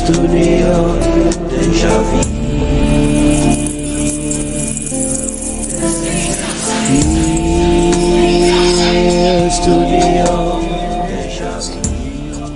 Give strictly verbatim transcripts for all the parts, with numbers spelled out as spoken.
Studio Deja Vu. Studio Deja Vu.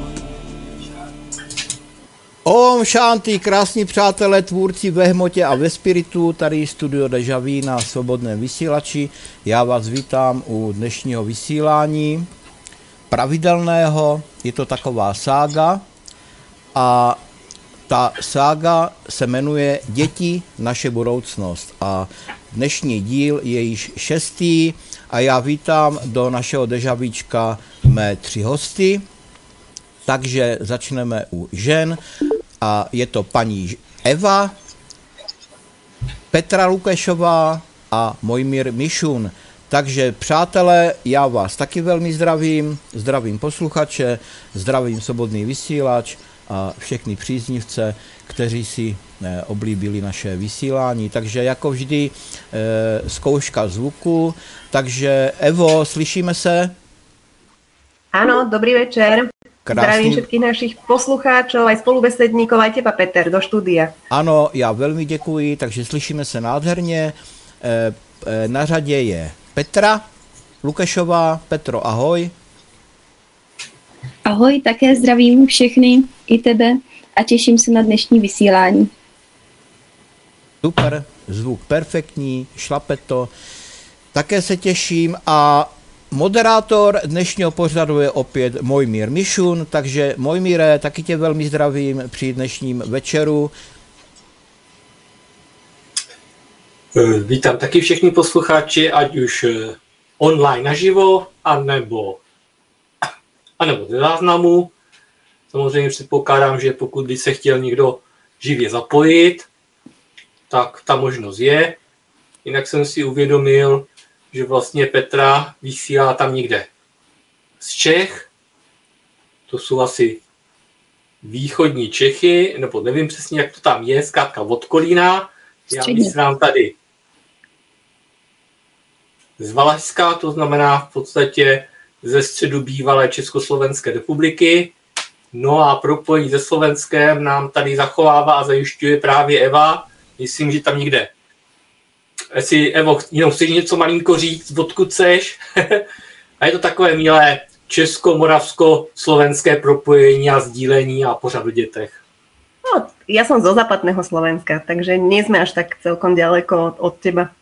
Om Shanti, krásní přátelé, tvůrci ve hmotě a ve spiritu, tady Studio Deja Vu na svobodném vysílači. Já vás vítám u dnešního vysílání pravidelného, je to taková sága a ta sága se jmenuje Děti, naše budoucnost a dnešní díl je již šestý a já vítám do našeho dežavíčka mé tři hosty, takže začneme u žen a je to paní Eva, Petra Lukešová a Mojmír Mišun. Takže přátelé, já vás taky velmi zdravím, zdravím posluchače, zdravím svobodný vysílač a všechny příznivce, kteří si eh, oblíbili naše vysílání. Takže jako vždy eh, zkouška zvuku. Takže Evo, slyšíme se? Áno, dobrý večer. Krásný. Zdravím všetkých našich poslucháčov, aj spolubesedníkov, aj teba, Peter, do štúdia. Ano, já velmi děkuji, takže slyšíme se nádherně. Eh, eh, na řadě je Petra Lukešová. Petro, ahoj. Ahoj, také zdravím všechny, i tebe a těším se na dnešní vysílání. Super, zvuk perfektní, šlape to. Také se těším a moderátor dnešního pořadu je opět Mojmír Mišun, takže Mojmíre, taky tě velmi zdravím při dnešním večeru. Vítám taky všechny posluchači, ať už online naživo, anebo, anebo ze záznamu. Samozřejmě předpokládám, že pokud by se chtěl někdo živě zapojit, tak ta možnost je. Jinak jsem si uvědomil, že vlastně Petra vysílá tam někde z Čech. To jsou asi východní Čechy, nebo nevím přesně, jak to tam je, zkrátka od Kolína. Já vysílám tady z Valašska, to znamená v podstatě ze středu bývalé Československé republiky. No a propojení se Slovenskem nám tady zachovává a zajišťuje právě Eva. Myslím, že tam někde. Jestli, Evo, jenom chceš něco malinko říct, odkud seš? A je to takové milé česko-moravsko-slovenské propojení a sdílení a pořád o dětech. No, ja som zo západného Slovenska, takže nie sme až tak celkom ďaleko od teba.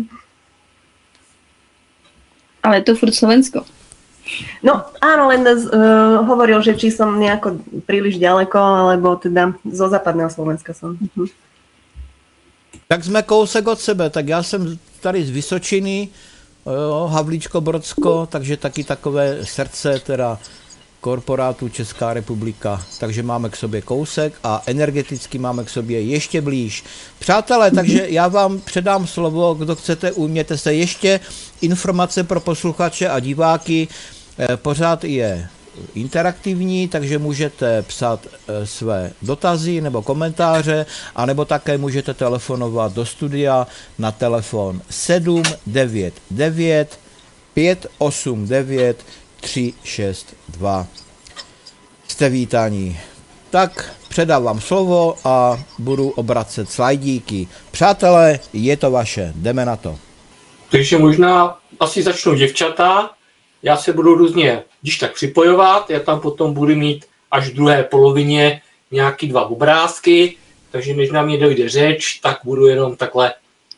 Ale je to furt Slovensko. No áno, len uh, hovoril, že či som nejako príliš ďaleko, alebo teda zo západného Slovenska som. Uh-huh. Tak jsme kousek od sebe, tak já jsem tady z Vysočiny, jo, Havlíčko Brodsko, takže taky takové srdce teda korporátu Česká republika, takže máme k sobě kousek a energeticky máme k sobě ještě blíž. Přátelé, takže já vám předám slovo, kdo chcete, ujměte se ještě informace pro posluchače a diváky. Pořád je interaktivní, takže můžete psát své dotazy nebo komentáře, anebo také můžete telefonovat do studia na telefon sedm devět devět pět osm devět tři šest dva. Jste vítáni. Tak předávám slovo a budu obracet slajdíky. Přátelé, je to vaše, jdeme na to. Takže možná asi začnou děvčata. Já se budu různě, když tak připojovat, já tam potom budu mít až v druhé polovině nějaký dva obrázky, takže než na mě dojde řeč, tak budu jenom takhle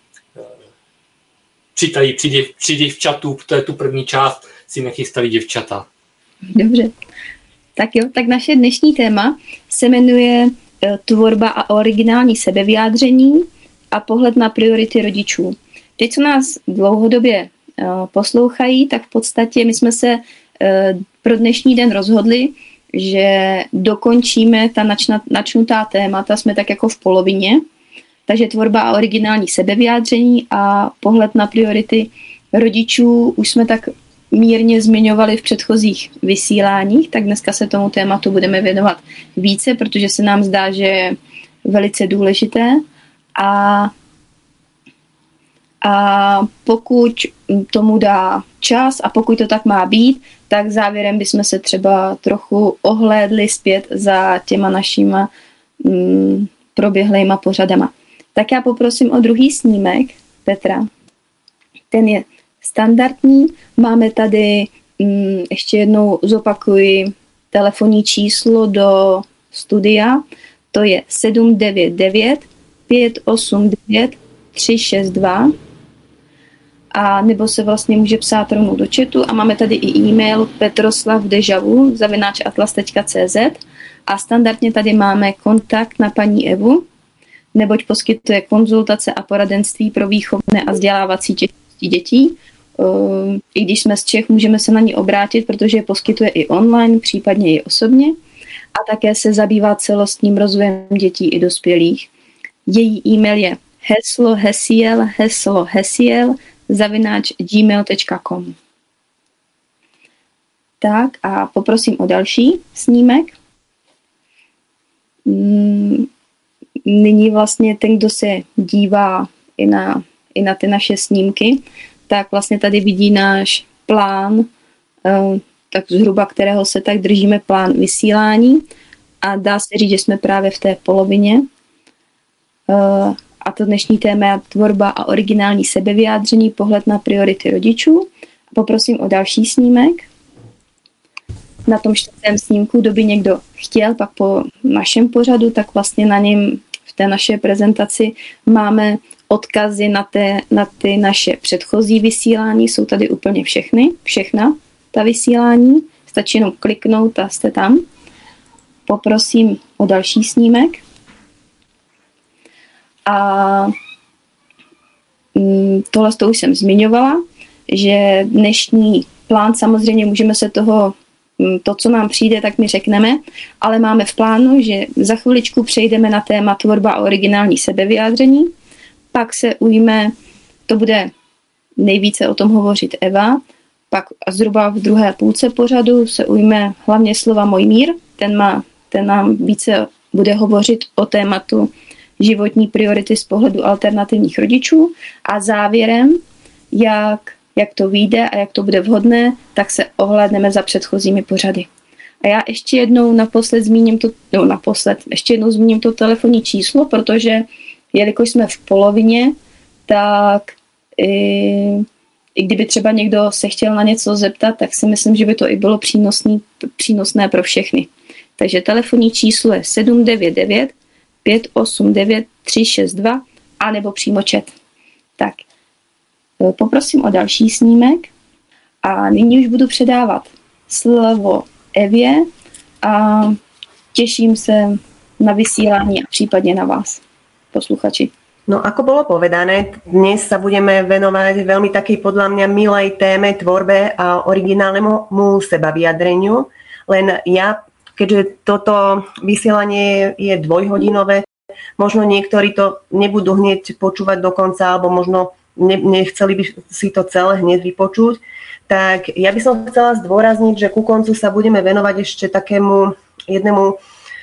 přitají při, děv, při děvčatu, to je tu první část, si nechystali děvčata. Dobře. Tak jo, tak naše dnešní téma se jmenuje Tvorba a originální sebevyjádření a pohled na priority rodičů. Ty, co nás dlouhodobě poslouchají, tak v podstatě my jsme se pro dnešní den rozhodli, že dokončíme ta načna, načnutá témata, jsme tak jako v polovině, takže tvorba a originální sebevyjádření a pohled na priority rodičů už jsme tak mírně zmiňovali v předchozích vysíláních, tak dneska se tomu tématu budeme věnovat více, protože se nám zdá, že je velice důležité a A pokud tomu dá čas a pokud to tak má být, tak závěrem bychom se třeba trochu ohlédli zpět za těma našima mm, proběhlejma pořadama. Tak já poprosím o druhý snímek Petra. Ten je standardní. Máme tady, mm, ještě jednou zopakuji, telefonní číslo do studia. To je sedm devět devět pět osm devět tři šest dva. A nebo se vlastně může psát rovnou do chatu. A máme tady i e-mail petroslavdežavu zavináč atlas tečka cé zet. A standardně tady máme kontakt na paní Evu, neboť poskytuje konzultace a poradenství pro výchovné a vzdělávací činnosti dětí. I když jsme z Čech, můžeme se na ní obrátit, protože je poskytuje i online, případně i osobně. A také se zabývá celostním rozvojem dětí i dospělých. Její e-mail je heslo hesiel, heslo hesiel, zavináč gmail tečka com. Tak a poprosím o další snímek. Nyní vlastně ten, kdo se dívá i na, i na ty naše snímky, tak vlastně tady vidí náš plán, tak zhruba kterého se tak držíme, plán vysílání, a dá se říct, že jsme právě v té polovině. A to dnešní téma je tvorba a originální sebevyjádření, pohled na priority rodičů. Poprosím o další snímek. Na tom čtvrtém snímku, kdo by někdo chtěl, pak po našem pořadu, tak vlastně na něm v té naší prezentaci máme odkazy na, té, na ty naše předchozí vysílání. Jsou tady úplně všechny, všechna ta vysílání. Stačí jenom kliknout a jste tam. Poprosím o další snímek. A tohle to už jsem zmiňovala, že dnešní plán, samozřejmě můžeme se toho, to, co nám přijde, tak my řekneme, ale máme v plánu, že za chviličku přejdeme na téma tvorba a originální sebevyjádření, pak se ujme, to bude nejvíce o tom hovořit Eva, pak a zhruba v druhé půlce pořadu se ujme hlavně slova Můj mír, ten, má, ten nám více bude hovořit o tématu životní priority z pohledu alternativních rodičů, a závěrem, jak, jak to vyjde a jak to bude vhodné, tak se ohlédneme za předchozími pořady. A já ještě jednou naposled zmíním to, no naposled, ještě jednou zmíním to telefonní číslo, protože jelikož jsme v polovině, tak i, i kdyby třeba někdo se chtěl na něco zeptat, tak si myslím, že by to i bylo přínosný, přínosné pro všechny. Takže telefonní číslo je sedm devět devět pět osm devět tři šest dva a nebo přímo chat. Tak, poprosím o další snímek a nyní už budu předávat slovo Evě a těším se na vysílání a případně na vás, posluchači. No, ako bolo povedané, dnes sa budeme venovať veľmi takej podľa mňa milej téme tvorbe a originálnemu sebavyjadreniu. Len ja, keďže toto vysielanie je dvojhodinové, možno niektorí to nebudú hneď počúvať do konca, alebo možno ne, nechceli by si to celé hneď vypočuť, tak ja by som chcela zdôrazniť, že ku koncu sa budeme venovať ešte takému jednému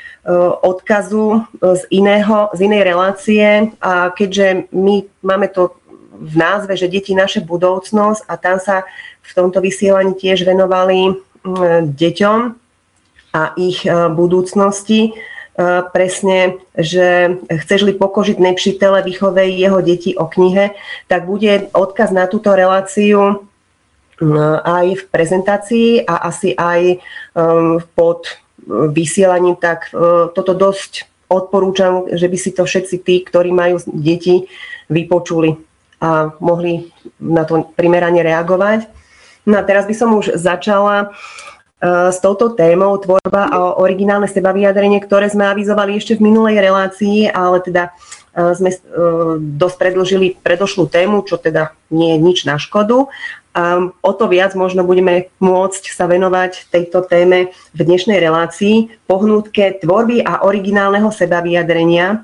odkazu z iného, z inej relácie, a keďže my máme to v názve, že deti naše budúcnosť, a tam sa v tomto vysielaní tiež venovali deťom a ich budúcnosti, presne, že chceš-li pokožiť nepřítele výchovej jeho detí o knihe, tak bude odkaz na túto reláciu aj v prezentácii a asi aj pod vysielaním, tak toto dosť odporúčam, že by si to všetci tí, ktorí majú deti, vypočuli a mohli na to primerane reagovať. No a teraz by som už začala s touto témou tvorba a originálne sebavyjadrenie, ktoré sme avizovali ešte v minulej relácii, ale teda sme dosť predĺžili predošlú tému, čo teda nie je nič na škodu. A o to viac možno budeme môcť sa venovať tejto téme v dnešnej relácii, pohnútke tvorby a originálneho sebavyjadrenia.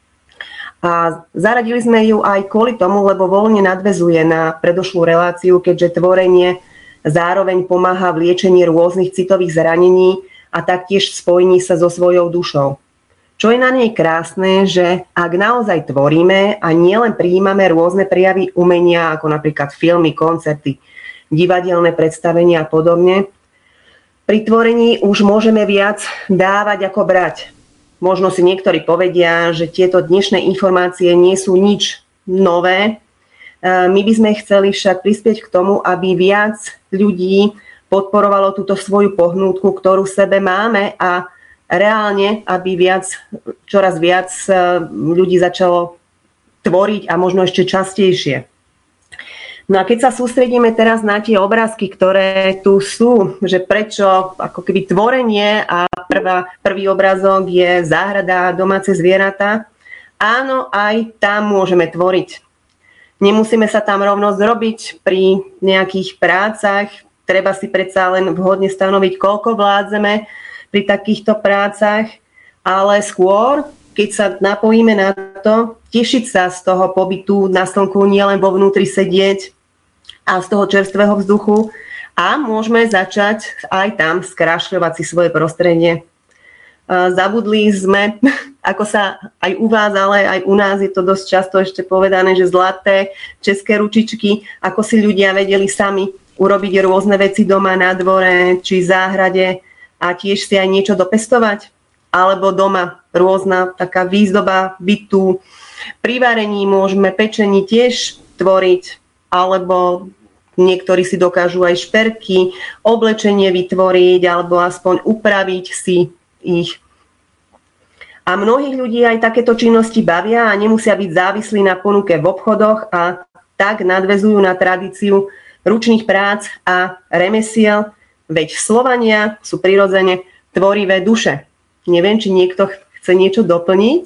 A zaradili sme ju aj kvôli tomu, lebo voľne nadväzuje na predošlú reláciu, keďže tvorenie zároveň pomáha v liečení rôznych citových zranení a taktiež v spojení sa so svojou dušou. Čo je na nej krásne, že ak naozaj tvoríme a nielen prijímame rôzne prejavy umenia, ako napríklad filmy, koncerty, divadelné predstavenia a podobne, pri tvorení už môžeme viac dávať ako brať. možno si niektorí povedia, že tieto dnešné informácie nie sú nič nové. My by sme chceli však prispieť k tomu, aby viac ľudí podporovalo túto svoju pohnútku, ktorú v sebe máme a reálne, aby viac, čoraz viac ľudí začalo tvoriť a možno ešte častejšie. No a keď sa sústredíme teraz na tie obrázky, ktoré tu sú, že prečo ako keby tvorenie a prvá, prvý obrázok je záhrada a domáce zvieratá, áno, aj tam môžeme tvoriť. Nemusíme sa tam rovno zrobiť pri nejakých prácach, treba si predsa len vhodne stanoviť, koľko vládzeme pri takýchto prácach, ale skôr, keď sa napojíme na to, tešiť sa z toho pobytu na slnku, nielen vo vnútri sedieť a z toho čerstvého vzduchu a môžeme začať aj tam skrášľovať si svoje prostredie. Zabudli sme, ako sa aj u vás, ale aj u nás je to dosť často ešte povedané, že zlaté české ručičky, ako si ľudia vedeli sami urobiť rôzne veci doma na dvore či záhrade a tiež si aj niečo dopestovať. Alebo doma rôzna taká výzdoba bytu. Pri varení môžeme pečení tiež tvoriť, alebo niektorí si dokážu aj šperky, oblečenie vytvoriť, alebo aspoň upraviť si ich. A mnohých ľudí aj takéto činnosti bavia a nemusia byť závislí na ponuke v obchodoch a tak nadväzujú na tradíciu ručných prác a remesiel, veď Slovania sú prirodzene tvorivé duše. Neviem, či niekto chce niečo doplniť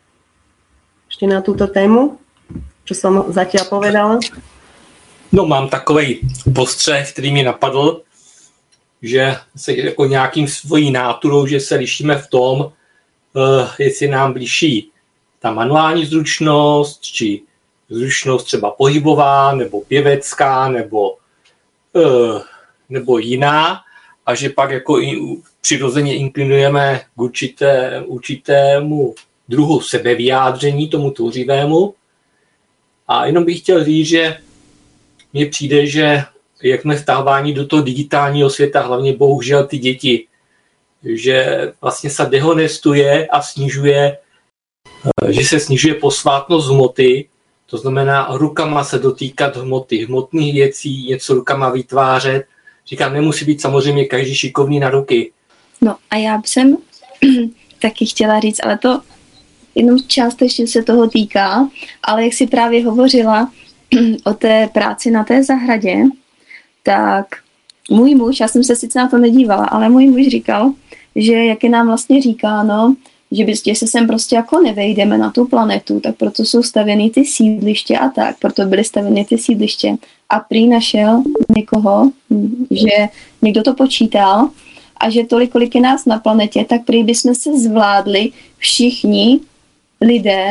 ešte na túto tému, čo som zatiaľ povedala. No, mám takovej postřeh, který mi napadl, že se jako nějakým svojí náturou, že se lišíme v tom, uh, jestli nám blíží ta manuální zručnost, či zručnost třeba pohybová, nebo pěvecká, nebo, uh, nebo jiná, a že pak jako i přirozeně inklinujeme k určité, určitému druhu sebevyjádření, tomu tvořivému. A jenom bych chtěl říct, že mně přijde, že jakmile vstávání do toho digitálního světa, hlavně bohužel ty děti, že vlastně se dehonestuje a snižuje, že se snižuje posvátnost hmoty, to znamená rukama se dotýkat hmoty, hmotných věcí, něco rukama vytvářet. Říkám, nemusí být samozřejmě každý šikovný na ruky. No a já jsem taky chtěla říct, ale to jenom částečně se toho týká, ale jak si právě hovořila o té práci na té zahradě, tak můj muž, já jsem se sice na to nedívala, ale můj muž říkal, že jak je nám vlastně říkáno, že, by, že se sem prostě jako nevejdeme na tu planetu, tak proto jsou stavěny ty sídliště a tak, proto byly stavěny ty sídliště. A prý našel někoho, že někdo to počítal a že tolik, kolik je nás na planetě, tak prý bychom se zvládli všichni lidé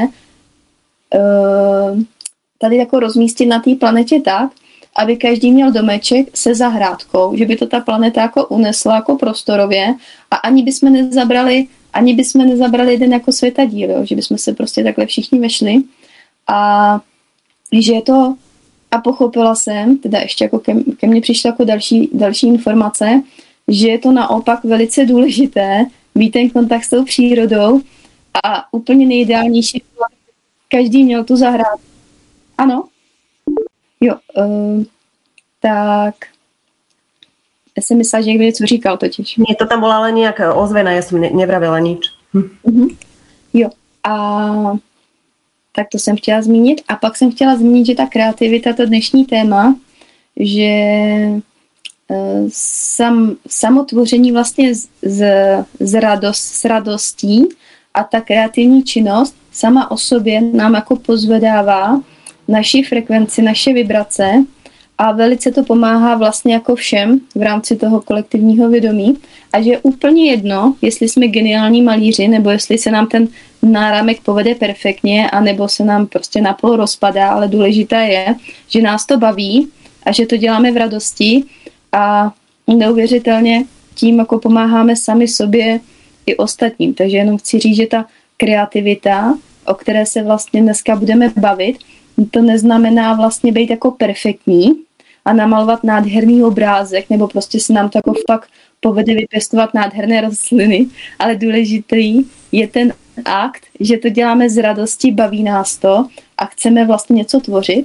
tady jako rozmístit na té planetě tak, aby každý měl domeček se zahrádkou, že by to ta planeta jako unesla jako prostorově a ani bychom nezabrali, ani bychom nezabrali jeden jako světadíl, jo? Že bychom se prostě takhle všichni vešli a že je to, a pochopila jsem, teda ještě jako ke, ke mně přišla jako další, další informace, že je to naopak velice důležité mít ten kontakt s tou přírodou a úplně nejideálnější, každý měl tu zahrádku. Ano? Jo, uh, tak ja som myslela, že niekto niečo říkal totiž. Nie, to tam bola len nejaká ozvena, ja som ne, nevravila nič. Hm. Uh-huh. Jo, a tak to jsem chtěla zmínit. A pak jsem chtěla zmínit, že ta kreativita, to dnešní téma, že uh, sam, samotvoření vlastně z, z, z radost, s radostí a ta kreativní činnost sama o sobě nám jako pozvedává naší frekvenci, naše vibrace a velice to pomáhá vlastně jako všem v rámci toho kolektivního vědomí a že je úplně jedno, jestli jsme geniální malíři nebo jestli se nám ten náramek povede perfektně a nebo se nám prostě napůl rozpadá, ale důležité je, že nás to baví a že to děláme v radosti a neuvěřitelně tím jako pomáháme sami sobě i ostatním. Takže jenom chci říct, že ta kreativita, o které se vlastně dneska budeme bavit, to neznamená vlastně být jako perfektní a namalovat nádherný obrázek, nebo prostě se nám to jako fakt povede vypěstovat nádherné rostliny, ale důležitý je ten akt, že to děláme z radosti, baví nás to a chceme vlastně něco tvořit.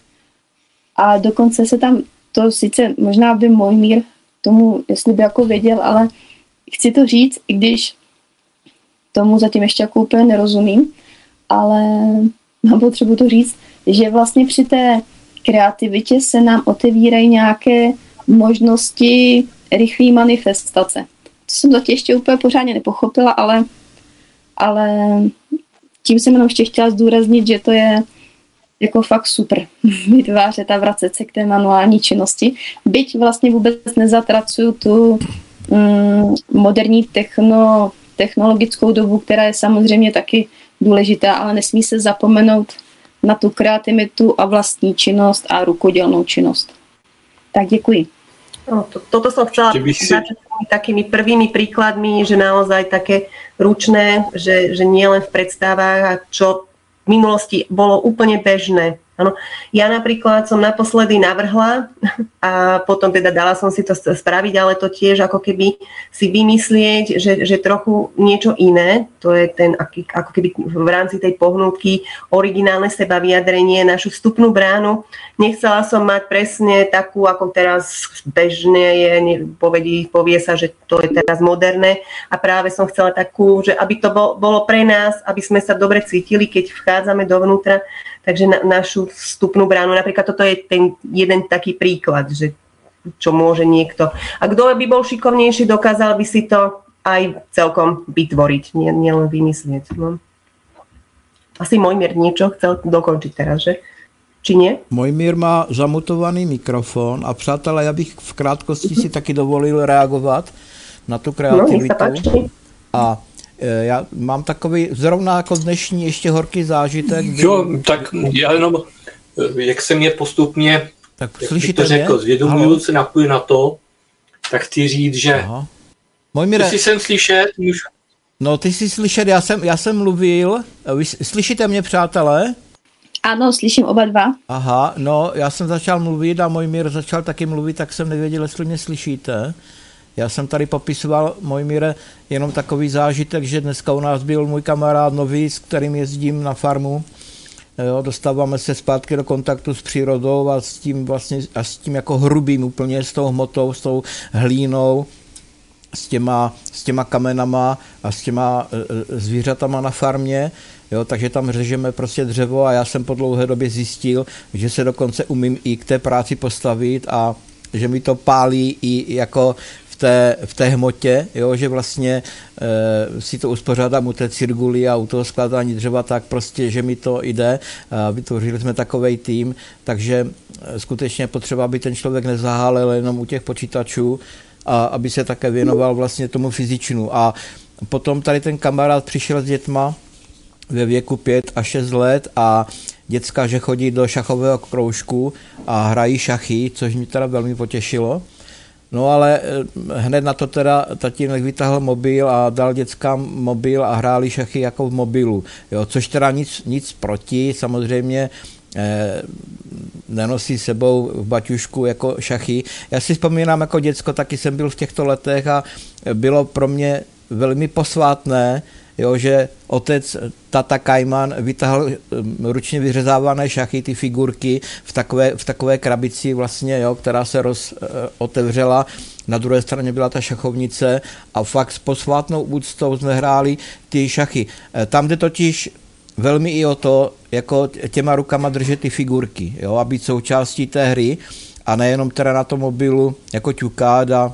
A dokonce se tam, to sice možná by Mojmír tomu, jestli by jako věděl, ale chci to říct, i když tomu zatím ještě jako úplně nerozumím, ale mám potřebu to říct, že vlastně při té kreativitě se nám otevírají nějaké možnosti rychlé manifestace. To jsem zatím ještě úplně pořádně nepochopila, ale, ale tím jsem jenom ještě chtěla zdůraznit, že to je jako fakt super vytvářet a vracet se k té manuální činnosti. Byť vlastně vůbec nezatracuju tu mm, moderní techno, technologickou dobu, která je samozřejmě taky důležitá, ale nesmí se zapomenout na tu kreativitu a vlastní činnost a rukodělnou činnost. Tak děkuji. No, to, toto som chcela si... začať takými prvými príkladmi, že naozaj také ručné, že, že nie len v predstavách, a čo v minulosti bolo úplne bežné. Ano. Ja napríklad som naposledy navrhla a potom teda dala som si to spraviť, ale to tiež ako keby si vymyslieť, že, že trochu niečo iné, to je ten ako keby v rámci tej pohnutky originálne seba vyjadrenie, našu vstupnú bránu. Nechcela som mať presne takú, ako teraz bežne je, povedí, povie sa, že to je teraz moderné a práve som chcela takú, že aby to bolo pre nás, aby sme sa dobre cítili, keď vchádzame dovnútra. Takže na, našu vstupnú bránu, napríklad toto je ten jeden taký príklad, že čo môže niekto. A kto by bol šikovnejší, dokázal by si to aj celkom vytvoriť, nie, nie len vymyslieť. No. Asi Mojmír niečo chcel dokončiť teraz, že? Či nie? Mojmír má zamutovaný mikrofon a přátelé, já bych v krátkosti si taky dovolil reagovat na tu kreativitu. No, a já mám takový zrovna jako dnešní ještě horký zážitek. Jo, tak já jenom, jak se mě postupně, tak jak bych to řekl, zvědomuju se napoju na to, tak chci říct, že Mojmíre, ty jsem slyšet, můžu... No ty jsi slyšet, já jsem, já jsem mluvil, vy slyšíte mě, přátelé? Ano, slyším oba dva. Aha, no já jsem začal mluvit a Mojmír začal taky mluvit, tak jsem nevěděl, jestli mě slyšíte. Já jsem tady popisoval, Mojmíre, jenom takový zážitek, že dneska u nás byl můj kamarád nový, s kterým jezdím na farmu. Jo, dostáváme se zpátky do kontaktu s přírodou a s tím vlastně a s tím jako hrubým úplně, s tou hmotou, s tou hlínou, s těma, s těma kamenama a s těma e, zvířatama na farmě. Jo, takže tam řežeme prostě dřevo a já jsem po dlouhé době zjistil, že se dokonce umím i k té práci postavit a že mi to pálí i jako v té, v té hmotě, jo, že vlastně e, si to uspořádám u té cirguly a u toho skládání dřeva, tak prostě, že mi to jde. A vytvořili jsme takovej tým, takže skutečně potřeba, aby ten člověk nezahálel jenom u těch počítačů a aby se také věnoval vlastně tomu fyzičnu. A potom tady ten kamarád přišel s dětma ve věku pět a šest let a děcka, že chodí do šachového kroužku a hrají šachy, což mě teda velmi potěšilo. No ale hned na to teda tatínek vytáhl mobil a dal dětskám mobil a hráli šachy jako v mobilu. Jo, což teda nic, nic proti, samozřejmě eh, nenosí sebou v baťušku jako šachy. Já si vzpomínám jako děcko, taky jsem byl v těchto letech a bylo pro mě velmi posvátné, jo, že otec, tata Kajman, vytáhl ručně vyřezávané šachy, ty figurky v takové, v takové krabici vlastně, jo, která se roz, otevřela. Na druhé straně byla ta šachovnice a fakt s posvátnou úctou jsme hráli ty šachy. Tam jde totiž velmi i o to, jako těma rukama držet ty figurky, jo, a být součástí té hry a nejenom teda na tom mobilu jako ťukat a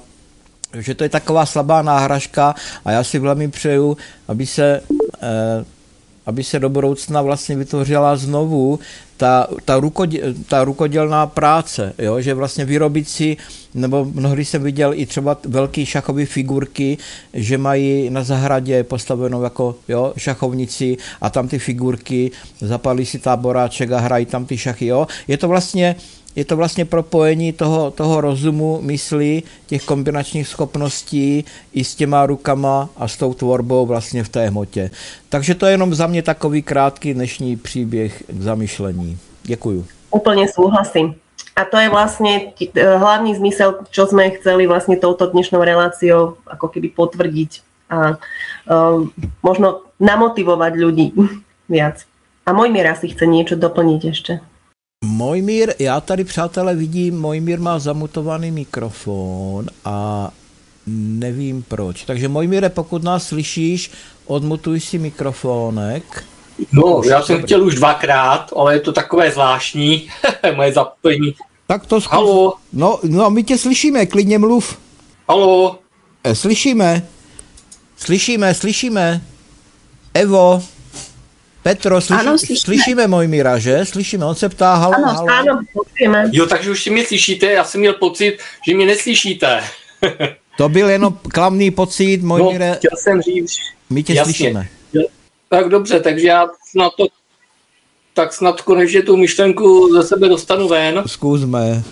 že to je taková slabá náhražka a já si velmi přeju, aby se, eh, aby se do budoucna vlastně vytvořila znovu ta, ta, rukodě, ta rukodělná práce, jo? Že vlastně vyrobit si, nebo mnohdy jsem viděl i třeba velký šachové figurky, že mají na zahradě postavenou jako jo, šachovnici a tam ty figurky, zapalí si táboráček a hrají tam ty šachy. Jo? Je to vlastně Je to vlastně propojení toho, toho rozumu, mysli, těch kombinačních schopností i s těma rukama a s tou tvorbou vlastně v té hmotě. Takže to je jenom za mě takový krátký dnešní příběh k zamyšlení. Děkuju. Úplne súhlasím. A to je vlastne hlavný zmysel, čo sme chceli vlastne touto dnešnou reláciou ako keby potvrdiť a uh, možno namotivovať ľudí viac. A Mojmír asi chce niečo doplniť ešte. Mojmír, já tady, přátelé, vidím, Mojmír má zamutovaný mikrofon a nevím proč. Takže Mojmíre, pokud nás slyšíš, odmutuj si mikrofónek. No, už, já jsem dobrý. chtěl už dvakrát, ale je to takové zvláštní, moje zapojení. Tak to zkus. Halo. No, no, my tě slyšíme, klidně mluv. Halo. E, slyšíme. Slyšíme, slyšíme. Evo. Petro, slyší, Ano, slyšíme. slyšíme Mojmíra, že? Slyšíme, on se ptá, halo, Ano, halo. Áno, počujeme. Jo, takže už si mě slyšíte, já jsem měl pocit, že mě neslyšíte. To byl jenom klamný pocit, No, Mojmíre, chtěl jsem říct, my tě jasně. slyšíme. Tak dobře, takže já snad to, tak snad konečně tu myšlenku ze sebe dostanu ven. Zkusme.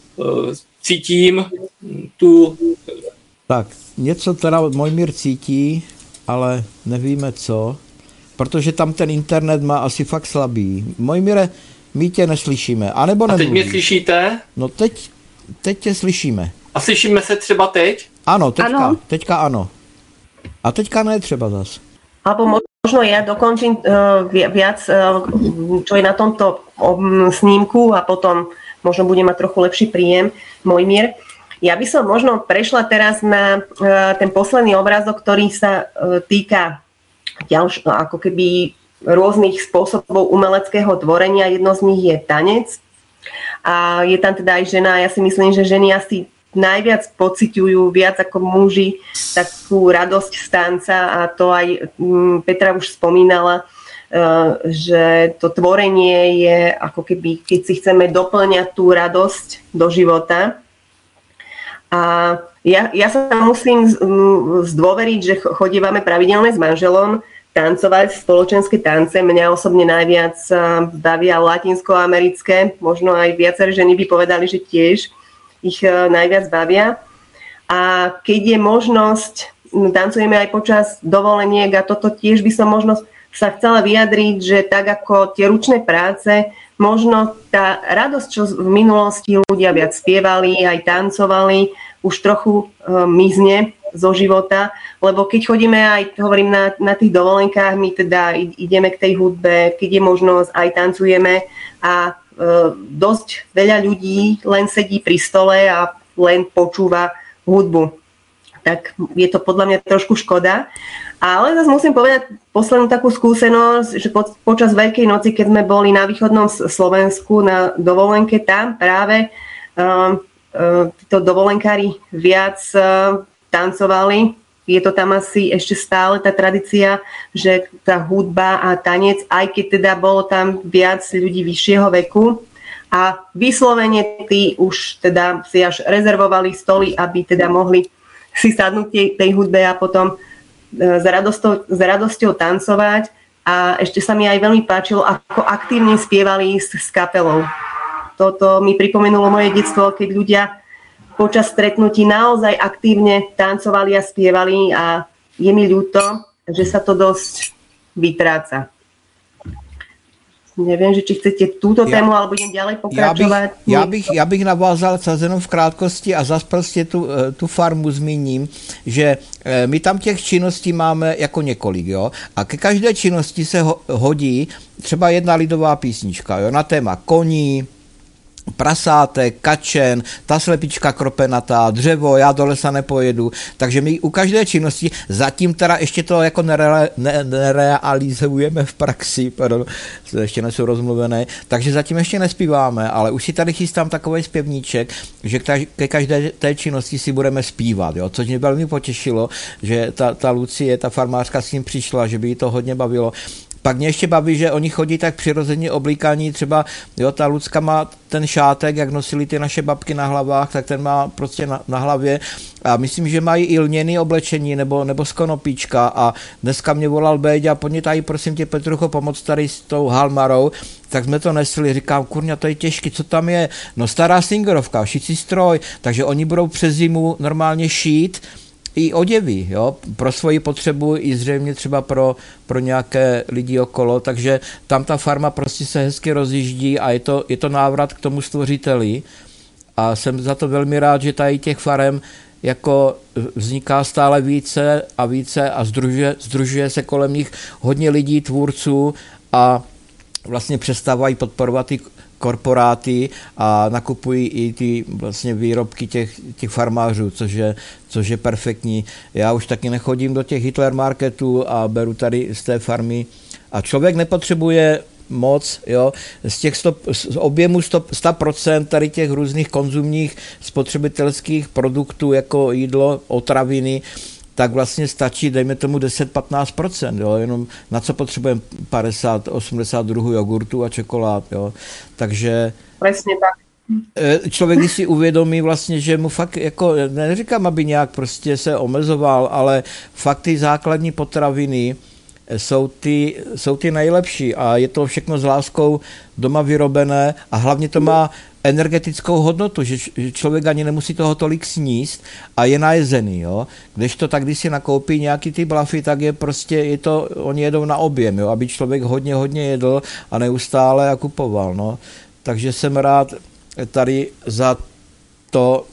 Cítím tu, Tak, něco teda Mojmír cítí, ale nevíme co, protože tam ten internet má asi fakt slabý. Mojmíre, my tě neslyšíme, anebo a teď nemluvíš. mě slyšíte? No teď, teď tě slyšíme. A slyšíme se třeba teď? Ano, teďka, Ano. teďka ano. A teďka ne třeba zas. Alebo možno ja dokončím uh, viac, uh, čo je na tomto um, snímku a potom možno bude mať trochu lepší príjem. Mojmír. Ja by som možno prešla teraz na uh, ten posledný obrázok, ktorý sa uh, týka ďalš, ako keby rôznych spôsobov umeleckého tvorenia. Jedno z nich je tanec. A je tam teda aj žena. Ja si myslím, že ženy asi najviac pociťujú, viac ako muži, takú radosť z tanca a to aj Petra už spomínala, že to tvorenie je ako keby, keď si chceme doplňať tú radosť do života. A ja, ja sa musím zdôveriť, že chodívame pravidelne s manželom tancovať spoločenské tance. Mňa osobne najviac bavia latinskoamerické, možno aj viaceré ženy by povedali, že tiež ich najviac bavia. A keď je možnosť, tancujeme aj počas dovoleniek a toto tiež by som možno sa chcela vyjadriť, že tak ako tie ručné práce, možno tá radosť, čo v minulosti ľudia viac spievali, aj tancovali, už trochu uh, mizne zo života, lebo keď chodíme aj, hovorím, na, na tých dovolenkách, my teda ideme k tej hudbe, keď je možnosť, aj tancujeme a dosť veľa ľudí len sedí pri stole a len počúva hudbu. Tak je to podľa mňa trošku škoda. Ale zase musím povedať poslednú takú skúsenosť, že po, počas Veľkej noci, keď sme boli na východnom Slovensku na dovolenke, tam práve uh, uh, títo dovolenkári viac uh, tancovali. Je to tam asi ešte stále tá tradícia, že tá hudba a tanec, aj keď teda bolo tam viac ľudí vyššieho veku a vyslovene tí už teda si až rezervovali stoly, aby teda mohli si sadnúť tej, tej hudbe a potom s radosťou, s radosťou tancovať. A ešte sa mi aj veľmi páčilo, ako aktívne spievali s, s kapelou. Toto mi pripomenulo moje detstvo, keď ľudia počas stretnutí naozaj aktívne tancovali a spievali a je mi ľúto, že sa to dosť vytráca. Nevím, že či chcete túto já, tému, alebo idem ďalej pokračovat. Já bych, já bych, já bych navázal jenom v krátkosti a zase prostě tu, tu farmu zmíním, že my tam těch činností máme jako několik, jo, a ke každé činnosti se ho, hodí třeba jedna lidová písnička, jo, na téma koní, prasátek, kačen, ta slepička kropenatá, dřevo, já do lesa nepojedu, takže my u každé činnosti zatím teda ještě to jako nere, ne, nerealizujeme v praxi, pardon, ještě nejsou rozmluvené, takže zatím ještě nespíváme, ale už si tady chystám takový zpěvníček, že ke každé té činnosti si budeme zpívat, jo, což mě velmi potěšilo, že ta, ta Lucie, ta farmářka s ním přišla, že by jí to hodně bavilo. Pak mě ještě baví, že oni chodí tak přirozeně oblíkaní, třeba jo, ta Lucka má ten šátek, jak nosili ty naše babky na hlavách, tak ten má prostě na, na hlavě a myslím, že mají i lněný oblečení nebo, nebo z konopíčka a dneska mě volal Béďa a pojď tady prosím tě Petrucho pomoct tady s tou halmarou, tak jsme to nesli, říkám, kurňa, to je těžký, co tam je? No stará singerovka, šicí stroj, takže oni budou přes zimu normálně šít i oděvy, jo, pro svoji potřebu i zřejmě třeba pro, pro nějaké lidi okolo, takže tam ta farma prostě se hezky rozjíždí a je to, je to návrat k tomu stvořiteli a jsem za to velmi rád, že tady těch farem jako vzniká stále více a více a združuje, združuje se kolem nich hodně lidí, tvůrců a vlastně přestávají podporovat ty korporáty a nakupují i ty vlastně výrobky těch, těch farmářů, což je, což je perfektní. Já už taky nechodím do těch Hitler marketů a beru tady z té farmy a člověk nepotřebuje moc, jo, z těch sto, z objemu sto procent tady těch různých konzumních spotřebitelských produktů jako jídlo, otraviny, tak vlastně stačí, dejme tomu deset až patnáct procent, jo, jenom na co potřebujeme padesát osmdesát druhů jogurtu a čokolád, jo, takže presne tak. Člověk, když si uvědomí vlastně, že mu fakt, jako, neříkám, aby nějak prostě se omezoval, ale fakt ty základní potraviny jsou ty, jsou ty nejlepší a je to všechno s láskou doma vyrobené a hlavně to má energetickou hodnotu, že člověk ani nemusí toho tolik sníst a je najezený, jo. Kdežto tak, když si nakoupí nějaký ty blafy, tak je prostě, je to, oni jedou na objem, jo, aby člověk hodně, hodně jedl a neustále a kupoval, no. Takže jsem rád tady za to,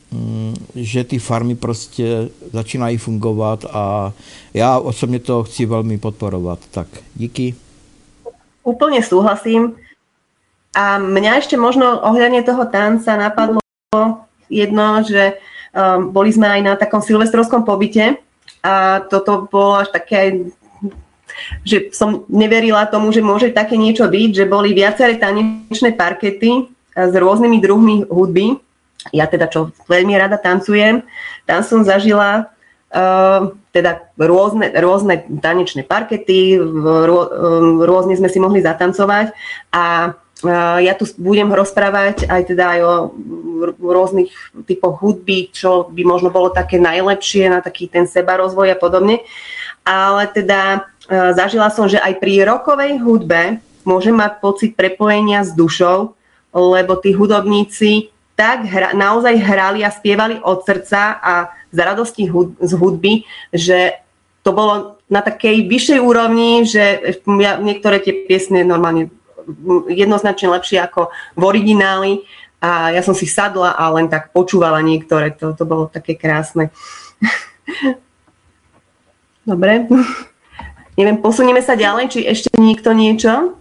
že ty farmy prostě začínají fungovat a já osobně to chci velmi podporovat. Tak, díky. Úplne súhlasím. A mňa ešte možno ohľadne toho tanca napadlo jedno, že um, boli sme aj na takom silvestrovskom pobyte a toto bolo až také, že som neverila tomu, že môže také niečo byť, že boli viaceré tanečné parkety s rôznymi druhmi hudby. Ja teda, čo veľmi rada tancujem, tam som zažila uh, teda rôzne, rôzne tanečné parkety, rô, rôzne sme si mohli zatancovať a uh, ja tu budem rozprávať aj teda aj o rôznych typoch hudby, čo by možno bolo také najlepšie na taký ten sebarozvoj a podobne. Ale teda uh, zažila som, že aj pri rockovej hudbe môžem mať pocit prepojenia s dušou, lebo tí hudobníci tak hra, naozaj hrali a spievali od srdca a z radosti hud, z hudby, že to bolo na takej vyššej úrovni, že ja, niektoré tie piesne normálne jednoznačne lepšie ako v origináli a ja som si sadla a len tak počúvala niektoré, to, to bolo také krásne. Dobre. Neviem, posunieme sa ďalej, či ešte niekto niečo?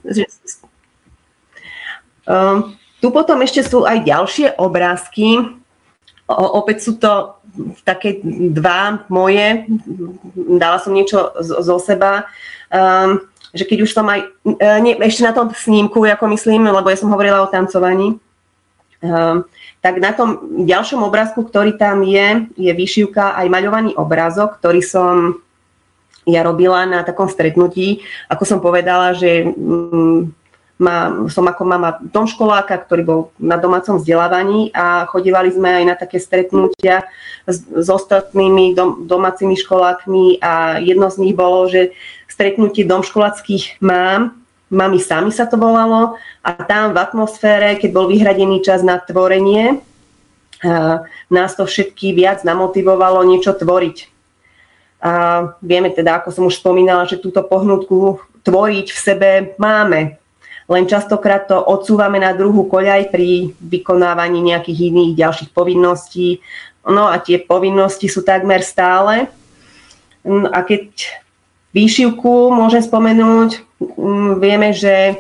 Um, Tu potom ešte sú aj ďalšie obrázky. O, opäť sú to také dva moje. Dala som niečo z, zo seba. Um, že keď už som aj... Nie, ešte na tom snímku, ako myslím, lebo ja som hovorila o tancovaní. Um, tak na tom ďalšom obrázku, ktorý tam je, je výšivka aj maľovaný obrázok, ktorý som ja robila na takom stretnutí. Ako som povedala, že... Um, Má, som ako mama domškoláka, ktorý bol na domácom vzdelávaní a chodívali sme aj na také stretnutia s, s ostatnými dom, domácimi školákmi a jedno z nich bolo, že stretnutie domškoláckých mám, mami sami sa to volalo a tam v atmosfére, keď bol vyhradený čas na tvorenie, nás to všetky viac namotivovalo niečo tvoriť. A vieme teda, ako som už spomínala, že túto pohnutku tvoriť v sebe máme. Len častokrát to odsúvame na druhú koľaj pri vykonávaní nejakých iných ďalších povinností. No a tie povinnosti sú takmer stále. A keď výšivku môžem spomenúť, vieme, že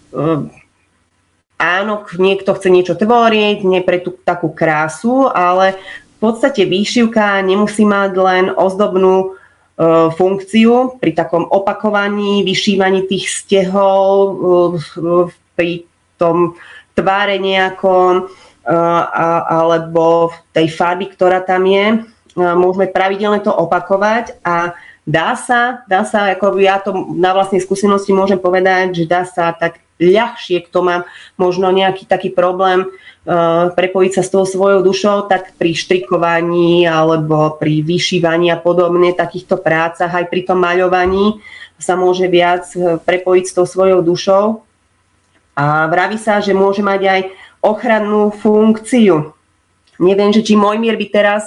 áno, niekto chce niečo tvoriť, nie pre tú takú krásu, ale v podstate výšivka nemusí mať len ozdobnú funkciu pri takom opakovaní, vyšívaní tých stehov, pri tom tváre nejakom alebo tej farby, ktorá tam je. Môžeme pravidelne to opakovať a dá sa, dá sa, ako ja to na vlastnej skúsenosti môžem povedať, že dá sa tak ľahšie, kto má možno nejaký taký problém uh, prepojiť sa s tou svojou dušou, tak pri štrikovaní alebo pri vyšívaní a podobne takýchto prácach, aj pri tom maľovaní sa môže viac prepojiť s tou svojou dušou. A vraví sa, že môže mať aj ochrannú funkciu. Neviem, že či Mojmír by teraz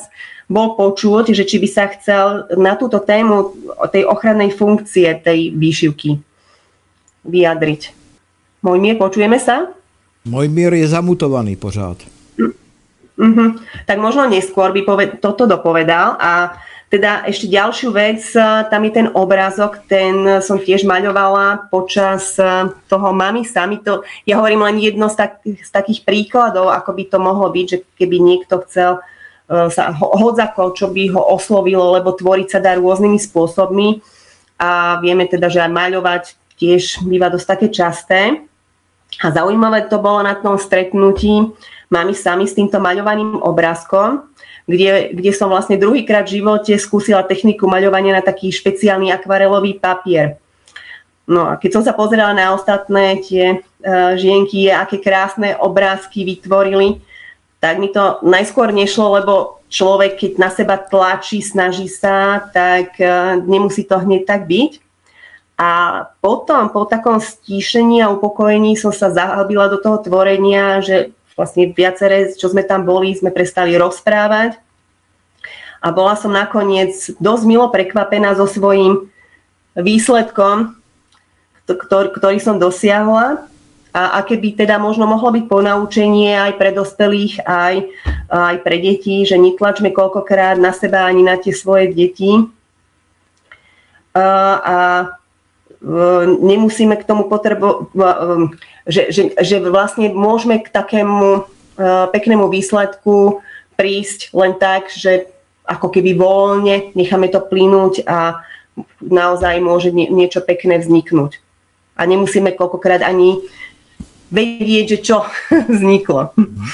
bol počuť, že či by sa chcel na túto tému tej ochrannej funkcie tej výšivky vyjadriť. Mojmír, počujeme sa? Mojmír je zamutovaný pořád. Uh-huh. Tak možno neskôr by poved- toto dopovedal. A teda ešte ďalšiu vec, tam je ten obrázok, ten som tiež maľovala počas toho Mami Summitu. Ja hovorím len jedno z, tak- z takých príkladov, ako by to mohlo byť, že keby niekto chcel sa hodzako, čo by ho oslovilo, lebo tvoriť sa dá rôznymi spôsobmi a vieme teda, že aj maľovať tiež býva dosť také časté. A zaujímavé to bolo na tom stretnutí Mami Sami s týmto maľovaným obrázkom, kde, kde som vlastne druhýkrát v živote skúsila techniku maľovania na taký špeciálny akvarelový papier. No a keď som sa pozerala na ostatné tie uh, žienky, aké krásne obrázky vytvorili, tak mi to najskôr nešlo, lebo človek, keď na seba tlačí, snaží sa, tak nemusí to hneď tak byť. A potom, po takom stíšení a upokojení som sa zahlbila do toho tvorenia, že vlastne viaceré, čo sme tam boli, sme prestali rozprávať. A bola som nakoniec dosť milo prekvapená so svojím výsledkom, ktorý, ktorý som dosiahla. A aké by teda možno mohlo byť ponaučenie aj pre dospelých, aj, aj pre deti, že netlačme koľkokrát na seba ani na tie svoje deti. A, a nemusíme k tomu potrebovať, že, že, že vlastne môžeme k takému peknému výsledku prísť len tak, že ako keby voľne necháme to plynúť a naozaj môže niečo pekné vzniknúť. A nemusíme koľkokrát ani vědět, že čo vzniklo.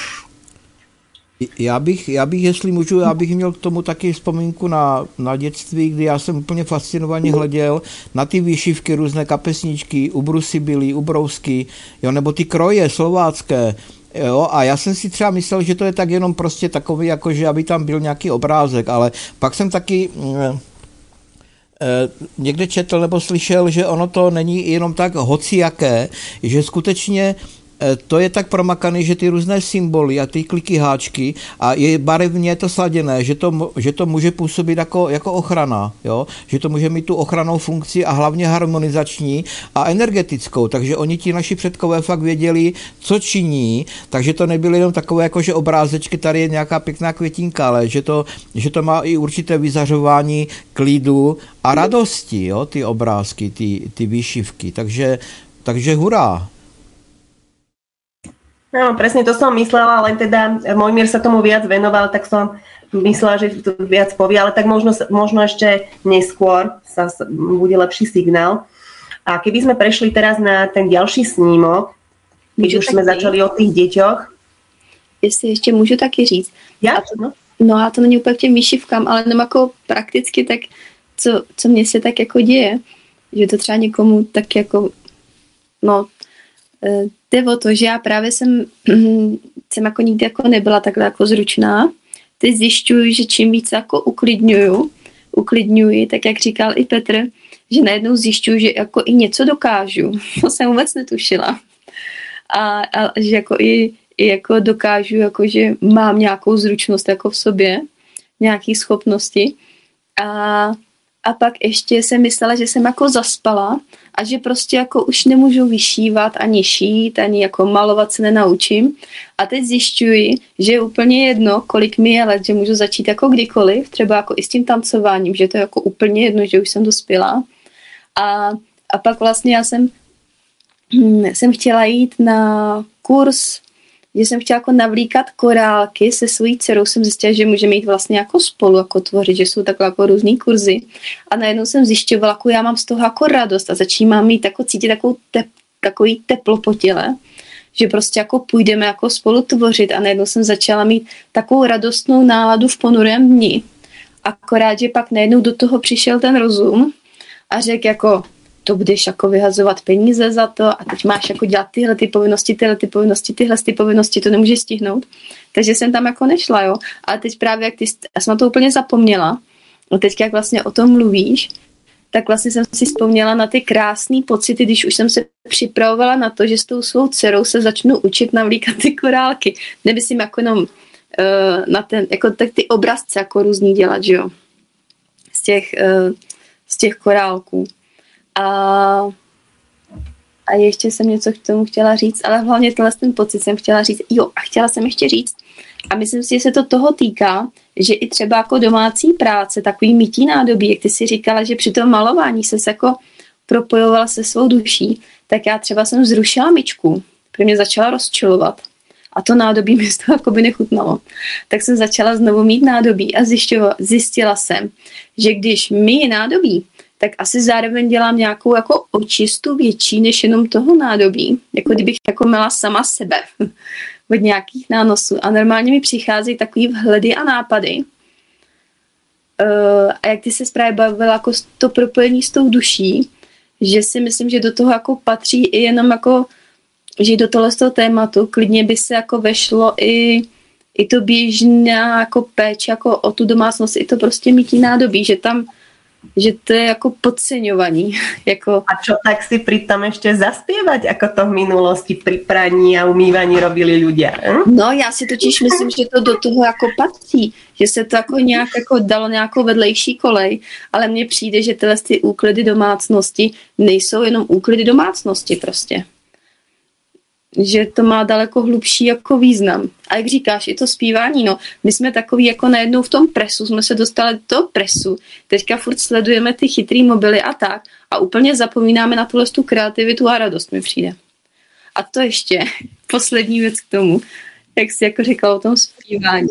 Já bych, já bych, jestli můžu, já bych měl k tomu taky vzpomínku na, na dětství, kdy já jsem úplně fascinovaně hleděl na ty výšivky, různé kapesničky, ubrusy byly, ubrousky, jo, nebo ty kroje slovácké. Jo, a já jsem si třeba myslel, že to je tak jenom prostě takový, jako že aby tam byl nějaký obrázek, ale pak jsem taky někde četl nebo slyšel, že ono to není jenom tak hocijaké, že skutečně to je tak promakaný, že ty různé symboly a ty kliky háčky a je barevně to sladěné, že to, že to může působit jako, jako ochrana, jo? Že to může mít tu ochrannou funkci a hlavně harmonizační a energetickou, takže oni ti naši předkové fakt věděli, co činí, takže to nebyly jenom takové jako, že obrázečky, tady je nějaká pěkná květinka, ale že to, že to má i určité vyzařování klidu a radosti, jo? Ty obrázky, ty, ty výšivky, takže, takže hurá. No, presne to som myslela, len teda Mojmír sa tomu viac venoval, tak som myslela, že to viac povie, ale tak možno, možno ešte neskôr sa bude lepší signál. A keby sme prešli teraz na ten ďalší snímok, keď už sme začali o tých deťoch. Jestli ještě můžu taky říct. Ja? A, no a to není úplně k těm výšivkám, ale jenom jako prakticky, tak co, co mně se tak jako děje, že to třeba někomu tak jako, no, jde o to, že já právě jsem, jsem jako nikdy jako nebyla takhle jako zručná. Teď zjišťuju, že čím víc jako uklidňuju, uklidňuji, tak jak říkal i Petr, že najednou zjišťuju, že jako i něco dokážu. To jsem vůbec netušila. A, a že jako i, i jako dokážu, jako že mám nějakou zručnost jako v sobě, nějaké schopnosti. A A pak ještě jsem myslela, že jsem jako zaspala a že prostě jako už nemůžu vyšívat, ani šít, ani jako malovat se nenaučím. A teď zjišťuji, že je úplně jedno, kolik mi je let, že můžu začít jako kdykoliv, třeba jako i s tím tancováním, že to je jako úplně jedno, že už jsem dospělá. A, a pak vlastně já jsem, hm, jsem chtěla jít na kurz, že jsem chtěla jako navlíkat korálky se svojí dcerou, jsem zjistila, že můžeme jít vlastně jako spolu jako tvořit, že jsou takové jako různý kurzy. A najednou jsem zjišťovala, jako já mám z toho jako radost a začínám mít jako cítit takovou tep, takový teplo po těle, že prostě jako půjdeme jako spolu tvořit a najednou jsem začala mít takovou radostnou náladu v ponurém dni. Akorát, že pak najednou do toho přišel ten rozum a řekl jako, to budeš jako vyhazovat peníze za to a teď máš jako dělat tyhle ty povinnosti, tyhle ty povinnosti, tyhle ty povinnosti, to nemůžeš stihnout. Takže jsem tam jako nešla, jo. A teď právě, jak ty, já jsem na to úplně zapomněla, a teď jak vlastně o tom mluvíš, tak vlastně jsem si vzpomněla na ty krásné pocity, když už jsem se připravovala na to, že s tou svou dcerou se začnu učit navlíkat ty korálky. Nemyslím jako jenom na ten, jako tak ty obrazce jako různý dělat, že jo, z těch, z těch korálků. A, a ještě jsem něco k tomu chtěla říct, ale hlavně tenhle ten pocit jsem chtěla říct, jo, a chtěla jsem ještě říct, a myslím si, že se to toho týká, že i třeba jako domácí práce, takový mytí nádobí, jak ty si říkala, že při tom malování se jako propojovala se svou duší, tak já třeba jsem zrušila myčku, protože mě začala rozčilovat. A to nádobí mi z toho jako by nechutnalo. Tak jsem začala znovu mít nádobí a zjišťovala, zjistila jsem, že když myji nádobí, tak asi zároveň dělám nějakou jako očistu větší než jenom toho nádobí. Jako kdybych jako měla sama sebe od nějakých nánosů. A normálně mi přicházejí takový vhledy a nápady. Uh, a jak ty se právě bavila jako to propojení s tou duší, že si myslím, že do toho jako patří i jenom jako, že do tohle z toho tématu klidně by se jako vešlo i, i to běžná jako péče jako o tu domácnost, i to prostě mytí nádobí, že tam, že to je jako podceňovaní. Jako... A čo tak si pritom ešte zaspievať, ako to v minulosti pri praní a umývaní robili ľudia? Hm? No, já si totiž myslím, že to do toho jako patří, že se to jako nějak jako dalo nějakou vedlejší kolej, ale mně přijde, že tyhle ty úklidy domácnosti nejsou jenom úklidy domácnosti prostě. Že to má daleko hlubší jako význam. A jak říkáš, i to zpívání, no, my jsme takový jako najednou v tom presu, jsme se dostali do toho presu, teďka furt sledujeme ty chytrý mobily a tak a úplně zapomínáme na tuhle tu kreativitu a radost mi přijde. A to ještě poslední věc k tomu, jak jsi jako říkala o tom zpívání.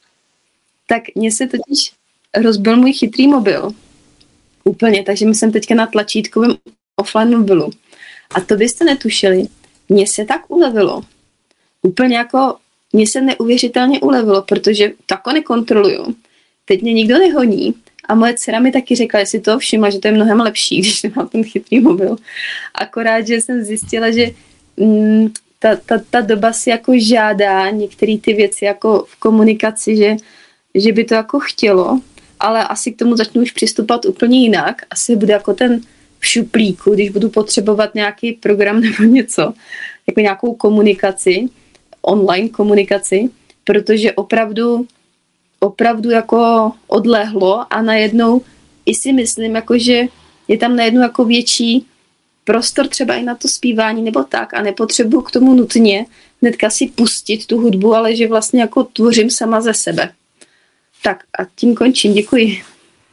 Tak mně se totiž rozbil můj chytrý mobil. Úplně, takže my jsem teďka na tlačítkovém offline mobilu. A to byste netušili, mně se tak ulevilo. Úplně jako, mně se neuvěřitelně ulevilo, protože to jako nekontroluju. Teď mě nikdo nehoní a moje dcera mi taky řekla, jestli to všimla, že to je mnohem lepší, když nemám ten chytrý mobil. Akorát, že jsem zjistila, že mm, ta, ta, ta doba si jako žádá některé ty věci jako v komunikaci, že, že by to jako chtělo, ale asi k tomu začnu už přistupovat úplně jinak. Asi bude jako ten v šuplíku, když budu potřebovat nějaký program nebo něco, jako nějakou komunikaci, online komunikaci, protože opravdu, opravdu jako odlehlo a najednou i si myslím, jako že je tam najednou jako větší prostor třeba i na to zpívání nebo tak a nepotřebuji k tomu nutně hnedka si pustit tu hudbu, ale že vlastně jako tvořím sama ze sebe. Tak a tím končím, děkuji.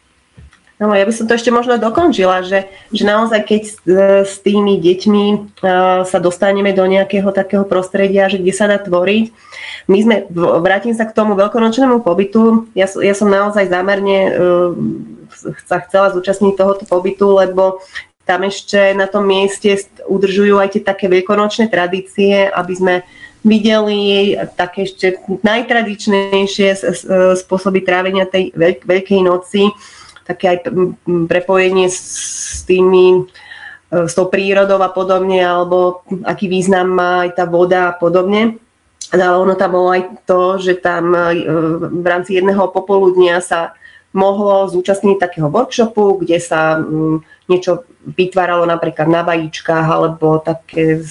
No, ja by som to ešte možno dokončila, že, že naozaj keď s, s tými deťmi uh, sa dostaneme do nejakého takého prostredia, že kde sa dá tvoriť. My sme, vrátim sa k tomu veľkonočnému pobytu, ja, ja som naozaj zámerne uh, sa chcela zúčastniť tohoto pobytu, lebo tam ešte na tom mieste udržujú aj tie také veľkonočné tradície, aby sme videli také ešte najtradičnejšie spôsoby trávenia tej Veľkej noci, také aj prepojenie s tými, s tou prírodou a podobne, alebo aký význam má aj tá voda a podobne. Ale ono tam bolo aj to, že tam v rámci jedného popoludnia sa mohlo zúčastniť takého workshopu, kde sa niečo vytváralo napríklad na vajíčkach, alebo také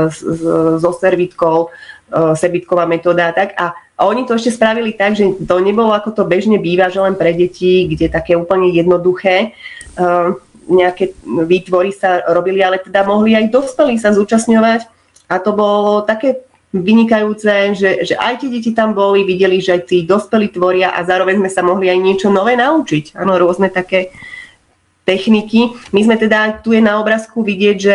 so servitkou, servitková metóda a tak. A A oni to ešte spravili tak, že to nebolo ako to bežne býva, že len pre deti, kde také úplne jednoduché uh, nejaké výtvory sa robili, ale teda mohli aj dospelí sa zúčastňovať. A to bolo také vynikajúce, že, že aj tie deti tam boli, videli, že aj tí dospelí tvoria a zároveň sme sa mohli aj niečo nové naučiť. Áno, rôzne také techniky. My sme teda, tu je na obrázku vidieť, že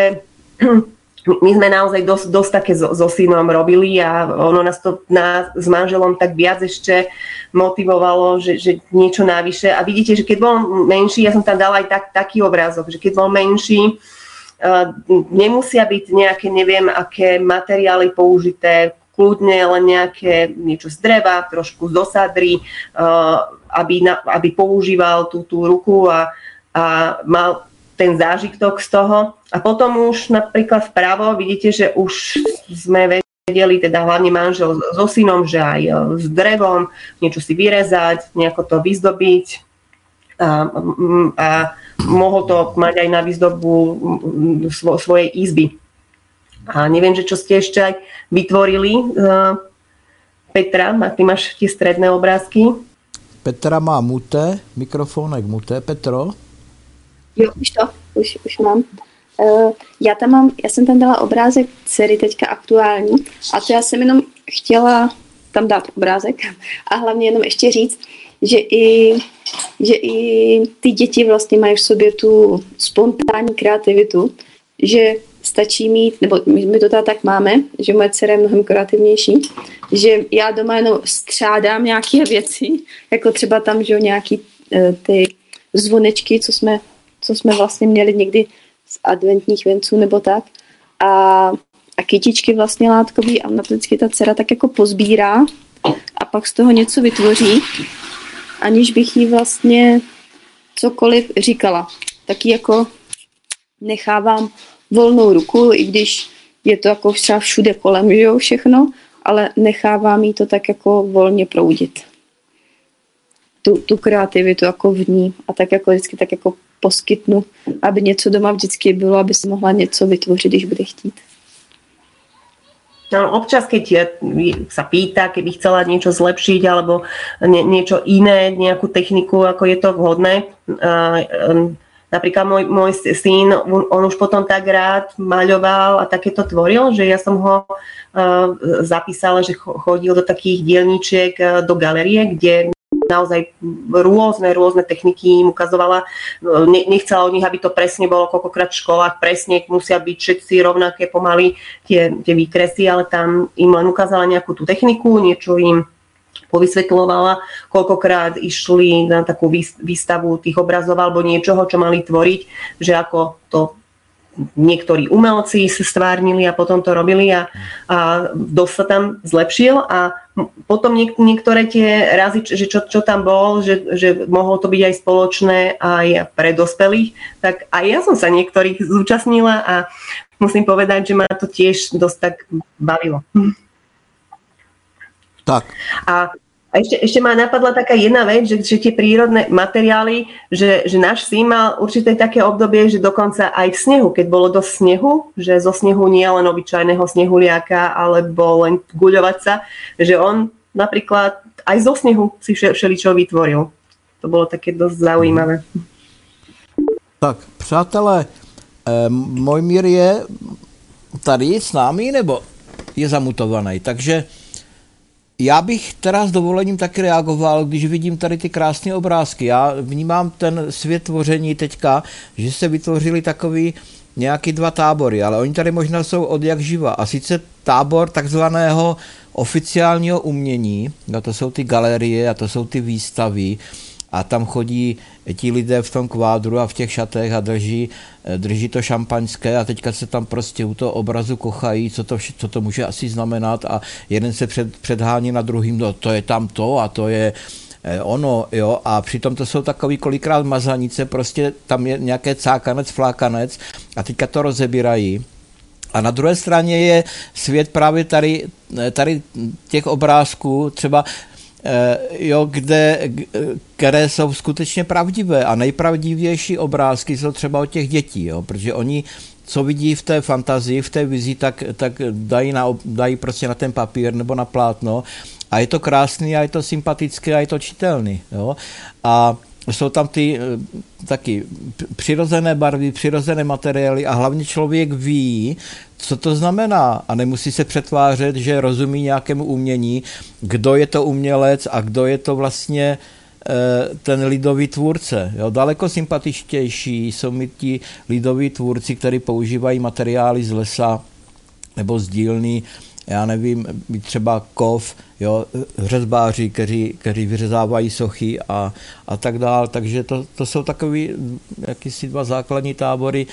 my sme naozaj dosť, dosť také so, so synom robili a ono nás to nás s manželom tak viac ešte motivovalo, že, že niečo navyše. A vidíte, že keď bol menší, ja som tam dala aj tak, taký obrázok, že keď bol menší, uh, nemusia byť nejaké, neviem, aké materiály použité, kľudne len nejaké niečo z dreva, trošku z osadry, uh, aby, na, aby používal tú, tú ruku a, a mal ten zážitok z toho. A potom už napríklad vpravo vidíte, že už sme vedeli, teda hlavne manžel so synom, že aj s drevom niečo si vyrezať, nejako to vyzdobiť a, a mohol to mať aj na výzdobu svo, svojej izby. A neviem, že čo ste ešte aj vytvorili. Petra, ty máš tie stredné obrázky. Petra má muté, mikrofónek muté. Petro? Jo, už to, už, už mám. Uh, já tam mám, já jsem tam dala obrázek dcery teďka aktuální a to já jsem jenom chtěla tam dát obrázek a hlavně jenom ještě říct, že i, že i ty děti vlastně mají v sobě tu spontánní kreativitu, že stačí mít, nebo my to tak máme, že moje dcera je mnohem kreativnější, že já doma jenom střádám nějaké věci, jako třeba tam, že nějaký ty zvonečky, co jsme, co jsme vlastně měli někdy z adventních venců nebo tak, a, a kytičky vlastně látkový a ona vždycky ta dcera tak jako pozbírá a pak z toho něco vytvoří, aniž bych jí vlastně cokoliv říkala. Taky jako nechávám volnou ruku, i když je to jako třeba všude kolem, že jo, všechno, ale nechávám jí to tak jako volně proudit. Tu, tu kreativitu jako v ní a tak jako vždycky tak jako poskytnu, aby něco doma vždycky bylo, aby si mohla něco vytvořit, když bude chtít. No, občas, keď sa pýta, keby chcela niečo zlepšiť alebo nie, niečo iné, nejakú techniku, ako je to vhodné. Napríklad môj, môj syn, on už potom tak rád maľoval a takéto tvoril, že ja som ho zapísala, že chodil do takých dielničiek do galerie, kde naozaj rôzne, rôzne techniky im ukazovala. Nechcela od nich, aby to presne bolo koľkokrát v školách, presne musia byť všetci rovnaké pomaly tie, tie výkresy, ale tam im len ukázala nejakú tú techniku, niečo im povysvetľovala, koľkokrát išli na takú výstavu tých obrazov alebo niečoho, čo mali tvoriť, že ako to niektorí umelci sa stvárnili a potom to robili a, a dosť sa tam zlepšil a potom niek- niektoré tie razy, že čo, čo tam bol, že, že mohlo to byť aj spoločné aj pre dospelých, tak aj ja som sa niektorých zúčastnila a musím povedať, že ma to tiež dosť tak bavilo. Tak. A A ešte, ešte ma napadla taká jedna vec, že, že tie prírodné materiály, že, že náš syn mal určité také obdobie, že dokonca aj v snehu, keď bolo dosť snehu, že zo snehu nie len obyčajného snehuliaka, alebo len guľovať sa, že on napríklad aj zo snehu si všeličo vytvoril. To bolo také dosť zaujímavé. Tak, přátelé, eh, Mojmír je tady s námi, nebo je zamutovaný, takže já bych teda s dovolením taky reagoval, když vidím tady ty krásné obrázky. Já vnímám ten svět tvoření teďka, že se vytvořili takový nějaký dva tábory, ale oni tady možná jsou od jak živa. A sice tábor takzvaného oficiálního umění, no to jsou ty galerie a to jsou ty výstavy, a tam chodí ti lidé v tom kvádru a v těch šatech a drží, drží to šampaňské a teďka se tam prostě u toho obrazu kochají, co to, co to může asi znamenat a jeden se před, předhání na druhým, no to je tam to a to je ono, jo, a přitom to jsou takový kolikrát mazanice, prostě tam je nějaké cákanec, flákanec a teďka to rozebírají. A na druhé straně je svět právě tady, tady těch obrázků, třeba jo, kde, které jsou skutečně pravdivé a nejpravdivější obrázky jsou třeba od těch dětí, jo, protože oni, co vidí v té fantazii, v té vizi, tak, tak dají, na, dají prostě na ten papír nebo na plátno a je to krásný a je to sympatické a je to čitelný, jo, a jsou tam ty taky přirozené barvy, přirozené materiály a hlavně člověk ví, co to znamená a nemusí se přetvářet, že rozumí nějakému umění, kdo je to umělec a kdo je to vlastně ten lidový tvůrce. Jo, daleko sympatičtější jsou mi ti lidoví tvůrci, kteří používají materiály z lesa nebo z dílny, já nevím, třeba kov, jo, řezbáři, kteří, kteří vyřezávají sochy a, a tak dál. Takže to, to jsou takový jakýsi dva základní tábory,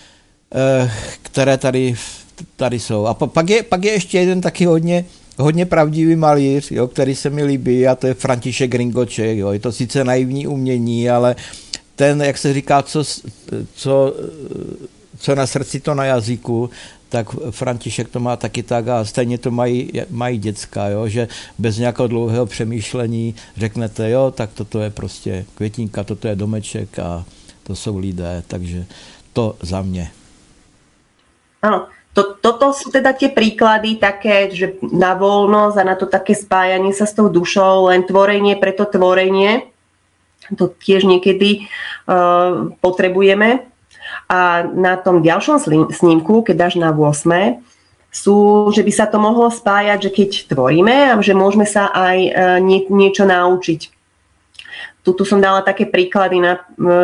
eh, které tady, tady jsou. A pak je, pak je ještě jeden taky hodně, hodně pravdivý malíř, jo, který se mi líbí a to je František Ringoček. Jo. Je to sice naivní umění, ale ten, jak se říká, co, co, co na srdci, to na jazyku, tak František to má taky tak a stejně to mají, mají děcka, jo, že bez nějakého dlouhého přemýšlení řeknete, jo, tak toto je prostě květinka, toto je domeček a to jsou lidé, takže to za mě. Áno, to, toto sú teda tie príklady také, že na voľnosť a na to také spájanie sa s tou dušou, len tvorenie pre to tvorenie. To tiež niekedy uh, potrebujeme. A na tom ďalšom snímku, keď dáš na ôsme, sú, že by sa to mohlo spájať, že keď tvoríme a že môžeme sa aj uh, nie, niečo naučiť. Tu som dala také príklady, na,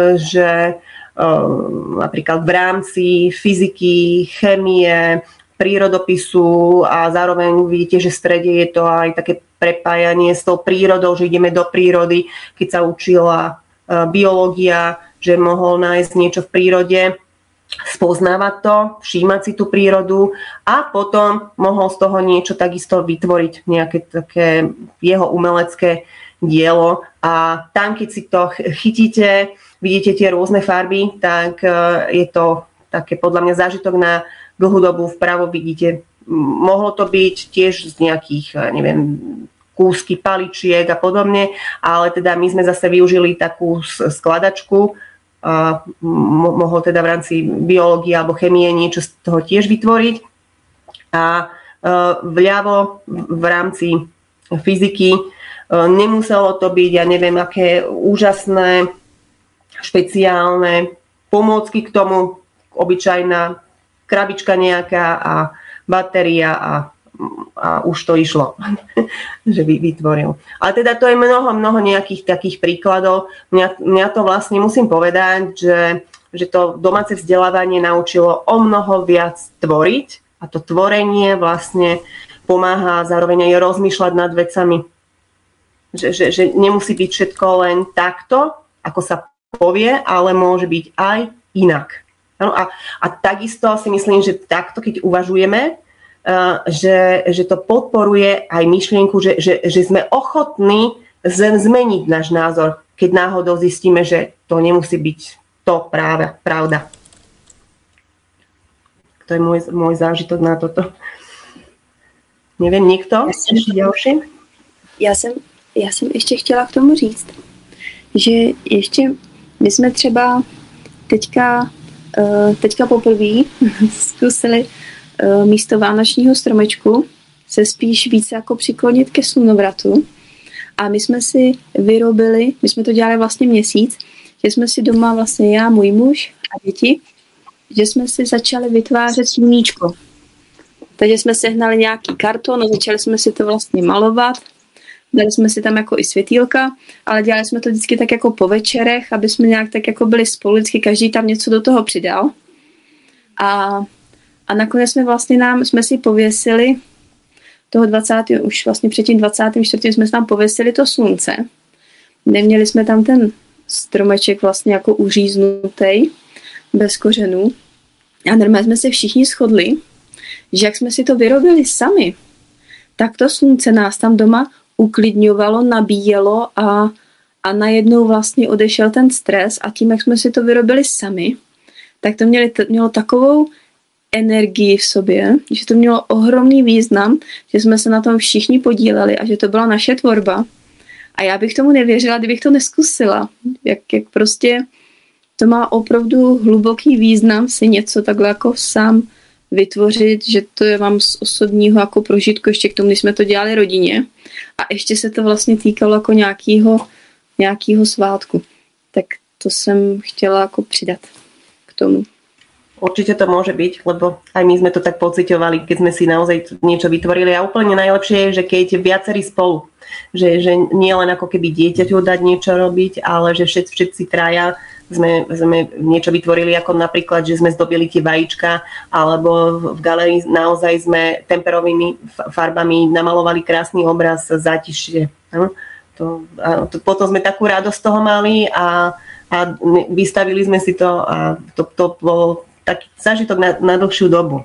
že napríklad v rámci fyziky, chémie, prírodopisu a zároveň vidíte, že v strede je to aj také prepájanie s tou prírodou, že ideme do prírody, keď sa učila biológia, že mohol nájsť niečo v prírode, spoznávať to, všímať si tú prírodu a potom mohol z toho niečo takisto vytvoriť, nejaké také jeho umelecké dielo a tam, keď si to chytíte, vidíte tie rôzne farby, tak je to také podľa mňa zážitok na dlhú dobu. Vpravo vidíte, mohlo to byť tiež z nejakých, neviem, kúsky paličiek a podobne, ale teda my sme zase využili takú skladačku, a mohol teda v rámci biológie alebo chemie niečo z toho tiež vytvoriť a vľavo v rámci fyziky nemuselo to byť, ja neviem, aké úžasné, špeciálne pomôcky k tomu, obyčajná krabička nejaká a batéria a, a už to išlo, že by vytvoril. Ale teda to je mnoho, mnoho nejakých takých príkladov. Mňa, mňa to vlastne musím povedať, že, že to domáce vzdelávanie naučilo o mnoho viac tvoriť a to tvorenie vlastne pomáha zároveň aj rozmýšľať nad vecami. Že, že, že nemusí byť všetko len takto, ako sa povie, ale môže byť aj inak. Ano, a, a takisto si myslím, že takto, keď uvažujeme, uh, že, že to podporuje aj myšlienku, že, že, že sme ochotní zmeniť náš názor, keď náhodou zistíme, že to nemusí byť to práve, pravda. To je môj, môj zážitok na toto. Neviem, niekto? Ja jsem, ďalší? Já jsem Já jsem ještě chtěla k tomu říct, že ještě my jsme třeba teďka, teďka poprvé zkusili místo vánočního stromečku se spíš více jako přiklonit ke slunovratu a my jsme si vyrobili, my jsme to dělali vlastně měsíc, že jsme si doma vlastně já, můj muž a děti, že jsme si začali vytvářet sluníčko. Takže jsme sehnali nějaký karton a začali jsme si to vlastně malovat. Dali jsme si tam jako i světýlka, ale dělali jsme to vždycky tak jako po večerech, aby jsme nějak tak jako byli spolu, vždycky každý tam něco do toho přidal. A, a nakonec jsme vlastně nám, jsme si pověsili toho dvacátého už vlastně před tím dvacátým čtvrtým jsme si tam pověsili to slunce. Neměli jsme tam ten stromeček vlastně jako uříznutý, bez kořenů. A normálně jsme se všichni shodli, že jak jsme si to vyrobili sami, tak to slunce nás tam doma uklidňovalo, nabíjelo a, a najednou vlastně odešel ten stres a tím, jak jsme si to vyrobili sami, tak to měli, mělo takovou energii v sobě, že to mělo ohromný význam, že jsme se na tom všichni podíleli a že to byla naše tvorba. A já bych tomu nevěřila, kdybych to neskusila. Jak, jak prostě to má opravdu hluboký význam si něco takhle jako sám vytvořit, že to je vám z osobního jako prožitku, ještě k tomu, když jsme to dělali rodině a ještě se to vlastně týkalo jako nějakého, nějakého svátku. Tak to jsem chtěla jako přidat k tomu. Určite to môže byť, lebo aj my sme to tak pociťovali, keď sme si naozaj niečo vytvorili a úplne najlepšie je, že keď viacerí spolu, že, že nie len ako keby dieťaťu dať niečo robiť, ale že všetci, všetci traja sme, sme niečo vytvorili, ako napríklad, že sme zdobili tie vajíčka, alebo v galérii naozaj sme temperovými farbami namalovali krásny obraz zátišie. To, a to, potom sme takú radosť z toho mali a, a vystavili sme si to a to, to bolo taký zážitok na, na dlhšiu dobu.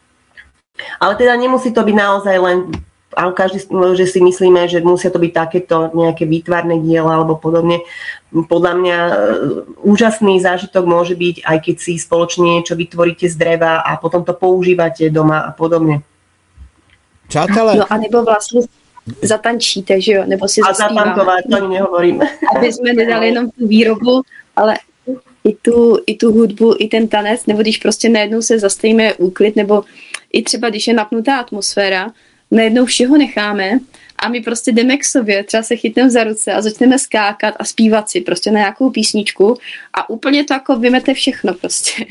Ale teda nemusí to byť naozaj len, ale každý, že si myslíme, že musia to byť takéto nejaké výtvarné diela alebo podobne. Podľa mňa úžasný zážitok môže byť, aj keď si spoločne niečo vytvoríte z dreva a potom to používate doma a podobne. Přátelé. No a nebo vlastně zatančíte, že jo? Nebo si zaspíváme. A zatankovať, to ani nehovorím. Aby jsme nedali jenom tu výrobu, ale i tu, i tu hudbu, i ten tanec, nebo když prostě najednou se zastavíme úklid, nebo i třeba když je napnutá atmosféra, najednou všeho necháme a my prostě jdeme k sobě, třeba se chytneme za ruce a začneme skákat a zpívat si prostě na nějakou písničku a úplně to jako vymete všechno prostě.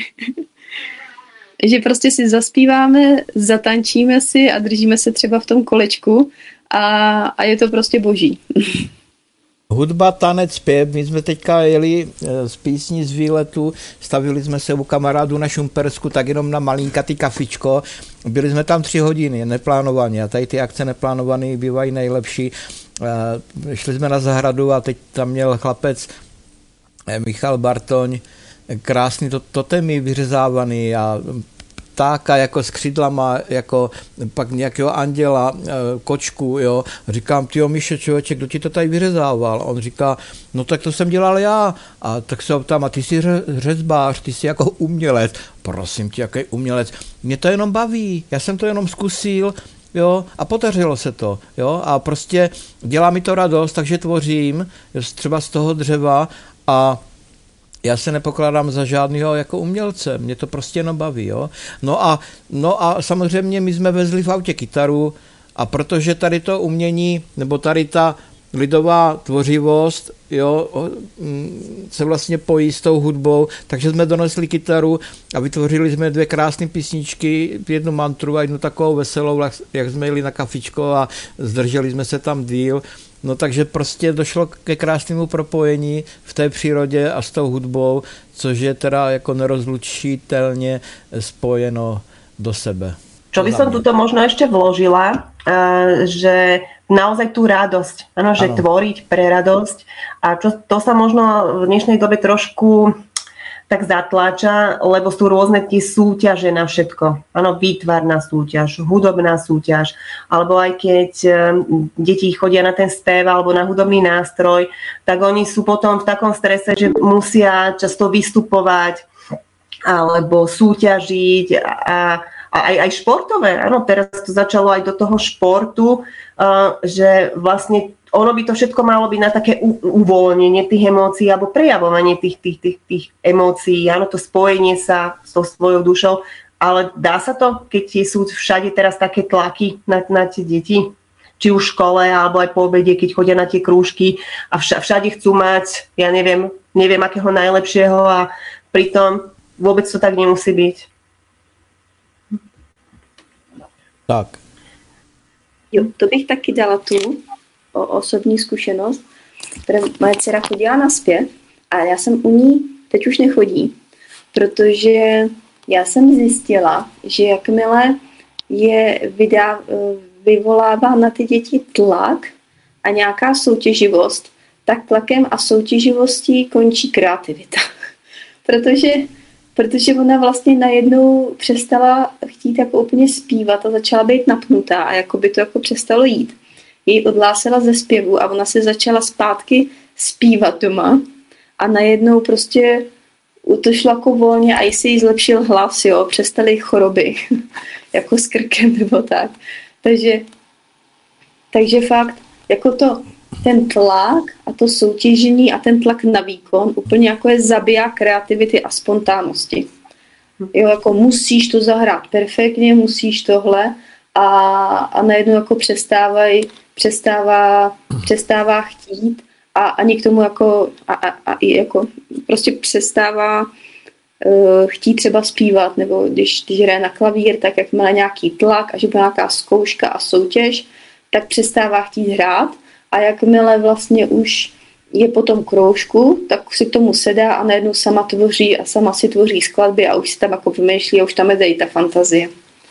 Že prostě si zaspíváme, zatančíme si a držíme se třeba v tom kolečku a, a je to prostě boží. Hudba, tanec, zpěv. My jsme teďka jeli z písní z výletu, stavili jsme se u kamarádů na Šumpersku, tak jenom na malinkatý kafičko. Byli jsme tam tři hodiny, neplánovaně. A tady ty akce neplánované bývají nejlepší. Šli jsme na zahradu a teď tam měl chlapec Michal Bartoň, krásný to, totemy vyřezávaný a ptáka jako s křídlama, jako pak nějakého anděla, kočku, jo. Říkám, tyjo, Míšo, člověče, kdo ti to tady vyřezával? On říká, no tak to jsem dělal já. A tak se ptám, a ty jsi řezbář, ty jsi jako umělec. Prosím tě, jaký umělec? Mě to jenom baví, já jsem to jenom zkusil, jo, a podařilo se to, jo, a prostě dělá mi to radost, takže tvořím, třeba z toho dřeva a já se nepokládám za žádného jako umělce, mě to prostě jenom baví, jo. No a, no a samozřejmě my jsme vezli v autě kytaru a protože tady to umění, nebo tady ta lidová tvořivost, jo, se vlastně pojí s tou hudbou, takže jsme donesli kytaru a vytvořili jsme dvě krásné písničky, jednu mantru a jednu takovou veselou, jak jsme jeli na kafičko a zdrželi jsme se tam díl. No takže prostě došlo ke krásnému propojení v té přírodě a s tou hudbou, což je teda jako nerozlučitelně spojeno do sebe. Čo by som tuto možno ešte vložila, že naozaj tú radosť, ano, že ano. Tvoriť pre radosť a čo, to sa možno v dnešnej dobe trošku tak zatláča, lebo sú rôzne tie súťaže na všetko. Áno, výtvarná súťaž, hudobná súťaž, alebo aj keď deti chodia na ten spev alebo na hudobný nástroj, tak oni sú potom v takom strese, že musia často vystupovať alebo súťažiť a, a aj, aj športové. Áno, teraz to začalo aj do toho športu, že vlastne ono by to všetko malo byť na také uvoľnenie tých emócií alebo prejavovanie tých, tých, tých, tých emócií, áno, to spojenie sa s tou svojou dušou, ale dá sa to, keď sú všade teraz také tlaky na, na tie deti, či už v škole, alebo aj po obede, keď chodia na tie krúžky a všade chcú mať, ja neviem, neviem akého najlepšieho a pritom vôbec to tak nemusí byť. Tak. Jo, to bych taky dala tu o osobní zkušenost, které moje dcera chodila na zpěv a já jsem u ní, teď už nechodí, protože já jsem zjistila, že jakmile je vydá, vyvolává na ty děti tlak a nějaká soutěživost, tak tlakem a soutěživostí končí kreativita. protože, protože ona vlastně najednou přestala chtít jako úplně zpívat a začala být napnutá a jako by to jako přestalo jít. Jej odhlásila ze zpěvu a ona se začala zpátky zpívat doma a najednou prostě to šlo jako volně a jestli jí zlepšil hlas, jo, přestaly choroby, jako s krkem nebo tak. Takže, takže fakt, jako to, ten tlak a to soutěžení a ten tlak na výkon úplně jako je zabíjá kreativity a spontánnosti. Jo, jako musíš to zahrát perfektně, musíš tohle a, a najednou jako přestávají přestává, přestává chtít a ani k tomu jako, a, a, a jako prostě přestává uh, chtít třeba zpívat, nebo když, když hraje na klavír, tak jakmile nějaký tlak a že bude nějaká zkouška a soutěž, tak přestává chtít hrát a jakmile vlastně už je po tom kroužku, tak si k tomu sedá a najednou sama tvoří a sama si tvoří skladby a už si tam jako vymýšlí a už tam je tady ta fantazie.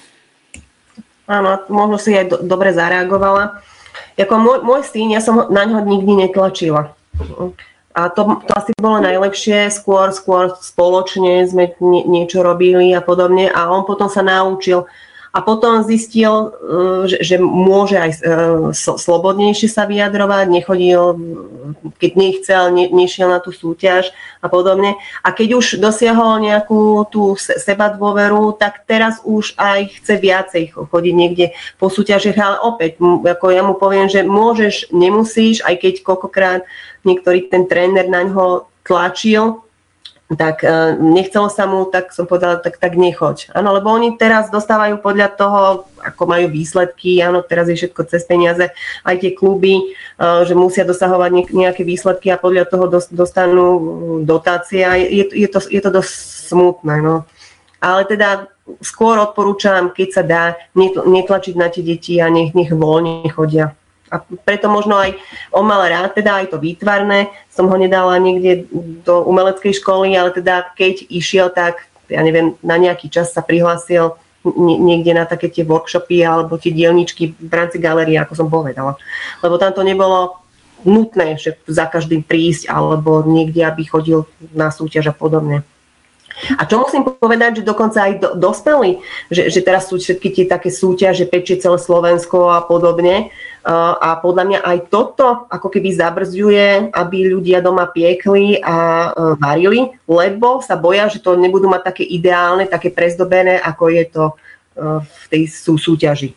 Áno, možno si aj do, dobre zareagovala. Jako môj, môj syn, ja som na ňo nikdy netlačila. A to, to asi bolo najlepšie, skôr, skôr spoločne sme nie, niečo robili a podobne a on potom sa naučil a potom zistil, že, že môže aj slobodnejšie sa vyjadrovať, nechodil, keď nechcel, ne, nešiel na tú súťaž a podobne. A keď už dosiahol nejakú tú seba dôveru, tak teraz už aj chce viacej chodiť niekde po súťažiach, ale opäť, ako ja mu poviem, že môžeš, nemusíš, aj keď koľkokrát niektorý ten tréner na ňo tlačil, tak nechcelo sa mu, tak som povedala, tak, tak nechoď. Áno, lebo oni teraz dostávajú podľa toho, ako majú výsledky, áno, teraz je všetko cez peniaze, aj tie kluby, že musia dosahovať nejaké výsledky a podľa toho dostanú dotácie a je, je, to, je to dosť smutné, no. Ale teda skôr odporúčam, keď sa dá, netlačiť na tie deti a nech, nech voľne chodia. A preto možno aj on mal rád, teda aj to výtvarné, som ho nedala niekde do umeleckej školy, ale teda keď išiel, tak ja neviem, na nejaký čas sa prihlásil niekde na také tie workshopy alebo tie dielničky v rámci galérie, ako som povedala. Lebo tam to nebolo nutné, že za každým prísť alebo niekde, aby chodil na súťaž a podobne. A čo musím povedať, že dokonca aj do, dospelí, že, že teraz sú všetky tie také súťaže, pečie celé Slovensko a podobne. Uh, a podľa mňa aj toto ako keby zabrzďuje, aby ľudia doma piekli a uh, varili, lebo sa boja, že to nebudú mať také ideálne, také prezdobené, ako je to uh, v tej sú, súťaži.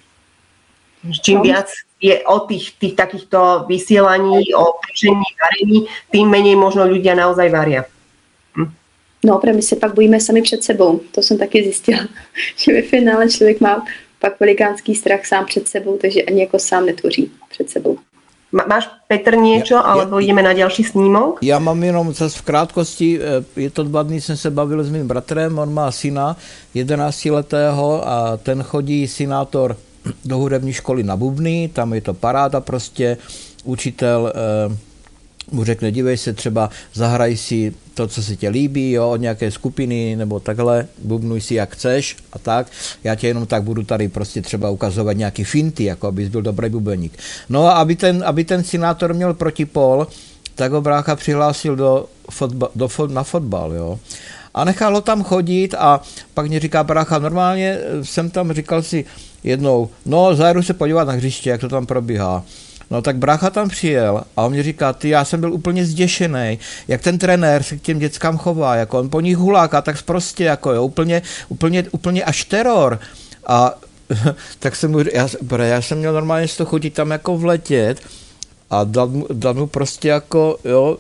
Čím viac je o tých, tých takýchto vysielaní, o pečení, varení, tým menej možno ľudia naozaj varia. Hm. No, opravdu my se pak bojíme sami před sebou. To jsem taky zjistila, že ve finále člověk má pak velikánský strach sám před sebou, takže ani jako sám netvoří před sebou. Máš, Petr, niečo, ja, alebo ja, ideme na ďalší snímok? Já mám jenom zase v krátkosti, je to dva dny, jsem se bavil s mým bratrem, on má syna jedenáctiletého a ten chodí synátor do hudební školy na bubny, tam je to paráda prostě, učitel eh, mu řekne, dívej se, třeba zahraj si to, co se tě líbí, jo, od nějaké skupiny nebo takhle, bubnuj si jak chceš a tak. Já tě jenom tak budu tady prostě třeba ukazovat nějaký finty, jako abys byl dobrý bubeník. No a aby ten, aby ten synátor měl protipol, tak ho brácha přihlásil do fotba, do fot, na fotbal, jo. A nechal ho tam chodit a pak mě říká brácha, normálně jsem tam říkal si jednou, no zajdu se podívat na hřiště, jak to tam probíhá. No tak brácha tam přijel a on mě říká, ty, já jsem byl úplně zděšený, jak ten trenér se k těm dětskám chová, jako on po nich huláká tak prostě, jako jo, úplně, úplně, úplně až teror. A tak jsem mu, já, já jsem měl normálně z toho chodit tam jako vletět a dal mu, dal mu prostě jako, jo,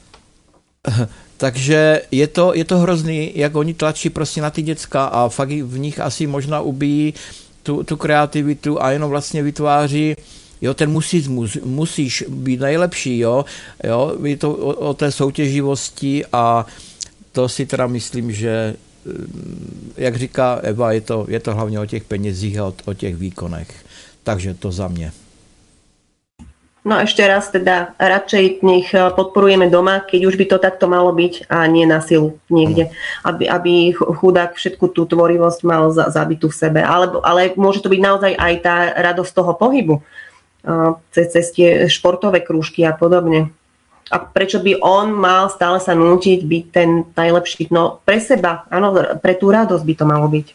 takže je to, je to hrozný, jak oni tlačí prostě na ty děcka a fakt v nich asi možná ubíjí tu, tu kreativitu a jenom vlastně vytváří, jo, ten musíš, musíš být nejlepší, jo, jo, je to o, o té soutěživosti a to si teda myslím, že jak říká Eva, je to, je to hlavně o těch penězích a o, o těch výkonech. Takže to za mě. No ešte raz teda, radšej nech podporujeme doma, keď už by to takto malo byť a nie na silu niekde. Aby, aby chudák všetku tú tvorivosť mal za, zabitú v sebe. Ale, ale môže to byť naozaj aj tá radosť toho pohybu. Cez, cez tie športové krúžky a podobne. A prečo by on mal stále sa nútiť byť ten najlepší? No pre seba, áno, pre tú radosť by to malo byť.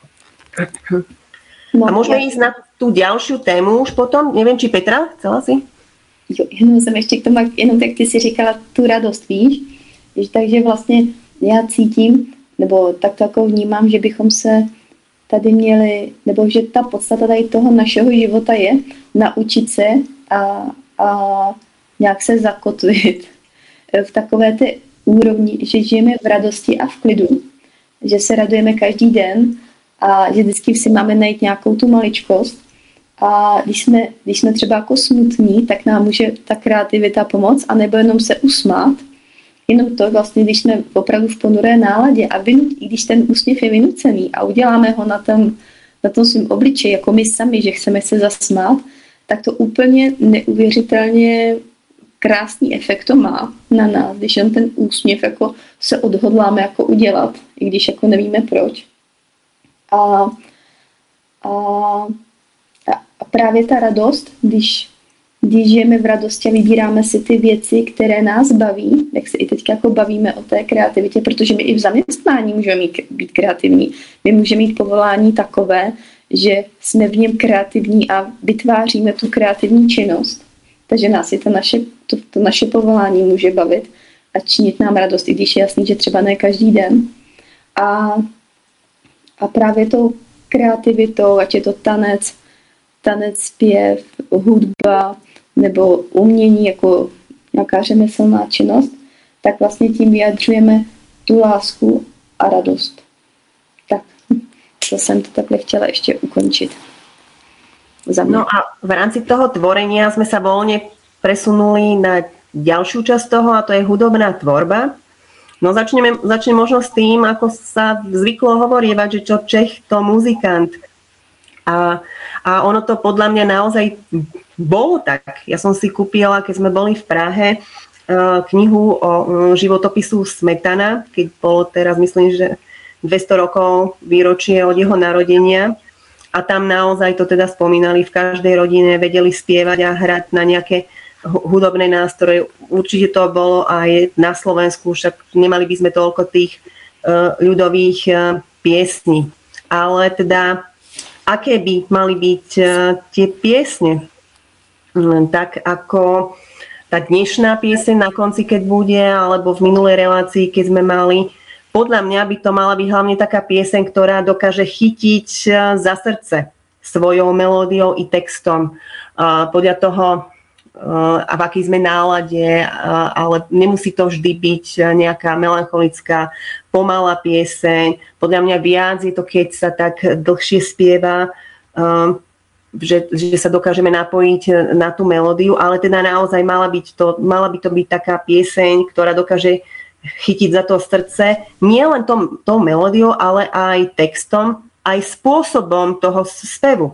No, a môžeme ja... ísť na tú ďalšiu tému už potom? Neviem, či Petra, chcela si? Jo, jenom jsem ještě k tomu, jenom tak ty si říkala tu radost, víš? víš? Takže vlastně já cítím, nebo tak to jako vnímám, že bychom se tady měli, nebo že ta podstata tady toho našeho života je naučit se a, a nějak se zakotvit v takové té úrovni, že žijeme v radosti a v klidu, že se radujeme každý den a že vždycky si máme najít nějakou tu maličkost. A když jsme, když jsme třeba jako smutní, tak nám může ta kreativita pomoct, anebo jenom se usmát. Jenom to vlastně, když jsme opravdu v ponuré náladě a vynut, i když ten úsměv je vynucený a uděláme ho na tom, na tom svým obličeji, jako my sami, že chceme se zasmát, tak to úplně neuvěřitelně krásný efekt to má na nás, když jen ten úsměv jako se odhodláme jako udělat, i když jako nevíme proč. A, a A právě ta radost, když, když žijeme v radosti a vybíráme si ty věci, které nás baví, jak se i teď jako bavíme o té kreativitě, protože my i v zaměstnání můžeme mít, být kreativní. My můžeme mít povolání takové, že jsme v něm kreativní a vytváříme tu kreativní činnost. Takže nás i to naše, to, to naše povolání může bavit a činit nám radost, i když je jasný, že třeba ne každý den. A, a právě tou kreativitou, ať je to tanec, tanec, zpěv, hudba nebo umění jako nějaká řemeslná činnost, tak vlastně tím vyjadřujeme tu lásku a radost. Tak, to jsem to takhle chtěla ještě ukončit. No a v rámci toho tvorenia sme sa voľne presunuli na ďalšiu časť toho, a to je hudobná tvorba. No začneme, začnem možno s tým, ako sa zvyklo hovorievať, že čo Čech, to muzikant. A, a ono to podľa mňa naozaj bolo tak. Ja som si kúpila, keď sme boli v Prahe, knihu o životopisu Smetana, keď bolo teraz, myslím, že dvesto rokov výročie od jeho narodenia. A tam naozaj to teda spomínali, v každej rodine vedeli spievať a hrať na nejaké hudobné nástroje. Určite to bolo aj na Slovensku, však nemali by sme toľko tých uh, ľudových uh, piesní. Ale teda, aké by mali byť uh, tie piesne? Um, tak ako tá dnešná pieseň na konci, keď bude, alebo v minulej relácii, keď sme mali. Podľa mňa by to mala byť hlavne taká pieseň, ktorá dokáže chytiť za srdce svojou melódiou i textom. Podľa toho, a v akej sme nálade, ale nemusí to vždy byť nejaká melancholická, pomalá pieseň. Podľa mňa viac je to, keď sa tak dlhšie spieva, že, že sa dokážeme napojiť na tú melódiu, ale teda naozaj mala, byť to, mala by to byť taká pieseň, ktorá dokáže chytiť za to srdce, nie len tom, tou melódiou, ale aj textom, aj spôsobom toho spevu.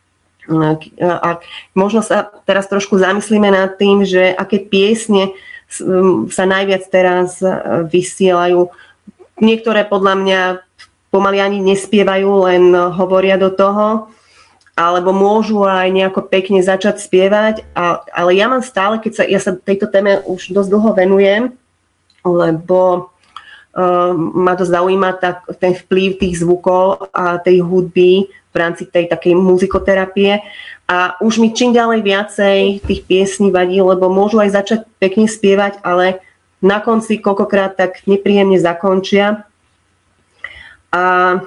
A možno sa teraz trošku zamyslíme nad tým, že aké piesne sa najviac teraz vysielajú. Niektoré podľa mňa pomaly ani nespievajú, len hovoria do toho, alebo môžu aj nejako pekne začať spievať. A, ale ja mám stále, keď sa, ja sa tejto téme už dosť dlho venujem, lebo uh, ma to zaujíma tak, ten vplyv tých zvukov a tej hudby v rámci tej takej muzikoterapie. A už mi čím ďalej viacej tých piesní vadí, lebo môžu aj začať pekne spievať, ale na konci koľkokrát tak nepríjemne zakončia. A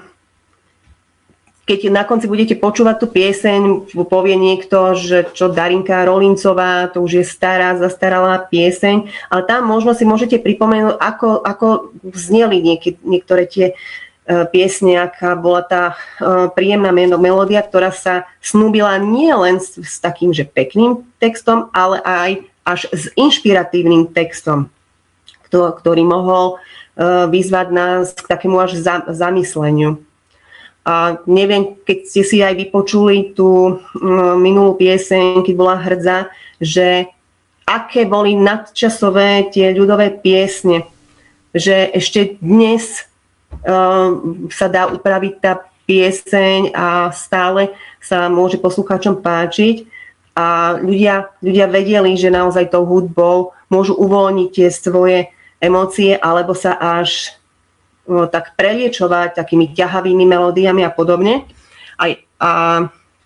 keď na konci budete počúvať tú pieseň, povie niekto, že čo Darinka Rolincová, to už je stará, zastaralá pieseň, ale tam možno si môžete pripomenúť, ako, ako zneli nieky, niektoré tie uh, piesne, aká bola tá uh, príjemná melódia, ktorá sa snúbila nie len s, s takým, že pekným textom, ale aj až s inšpiratívnym textom, kto, ktorý mohol uh, vyzvať nás k takému až za, zamysleniu. A neviem, keď ste si aj vypočuli tú minulú pieseň, keď bola Hrdza, že aké boli nadčasové tie ľudové piesne, že ešte dnes uh, sa dá upraviť tá pieseň a stále sa môže poslucháčom páčiť a ľudia, ľudia vedeli, že naozaj tou hudbou môžu uvoľniť tie svoje emócie alebo sa až tak preliečovať takými ťahavými melódiami a podobne. Aj, a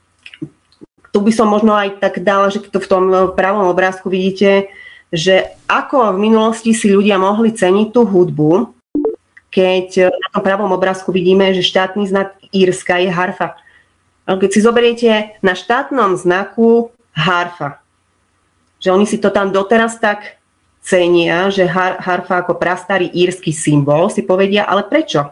tu by som možno aj tak dala, že to v tom pravom obrázku vidíte, že ako v minulosti si ľudia mohli ceniť tú hudbu, keď na tom pravom obrázku vidíme, že štátny znak Írska je harfa. Keď si zoberiete na štátnom znaku harfa, že oni si to tam doteraz tak cenia, že har, harfa ako prastarý írsky symbol, si povedia, ale prečo?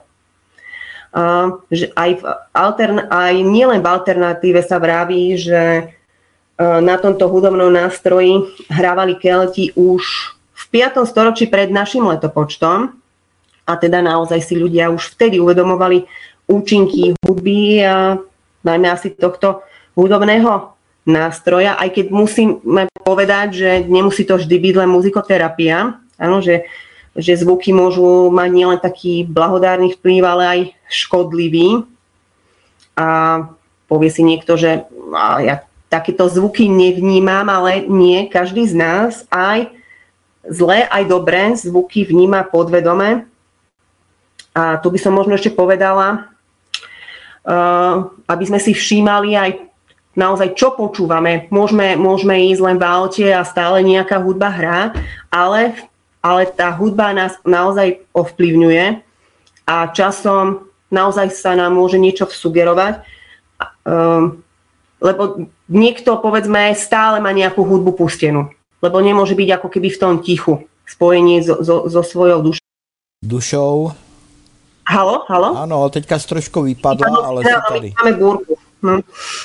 Uh, že aj, v altern, aj nielen v alternatíve sa vraví, že uh, na tomto hudobnom nástroji hrávali Kelti už v piatom storočí pred našim letopočtom a teda naozaj si ľudia už vtedy uvedomovali účinky hudby a najmä asi tohto hudobného nástroja, aj keď musíme povedať, že nemusí to vždy byť len muzikoterapia, áno, že, že zvuky môžu mať nielen taký blahodárny vplyv, ale aj škodlivý. A povie si niekto, že ja takéto zvuky nevnímam, ale nie, každý z nás aj zlé, aj dobré zvuky vníma podvedome. A tu by som možno ešte povedala, aby sme si všímali aj naozaj, čo počúvame. Môžeme, môžeme ísť len v aute a stále nejaká hudba hrá, ale, ale tá hudba nás naozaj ovplyvňuje a časom naozaj sa nám môže niečo vsugerovať, um, lebo niekto, povedzme, stále má nejakú hudbu pustenú, lebo nemôže byť ako keby v tom tichu, spojenie so, so, so svojou dušou. Dušou. Halo, halo? Ano, teďka jsi trošku vypadla, Ano, ale jsi tady. Máme búrku. Hm.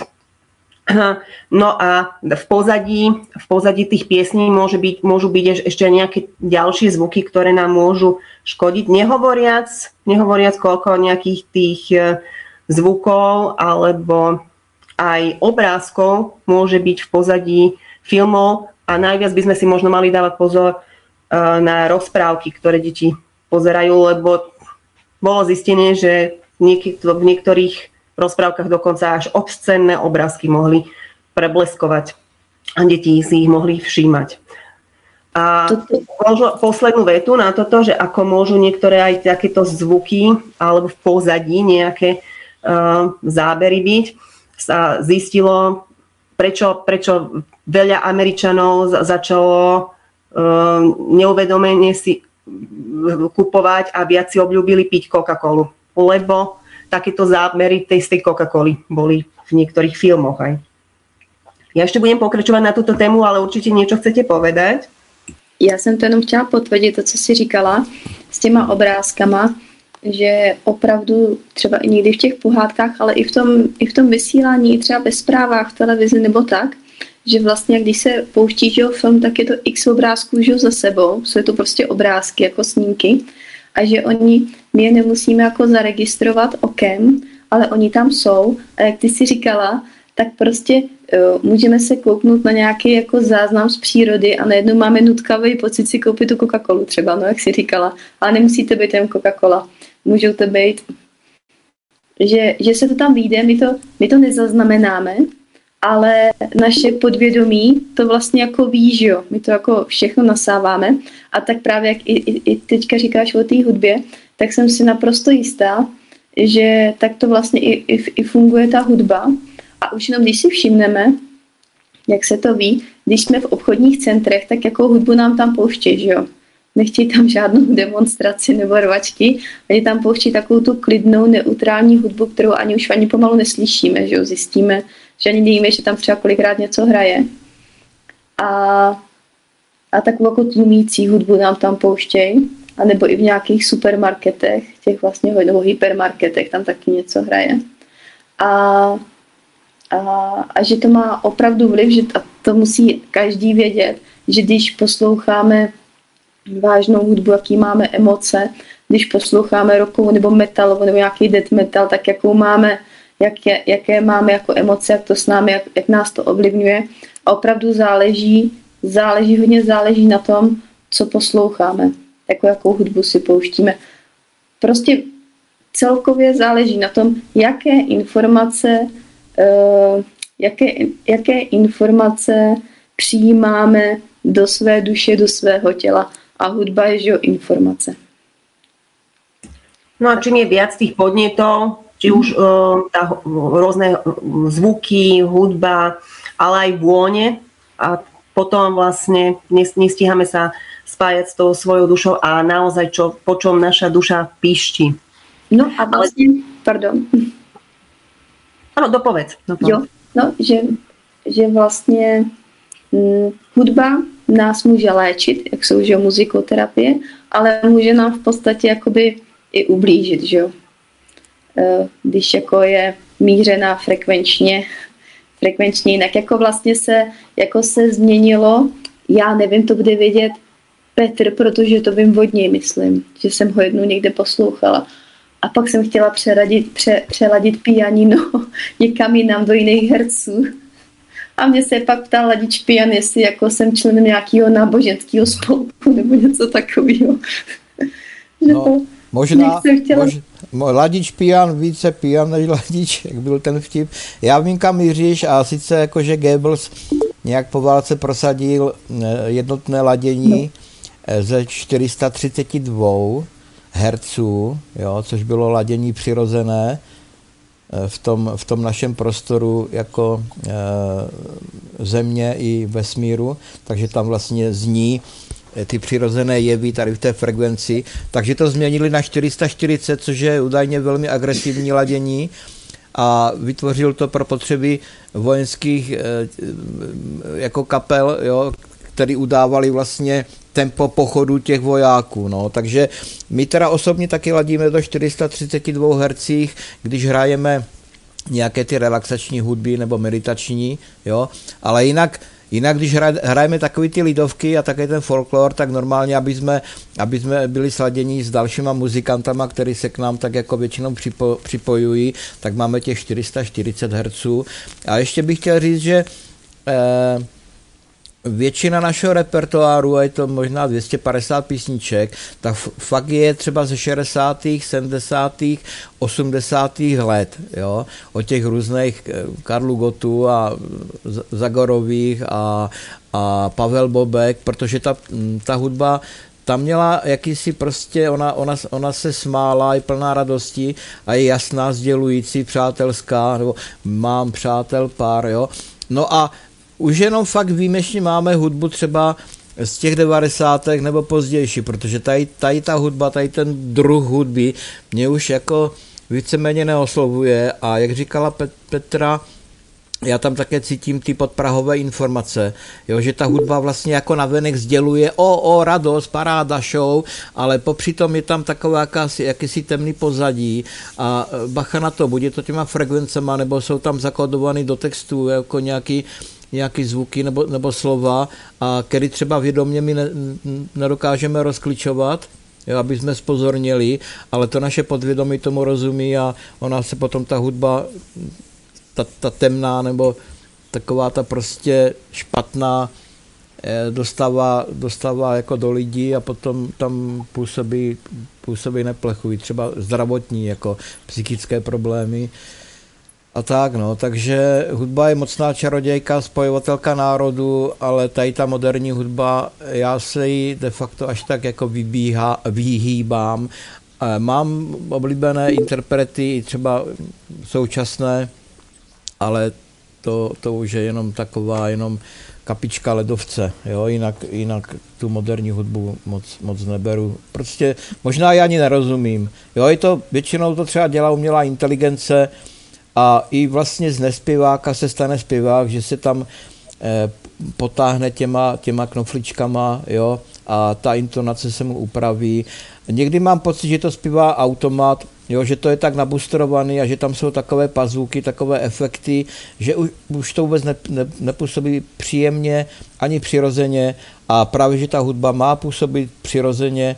No a v pozadí, v pozadí tých piesní môže byť, môžu byť ešte nejaké ďalšie zvuky, ktoré nám môžu škodiť. Nehovoriac, nehovoriac koľko nejakých tých zvukov alebo aj obrázkov môže byť v pozadí filmov a najviac by sme si možno mali dávať pozor na rozprávky, ktoré deti pozerajú, lebo bolo zistené, že v niektorých rozprávkach dokonca až obscénne obrázky mohli prebleskovať a deti si ich mohli všímať. A možno poslednú vetu na toto, že ako môžu niektoré aj takéto zvuky alebo v pozadí nejaké uh, zábery byť, sa zistilo, prečo, prečo veľa Američanov začalo uh, neuvedomene si kupovať a viac si obľúbili piť Coca-Colu, lebo takéto zábery tej, z tej Coca-Coly boli v niektorých filmoch aj. Ja ešte budem pokračovať na túto tému, ale určitě něco chcete povedať? Já jsem to jenom chtěla potvrdit, to, co jsi říkala s těma obrázkama, že opravdu třeba i někdy v těch pohádkách, ale i v tom, i v tom vysílání, třeba ve zprávách, v televizi nebo tak, že vlastně, když se pouští že film, tak je to x obrázků že za sebou, jsou to prostě obrázky jako snímky, a že oni, my je nemusíme jako zaregistrovat okem, ale oni tam jsou a jak ty si říkala, tak prostě uh, můžeme se kouknout na nějaký jako záznam z přírody a najednou máme nutkavý pocit si koupit tu Coca-Colu třeba, no jak si říkala, ale nemusí to být jen Coca-Cola, můžou to být, že, že se to tam vyjde, my to, my to nezaznamenáme, ale naše podvědomí to vlastně jako ví, že jo, my to jako všechno nasáváme a tak právě jak i, i, i teďka říkáš o té hudbě, tak jsem si naprosto jistá, že tak to vlastně i, i, i funguje ta hudba a už jenom když si všimneme, jak se to ví, když jsme v obchodních centrech, tak jakou hudbu nám tam pouští, že jo. Nechtějí tam žádnou demonstraci nebo rvačky, oni tam pouští takovou tu klidnou, neutrální hudbu, kterou ani už ani pomalu neslyšíme, že jo, zjistíme, že ani nevíme, že tam třeba kolikrát něco hraje. A, a takovou jako tlumící hudbu nám tam pouštějí, anebo i v nějakých supermarketech, těch vlastně, nebo hypermarketech, tam taky něco hraje. A, a, a že to má opravdu vliv, že to, to musí každý vědět, že když posloucháme vážnou hudbu, jaký máme emoce, když posloucháme rockovou nebo metalovou nebo nějaký death metal, tak jakou máme, jaké, jaké máme jako emoce, jak to s námi, jak, jak nás to ovlivňuje. A opravdu záleží, záleží, hodně záleží na tom, co posloucháme, jako jakou hudbu si pouštíme. Prostě celkově záleží na tom, jaké informace, uh, jaké, jaké informace přijímáme do své duše, do svého těla. A hudba je, že jo, informace. No a čím je viac tých podnetov, či už uh, tá, rôzne zvuky, hudba, ale aj vône a potom vlastne nestíhame sa spájať s tou svojou dušou a naozaj čo, po čom naša duša píšti. No a vlastně, ale... pardon. Ano, dopovedz. dopovedz. Jo, no, že, že vlastně hm, hudba nás může léčit, jak jsou, že jo, muzikoterapie, ale může nám v podstatě jakoby i ublížit, že jo. Když jako je mířená frekvenčně, frekvenčně jinak, jako vlastně se, jako se změnilo, já nevím, to bude vědět Petr, protože to vím od něj, myslím, že jsem ho jednou někde poslouchala. A pak jsem chtěla přeradit, pře, přeladit pianino někam jinam do jiných herců. A mě se pak ptal ladič pian, jestli jako jsem členem nějakého náboženského spolku nebo něco takového. No, možná, mož, ladič pian, více pian než ladič, jak byl ten vtip. Já vím, kam míříš a sice jako, že Goebbels nějak po válce prosadil jednotné ladění no. ze čtyři sta třicet dva herců, jo, což bylo ladění přirozené v tom, v tom našem prostoru jako e, země i vesmíru, takže tam vlastně zní ty přirozené jevy tady v té frekvenci, takže to změnili na čtyři sta čtyřicet, což je údajně velmi agresivní ladění a vytvořil to pro potřeby vojenských e, jako kapel, jo, který udávali vlastně tempo pochodu těch vojáků. No. Takže my teda osobně taky ladíme do čtyři sta třicet dva hertzů, když hrajeme nějaké ty relaxační hudby nebo meditační, jo, ale jinak Jinak, když hrajeme takový ty lidovky a také ten folklor, tak normálně, aby jsme, aby jsme byli sladění s dalšíma muzikantama, který se k nám tak jako většinou připo, připojují, tak máme těch čtyři sta čtyřicet hertzů. A ještě bych chtěl říct, že eh, většina našeho repertoáru, a je to možná dvě stě padesát písniček, tak fakt je třeba ze šedesátých, sedmdesátých, osmdesátých let, jo, od těch různých Karlu Gottů a Zagorových a, a Pavel Bobek, protože ta, ta hudba tam měla jakýsi prostě, ona, ona, ona se smála, je plná radosti a je jasná, sdělující, přátelská, nebo mám přátel pár, jo. No a už jenom fakt výjimečně máme hudbu třeba z těch devadesátek nebo pozdější, protože tady, tady ta hudba, tady ten druh hudby mě už jako víceméně neoslovuje a jak říkala Pet- Petra, já tam také cítím ty podprahové informace, jo, že ta hudba vlastně jako navenek sděluje o, o, radost, paráda, show, ale popřitom je tam taková jakási, jakýsi temný pozadí a bacha na to, buď je to těma frekvencema, nebo jsou tam zakódovaný do textu jako nějaký nějaký zvuky nebo, nebo slova, a který třeba vědomě my ne, nedokážeme rozklíčovat, jo, aby jsme spozornili, ale to naše podvědomí tomu rozumí a ona se potom ta hudba, ta, ta temná nebo taková ta prostě špatná dostává, dostává jako do lidí a potom tam působí, působí neplechují, třeba zdravotní, jako psychické problémy. A tak, no, takže hudba je mocná čarodějka, spojovatelka národu, ale tady ta moderní hudba, já se jí de facto až tak jako vybíhá, vyhýbám. Mám oblíbené interprety, třeba současné, ale to, to už je jenom taková, jenom kapička ledovce, jo, jinak, jinak tu moderní hudbu moc, moc neberu. Prostě možná já ani nerozumím. Jo, je to, většinou to třeba dělá umělá inteligence, a i vlastně z nespěváka se stane zpěvák, že se tam eh, potáhne těma, těma knofličkama, jo, a ta intonace se mu upraví. Někdy mám pocit, že to zpívá automat, jo, že to je tak nabustrovaný a že tam jsou takové pazůky, takové efekty, že už, už to vůbec ne, ne, nepůsobí příjemně ani přirozeně a právě, že ta hudba má působit přirozeně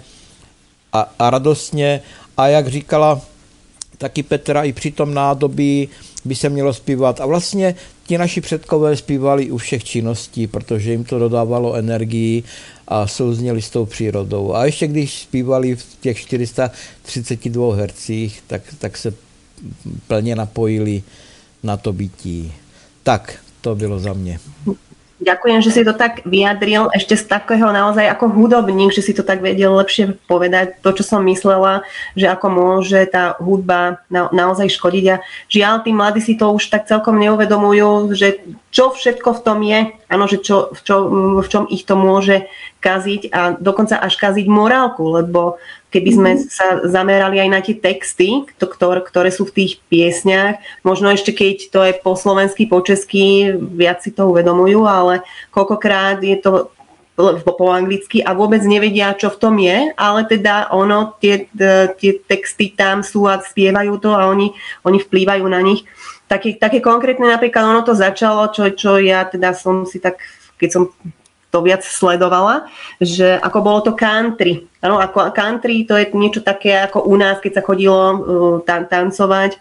a, a radostně a jak říkala taky Petra, i při tom nádobí by se mělo zpívat. A vlastně ti naši předkové zpívali u všech činností, protože jim to dodávalo energii a souzněli s tou přírodou. A ještě když zpívali v těch čtyři sta třicet dva hertzích, tak, tak se plně napojili na to bytí. Tak, to bylo za mě. Ďakujem, že si to tak vyjadril, ešte z takého naozaj ako hudobník, že si to tak vedel lepšie povedať, to, čo som myslela, že ako môže tá hudba na, naozaj škodiť. A žiaľ, tí mladí si to už tak celkom neuvedomujú, že čo všetko v tom je, áno, že čo, v, čo, v čom ich to môže kaziť a dokonca až kaziť morálku, lebo keby sme sa zamerali aj na tie texty, ktoré, ktoré sú v tých piesňach, možno ešte keď to je po slovensky, po česky, viac si to uvedomujú, ale koľkokrát je to po anglicky a vôbec nevedia, čo v tom je, ale teda ono, tie, tie texty tam sú a spievajú to a oni, oni vplývajú na nich. Také, také konkrétne napríklad ono to začalo, čo, čo ja teda som si tak, keď som to viac sledovala, že ako bolo to country. Ano, ako country to je niečo také ako u nás, keď sa chodilo uh, tan- tancovať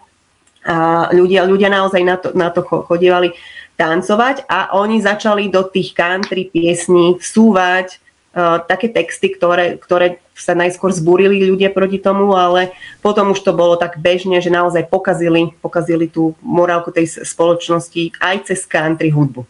a ľudia, ľudia naozaj na to, na to chodievali tancovať a oni začali do tých country piesní vsúvať uh, také texty, ktoré, ktoré sa najskôr zbúrili ľudia proti tomu, ale potom už to bolo tak bežne, že naozaj pokazili, pokazili tú morálku tej spoločnosti aj cez country hudbu.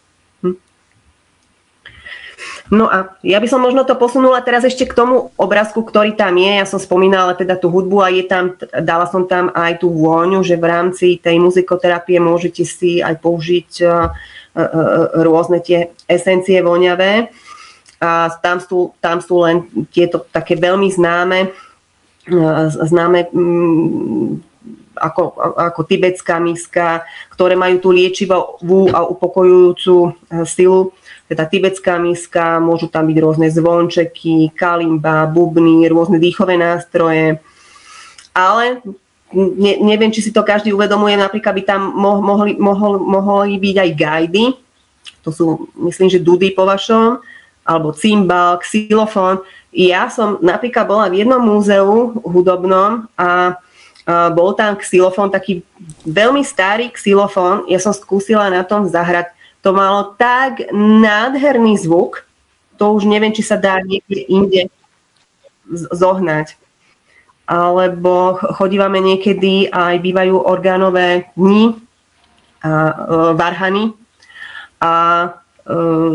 No a ja by som možno to posunula teraz ešte k tomu obrázku, ktorý tam je. Ja som spomínala teda tú hudbu a je tam, dala som tam aj tú vôňu, že v rámci tej muzikoterapie môžete si aj použiť uh, uh, rôzne tie esencie voňavé. A tam sú, tam sú len tieto také veľmi známe, uh, známe um, ako, ako tibetská miska, ktoré majú tú liečivú a upokojujúcu silu. teda tibetská miska, môžu tam byť rôzne zvončeky, kalimba, bubny, rôzne dýchové nástroje. Ale ne, neviem, či si to každý uvedomuje, napríklad by tam mo- mohli, mohol, mohli byť aj gajdy, to sú, myslím, že dudy po vašom, alebo cymbal, xylofón. Ja som napríklad bola v jednom múzeu hudobnom a a bol tam xylofón, taký veľmi starý xylofón, ja som skúsila na tom zahrať. To malo tak nádherný zvuk, to už neviem, či sa dá niekde inde zohnať. Alebo chodívame niekedy, aj bývajú orgánové dni, a, e, varhany. A e,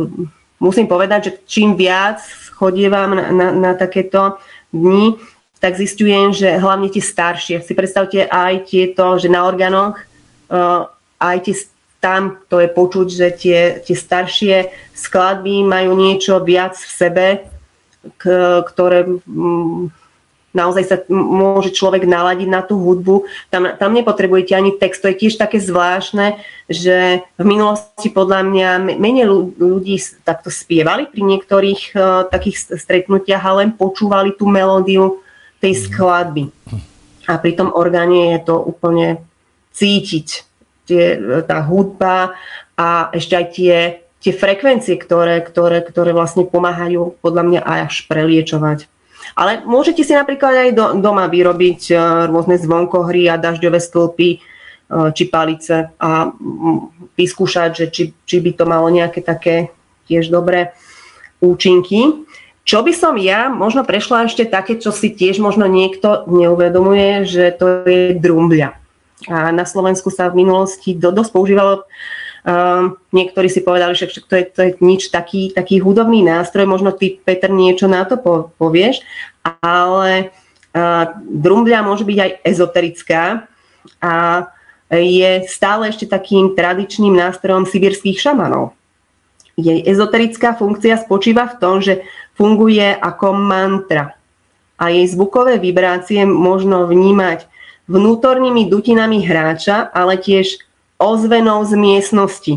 musím povedať, že čím viac chodívam na, na, na takéto dni, tak zistujem, že hlavne tie staršie. Si predstavte aj tieto, že na orgánoch, uh, aj tie, tam to je počuť, že tie, tie staršie skladby majú niečo viac v sebe, k, ktoré um, naozaj sa môže človek naladiť na tú hudbu. Tam, tam nepotrebujete ani text. To je tiež také zvláštne, že v minulosti podľa mňa menej ľudí takto spievali pri niektorých uh, takých stretnutiach, ale len počúvali tú melódiu tej skladby. A pri tom orgáne je to úplne cítiť. Tie, tá hudba a ešte aj tie, tie frekvencie, ktoré, ktoré, ktoré vlastne pomáhajú podľa mňa aj až preliečovať. Ale môžete si napríklad aj do, doma vyrobiť rôzne zvonkohry a dažďové stĺpy či palice a vyskúšať, že či, či by to malo nejaké také tiež dobré účinky. Čo by som ja možno prešla ešte také, čo si tiež možno niekto neuvedomuje, že to je drumbľa. A na Slovensku sa v minulosti do, dosť používalo, um, niektorí si povedali, že to je, to je nič taký, taký hudobný nástroj, možno ty, Peter, niečo na to po, povieš, ale uh, drumbľa môže byť aj ezoterická a je stále ešte takým tradičným nástrojom sibírskych šamanov. Jej ezoterická funkcia spočíva v tom, že funguje ako mantra a jej zvukové vibrácie možno vnímať vnútornými dutinami hráča, ale tiež ozvenou z miestnosti.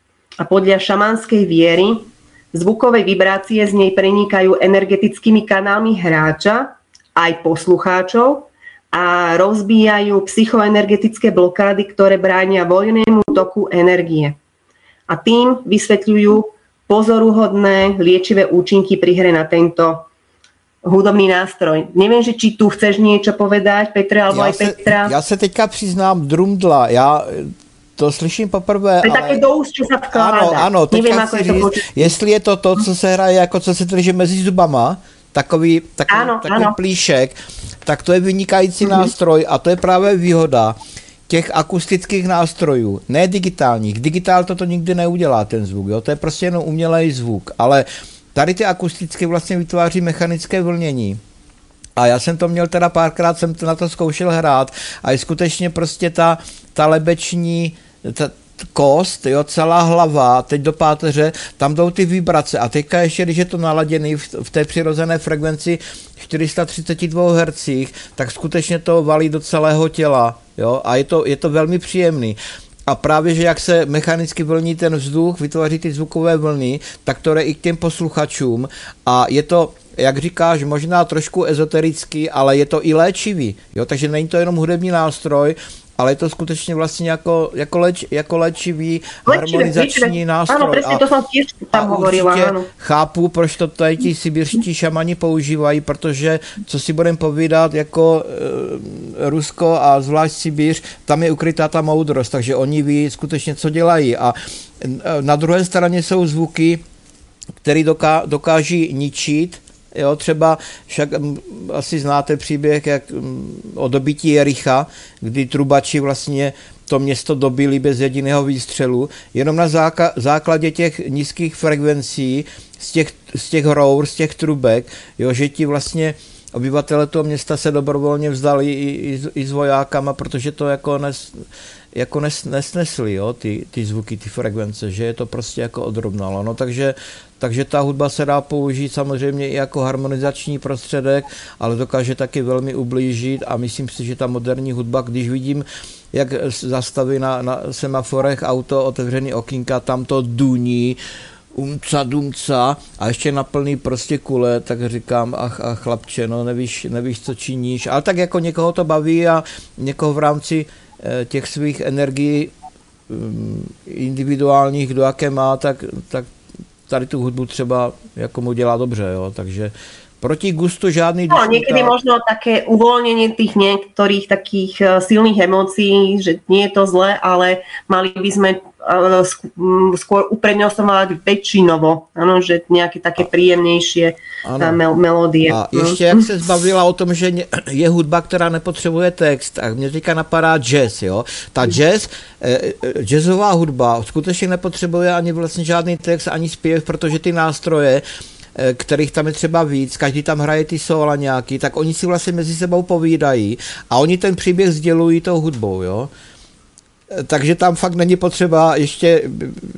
A podľa šamanskej viery zvukové vibrácie z nej prenikajú energetickými kanálmi hráča aj poslucháčov a rozbíjajú psychoenergetické blokády, ktoré bránia voľnému toku energie. A tým vysvetľujú pozoruhodné liečivé účinky pri hre na tento hudobný nástroj. Nevím, že či tu chceš niečo povedať, Petra, alebo já aj se, Petra. Já se teďka přiznám, drumdla, já to slyším poprvé. To je ale... také do úst, čo sa vkládá. Ano, ano, teďka Nevím, chci ako je to říct, jestli je to to, co se hraje, jako co se drží mezi zubama, takový, takový, ano, takový ano. plíšek, tak to je vynikající mm-hmm. nástroj a to je právě výhoda těch akustických nástrojů, ne digitálních. Digitál toto nikdy neudělá ten zvuk, jo? To je prostě jenom umělej zvuk, ale tady ty akustické vlastně vytváří mechanické vlnění. A já jsem to měl teda párkrát, jsem to na to zkoušel hrát a je skutečně prostě ta, ta lebeční ta kost, jo, celá hlava, teď do páteře, tam jdou ty vibrace a teďka ještě, když je to naladěný v, v té přirozené frekvenci čtyři sta třicet dva hertzů, tak skutečně to valí do celého těla, jo, a je to, je to velmi příjemný. A právě, že jak se mechanicky vlní ten vzduch, vytváří ty zvukové vlny, tak to jde i k těm posluchačům a je to, jak říkáš, možná trošku ezoterický, ale je to i léčivý, jo, takže není to jenom hudební nástroj, ale je to skutečně vlastně jako, jako, leč, jako léčivý harmonizační nástroj. Áno, presne, to som tiež tam hovorila. Áno. Chápu, proč to tady ti sibirští šamani používají, protože, co si budeme povídat, jako e, Rusko a zvlášť Sibíř, tam je ukrytá ta moudrost, takže oni ví skutečně, co dělají. A e, na druhé straně jsou zvuky, které doká, dokáží ničit. Jo, třeba však m, asi znáte příběh jak, m, o dobytí Jericha, kdy trubači vlastně to město dobili bez jediného výstřelu, jenom na záka- základě těch nízkých frekvencí z těch, z těch rour, z těch trubek, jo, že ti vlastně obyvatele toho města se dobrovolně vzdali i, i, i s vojákama, protože to jako, nes, jako nes, nesnesli, jo, ty, ty zvuky, ty frekvence, že je to prostě jako odrovnalo. No, takže, takže ta hudba se dá použít samozřejmě i jako harmonizační prostředek, ale dokáže taky velmi ublížit a myslím si, že ta moderní hudba, když vidím, jak zastaví na, na semaforech auto, otevřený okýnka, tam to duní, umca, dumca a ještě na plný prostě kule, tak říkám, ach, ach chlapče, no nevíš, nevíš, co činíš, ale tak jako někoho to baví a někoho v rámci eh, těch svých energií um, individuálních, kdo jaké má, tak, tak tady tu hudbu třeba jako mu dělá dobře, jo, takže proti gustu žádný... No, niekedy možno také uvoľnenie tých niektorých takých silných emócií, že nie je to zlé, ale mali by sme skôr uprednostňovať väčšinovo, ano, že nejaké také príjemnejšie mel- melódie. A ještě jak se zbavila o tom, že je hudba, která nepotřebuje text, a mě teďka napadá jazz, jo. Ta jazz, eh, jazzová hudba skutečně nepotřebuje ani vlastně žádný text, ani zpěv, protože ty nástroje, kterých tam je třeba víc, každý tam hraje ty sóla nějaký, tak oni si vlastně mezi sebou povídají a oni ten příběh sdělují tou hudbou, jo. Takže tam fakt není potřeba ještě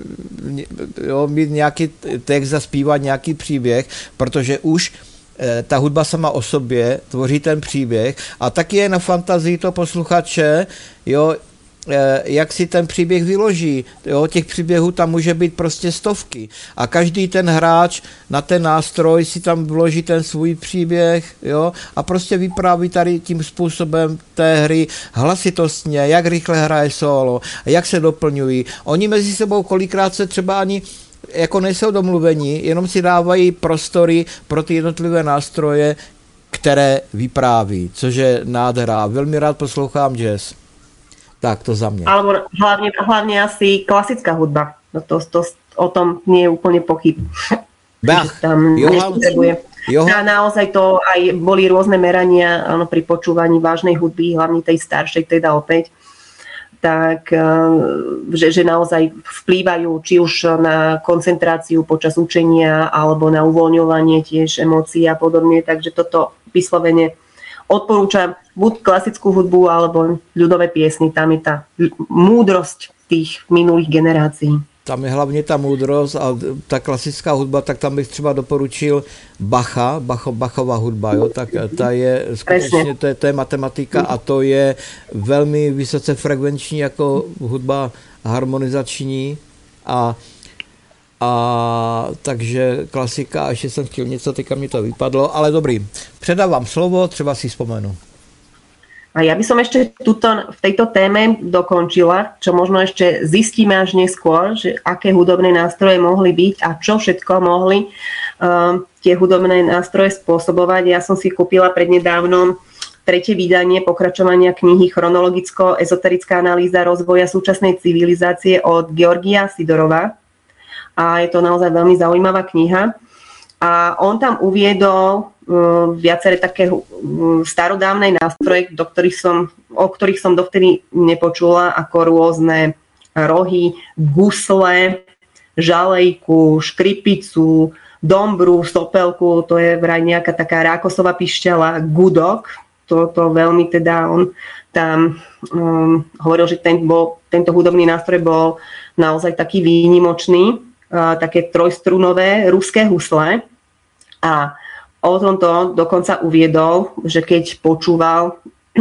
jo, mít nějaký text, zaspívat nějaký příběh, protože už eh, ta hudba sama o sobě tvoří ten příběh a taky je na fantazii to posluchače, jo, jak si ten příběh vyloží. Jo, těch příběhů tam může být prostě stovky. A každý ten hráč na ten nástroj si tam vloží ten svůj příběh, jo, a prostě vypráví tady tím způsobem té hry hlasitostně, jak rychle hraje solo, jak se doplňují. Oni mezi sebou kolikrát se třeba ani jako nejsou domluveni, jenom si dávají prostory pro ty jednotlivé nástroje, které vypráví, což je nádhera. Velmi rád poslouchám jazz. Tak, to za mě. Alebo hlavne, hlavne asi klasická hudba. No to, to, o tom nie je úplne pochyb. Bach, tam Johann, Johann. Naozaj to aj boli rôzne merania áno, pri počúvaní vážnej hudby, hlavne tej staršej, teda opäť. Tak, že, že naozaj vplývajú či už na koncentráciu počas učenia alebo na uvoľňovanie tiež emócií a podobne. Takže toto vyslovene odporúčam buď klasickú hudbu, alebo ľudové piesny. Tam je tá múdrosť tých minulých generácií. Tam je hlavně ta moudrost a ta klasická hudba, tak tam bych třeba doporučil Bacha, Bacho, Bachova hudba, jo, tak ta je skutečně, to je, to je matematika a to je velmi vysoce frekvenční jako hudba harmonizační a A takže klasika, a ještě jsem chtěl něco, teďka mi to vypadlo, ale dobrý. Předávám slovo, třeba si vzpomenu. A ja by som ešte tuto, v tejto téme dokončila, čo možno ešte zistíme až neskôr, že aké hudobné nástroje mohli byť a čo všetko mohli uh, tie hudobné nástroje spôsobovať. Ja som si kúpila prednedávnom tretie vydanie pokračovania knihy Chronologicko-ezoterická analýza rozvoja súčasnej civilizácie od Georgia Sidorova. A je to naozaj veľmi zaujímavá kniha. A on tam uviedol uh, viaceré také uh, starodávne nástroje, do ktorých som, o ktorých som dovtedy nepočula, ako rôzne rohy, gusle, žalejku, škripicu, dombru, sopelku, to je vraj nejaká taká rákosová pišťala, gudok. Toto veľmi teda on tam um, hovoril, že ten bol, tento hudobný nástroj bol naozaj taký výnimočný, uh, také trojstrunové ruské husle. A o tomto dokonca uviedol, že keď počúval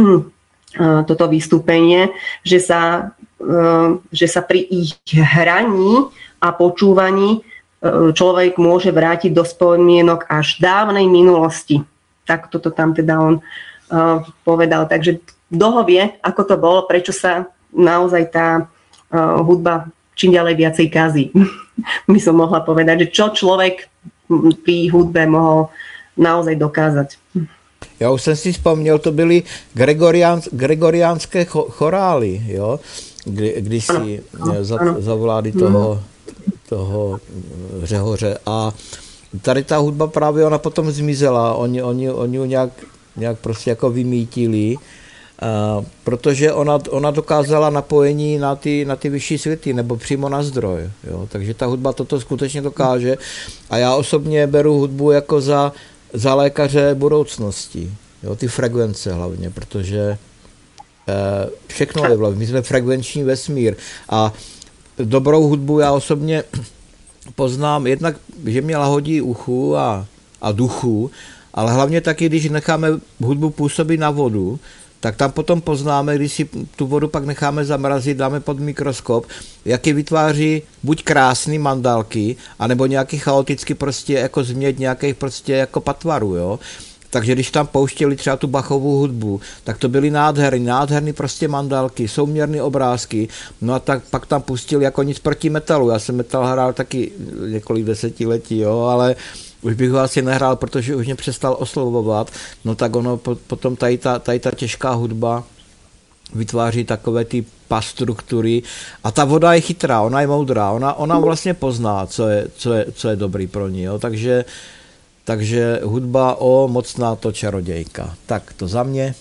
toto vystúpenie, že sa, že sa pri ich hraní a počúvaní človek môže vrátiť do spomienok až dávnej minulosti. Tak toto tam teda on povedal. Takže kto vie, ako to bolo, prečo sa naozaj tá hudba čím ďalej viacej kazí. By som mohla povedať, že čo človek pri hudbe mohl naozaj dokázat. Já už jsem si vzpomněl, to byly gregorián, gregoriánské chorály, jo? Kdy, když si za, za vlády toho, toho Řehoře. A tady ta hudba právě ona potom zmizela, oni, oni, oni ji nějak, nějak prostě jako vymítili, Uh, protože ona, ona dokázala napojení na ty, na ty vyšší světy nebo přímo na zdroj. Jo? Takže ta hudba toto skutečně dokáže a já osobně beru hudbu jako za, za lékaře budoucnosti. Jo? Ty frekvence hlavně, protože uh, všechno je vlastně. My jsme frekvenční vesmír a dobrou hudbu já osobně poznám jednak, že mě lahodí uchu a, a duchu, ale hlavně taky, když necháme hudbu působit na vodu, tak tam potom poznáme, když si tu vodu pak necháme zamrazit, dáme pod mikroskop, jaký vytváří buď krásný mandálky, anebo nějaký chaoticky prostě jako změť nějakých prostě jako patvarů, jo. Takže když tam pouštěli třeba tu Bachovou hudbu, tak to byly nádherný, nádherný prostě mandálky, souměrné obrázky, no a tak pak tam pustili jako nic proti metalu, já jsem metal hrál taky několik desetiletí, jo, ale už bych ho asi nehrál, protože už mě přestal oslovovat, no tak ono potom tady ta, tady ta těžká hudba vytváří takové ty pastruktury a ta voda je chytrá, ona je moudrá, ona, ona vlastně pozná, co je, co je, co je dobrý pro ní, jo, takže Takže hudba, o, mocná to čarodějka. Tak to za mě.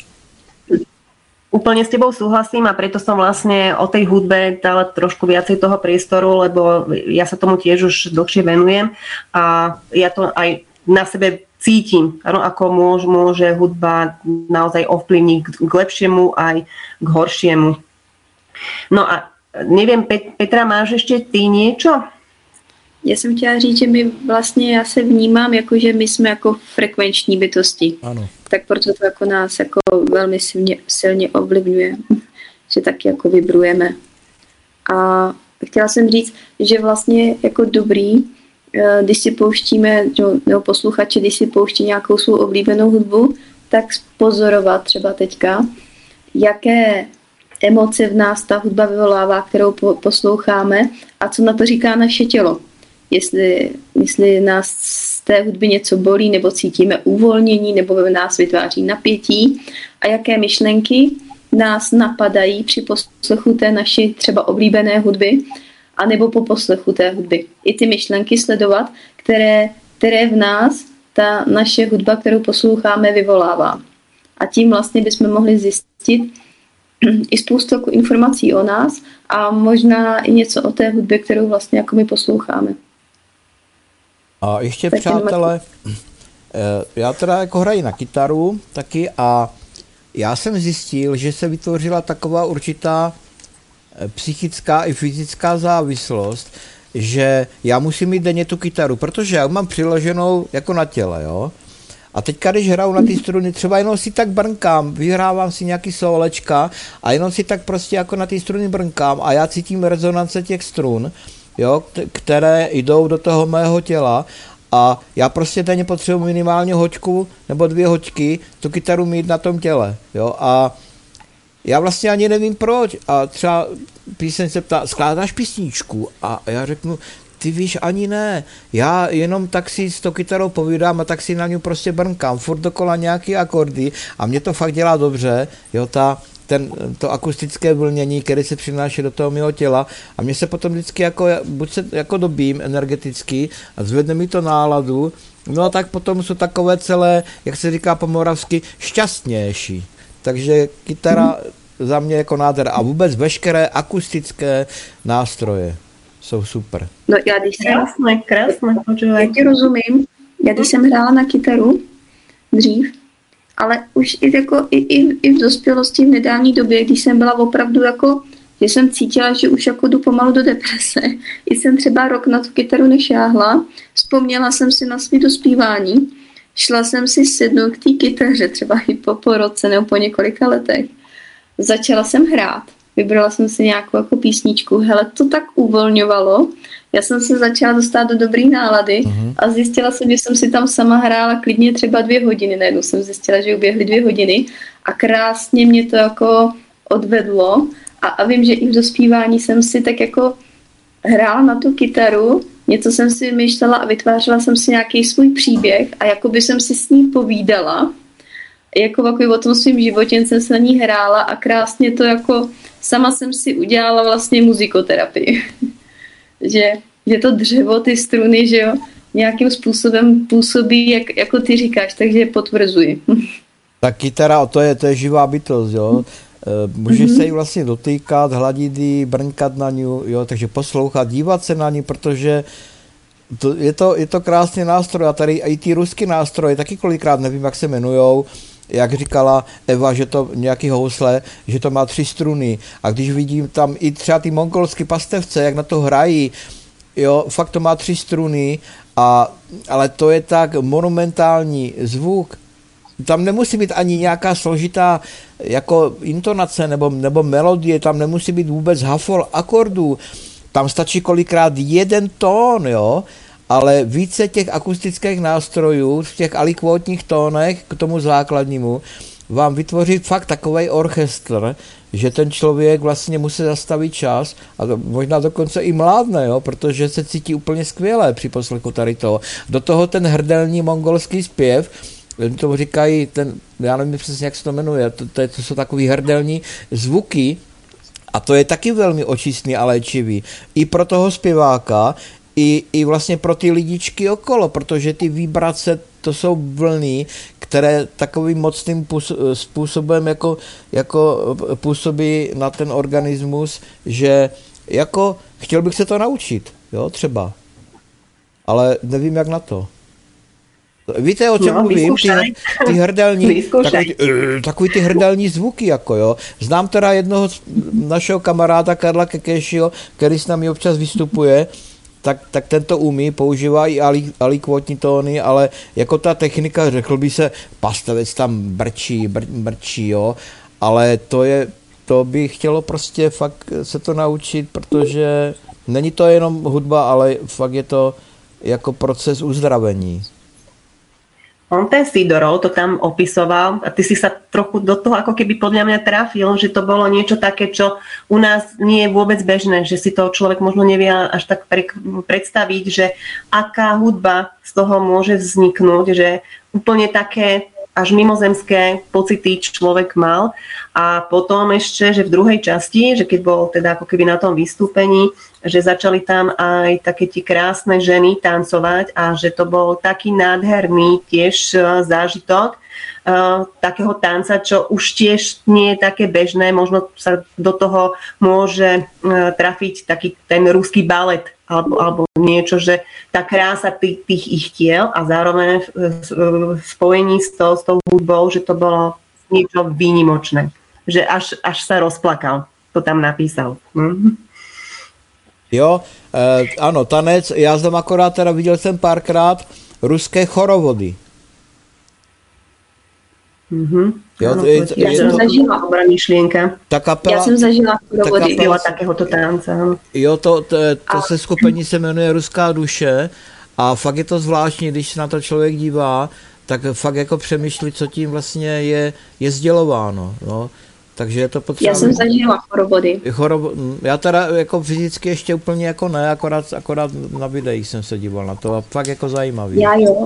Úplne s tebou súhlasím a preto som vlastne o tej hudbe dala trošku viacej toho priestoru, lebo ja sa tomu tiež už dlhšie venujem a ja to aj na sebe cítim, ano, ako môže, môže hudba naozaj ovplyvniť k lepšiemu aj k horšiemu. No a neviem, Petra, máš ešte ty niečo? Já jsem chtěla říct, že my vlastně, já se vnímám jako, že my jsme jako frekvenční bytosti. Ano. Tak proto to jako nás jako velmi silně, silně ovlivňuje, že taky jako vibrujeme. A chtěla jsem říct, že vlastně jako dobrý, když si pouštíme, nebo posluchači, když si pouští nějakou svou oblíbenou hudbu, tak pozorovat třeba teďka, jaké emoce v nás ta hudba vyvolává, kterou posloucháme a co na to říká naše tělo. Jestli, jestli nás z té hudby něco bolí, nebo cítíme uvolnění, nebo v nás vytváří napětí a jaké myšlenky nás napadají při poslechu té naší třeba oblíbené hudby, anebo po poslechu té hudby. I ty myšlenky sledovat, které, které v nás ta naše hudba, kterou posloucháme, vyvolává. A tím vlastně bychom mohli zjistit i spoustu jako informací o nás a možná i něco o té hudbě, kterou vlastně jako my posloucháme. A ještě, tak přátelé, já teda jako hraji na kytaru taky a já jsem zjistil, že se vytvořila taková určitá psychická i fyzická závislost, že já musím mít denně tu kytaru, protože já mám přiloženou jako na těle, jo. A teďka, když hraju na ty struny, třeba jenom si tak brnkám, vyhrávám si nějaký solečka a jenom si tak prostě jako na ty struny brnkám a já cítím rezonance těch strun, jo, které jdou do toho mého těla a já prostě denně potřebuji minimálně hoďku nebo dvě hoďky tu kytaru mít na tom těle, jo, a já vlastně ani nevím proč a třeba píseň se ptá, skládáš písničku a já řeknu, ty víš, ani ne, já jenom tak si s tou kytarou povídám a tak si na ní prostě brnkám, furt dokola nějaký akordy a mě to fakt dělá dobře, jo, ta Ten, to akustické vlnění, které se přináší do toho mého těla a mě se potom vždycky jako, buď se jako dobím energeticky a zvedne mi to náladu, no a tak potom jsou takové celé, jak se říká po moravsky, šťastnější. Takže kytara za mě jako nádhera a vůbec veškeré akustické nástroje jsou super. No já když jsem... Krásné, krásné, já ti rozumím, já když jsem hrála na kytaru dřív, ale už i, jako, i, i, i v dospělosti v nedávné době, když jsem byla opravdu jako, že jsem cítila, že už jako jdu pomalu do deprese. I jsem třeba rok na tu kytaru nešáhla, vzpomněla jsem si na svý dospívání, šla jsem si sednout k té kytaře, třeba i po, po roce nebo po několika letech. Začala jsem hrát, vybrala jsem si nějakou jako písničku, hele, to tak uvolňovalo, já jsem se začala dostat do dobré nálady uh-huh. a zjistila jsem, že jsem si tam sama hrála klidně třeba dvě hodiny. Najednou jsem zjistila, že uběhly dvě hodiny a krásně mě to jako odvedlo a, a vím, že i v dospívání jsem si tak jako hrála na tu kytaru, něco jsem si vymýšlela a vytvářela jsem si nějaký svůj příběh a jako by jsem si s ní povídala. Jako takový o tom svým životě jsem se na ní hrála a krásně to jako sama jsem si udělala vlastně muzikoterapii. Že, že to dřevo, ty struny, že jo, nějakým způsobem působí, jak, jako ty říkáš, takže potvrzuji. Ta kytara, to je, to je živá bytost, jo. Můžeš mm-hmm. se jí vlastně dotýkat, hladit jí, brnkat na ní, jo, takže poslouchat, dívat se na ní, protože to, je, to, je to krásný nástroj a tady i ty ruský nástroje, taky kolikrát nevím, jak se jmenujou, jak říkala Eva, že to nějaký housle, že to má tři struny a když vidím tam i třeba ty mongolské pastevce, jak na to hrají, jo, fakt to má tři struny, a, ale to je tak monumentální zvuk, tam nemusí být ani nějaká složitá jako intonace nebo, nebo melodie, tam nemusí být vůbec hafol akordů, tam stačí kolikrát jeden tón, jo, ale více těch akustických nástrojů v těch alikvotních tónech k tomu základnímu vám vytvoří fakt takovej orchestr, že ten člověk vlastně musí zastavit čas a to možná dokonce i mládne, jo, protože se cítí úplně skvěle při poslechu tady toho. Do toho ten hrdelní mongolský zpěv, to říkají, ten, já nevím přesně, jak se to jmenuje, to, to, to jsou takový hrdelní zvuky a to je taky velmi očistný a léčivý. I pro toho zpěváka, i, i vlastně pro ty lidičky okolo, protože ty vibrace, to jsou vlny, které takovým mocným způsobem jako, jako působí na ten organismus, že jako chtěl bych se to naučit, jo, třeba. Ale nevím, jak na to. Víte, o čem no, mluvím? Ty, ty hrdelní, takový, takový ty hrdelní zvuky, jako jo. Znám teda jednoho našeho kamaráda Karla Kekešiho, který s námi občas vystupuje, tak, tak ten to umí, používá i alikvotní tóny, ale jako ta technika, řekl by se, pastevec tam brčí, br, brčí, jo, ale to je, to by chtělo prostě fakt se to naučit, protože není to jenom hudba, ale fakt je to jako proces uzdravení. On ten Sidorov to tam opisoval a ty si sa trochu do toho ako keby podľa mňa trafil, že to bolo niečo také, čo u nás nie je vôbec bežné, že si to človek možno nevie až tak predstaviť, že aká hudba z toho môže vzniknúť, že úplne také až mimozemské pocity človek mal. A potom ešte, že v druhej časti, že keď bol teda ako keby na tom vystúpení, že začali tam aj také tie krásne ženy tancovať a že to bol taký nádherný tiež zážitok uh, takého tanca, čo už tiež nie je také bežné, možno sa do toho môže uh, trafiť taký ten ruský balet alebo, alebo niečo, že tá krása tých, tých ich tiel a zároveň v spojení s tou, s tou hudbou, že to bolo niečo výnimočné, že až, až sa rozplakal, to tam napísal. Hm? Jo, eh, ano, tanec, já jsem akorát teda viděl jsem párkrát ruské chorovody. Mm-hmm. Jo, ano, je, já je jsem to, zažila dobrá myšlienka. ta kapela, Já jsem zažila chorovody. Byla takéhoto tánce. jo, to, to, to se skupení se jmenuje Ruská duše a fakt je to zvláštní, když se na to člověk dívá, tak fakt jako přemýšlí, co tím vlastně je, je sdělováno, no. Takže je to potřeba. Já jsem zažila chorovody. Chorob... Já teda jako fyzicky ještě úplně jako ne, akorát, akorát na videích jsem se díval na to a fakt jako zajímavý. Já jo,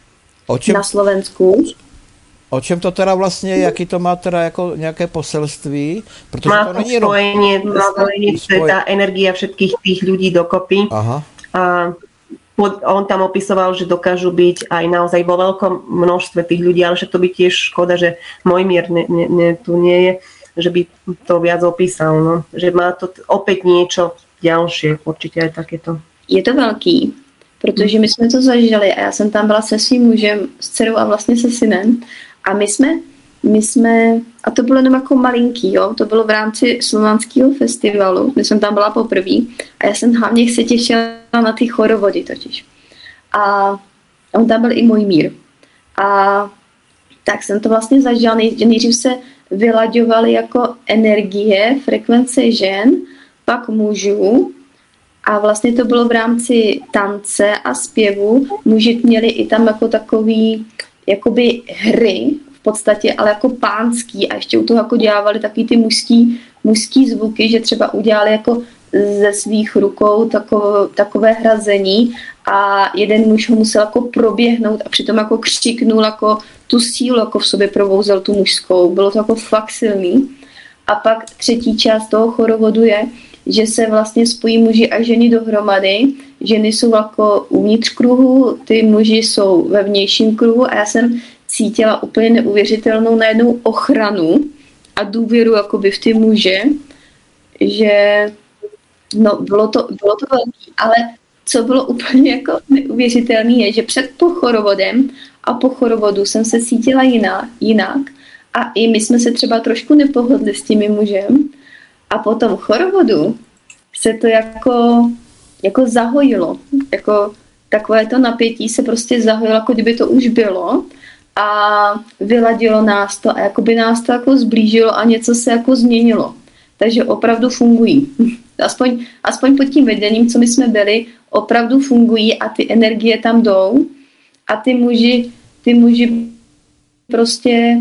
o čem, na Slovensku. O čem to teda vlastně je, jaký to má teda jako nějaké poselství? Protože má to to není jenom... spojenie, spojenie Spoj... tá energia všetkých tých ľudí dokopy. Aha. A on tam opisoval, že dokážu byť aj naozaj vo veľkom množstve tých ľudí, ale že to by tiež škoda, že Mojmír ne, ne, ne, tu nie je, že by to viac opísal, no. Že má to opäť niečo ďalšie, určitě aj takéto. Je to velký, protože my jsme to zažili a já jsem tam byla se svým mužem, s dcerou a vlastně se synem a my jsme, my jsme, a to bylo jenom jako malinký, jo, to bylo v rámci slovanského festivalu, my jsem tam byla poprvé a já jsem hlavně se těšila na ty chorovody totiž. A on tam byl i Mojmír. A tak jsem to vlastně zažila, nejdřív se vylaďovaly jako energie, frekvence žen, pak mužů a vlastně to bylo v rámci tance a zpěvu. Muži měli i tam jako takový jakoby hry v podstatě, ale jako pánský a ještě u toho jako dělávali takový ty mužský, mužský zvuky, že třeba udělali jako ze svých rukou takové, takové hrazení a jeden muž ho musel jako proběhnout a přitom jako křiknul jako tu sílu jako v sobě provouzel tu mužskou. Bylo to jako fakt silný. A pak třetí část toho chorovodu je, že se vlastně spojí muži a ženy dohromady. Ženy jsou jako uvnitř kruhu, ty muži jsou ve vnějším kruhu a já jsem cítila úplně neuvěřitelnou najednou ochranu a důvěru jakoby v ty muže, že no bylo to, bylo to velký, ale co bylo úplně jako neuvěřitelné je, že před pochorovodem a po chorovodu jsem se cítila jinak, jinak a i my jsme se třeba trošku nepohodli s tím mužem a po tom chorovodu se to jako, jako zahojilo, jako takové to napětí se prostě zahojilo, jako kdyby to už bylo a vyladilo nás to a jakoby nás to jako zblížilo a něco se jako změnilo. Takže opravdu fungují. Aspoň, aspoň pod tím vedením, co my jsme byli, opravdu fungují a ty energie tam jdou a ty muži, ty muži prostě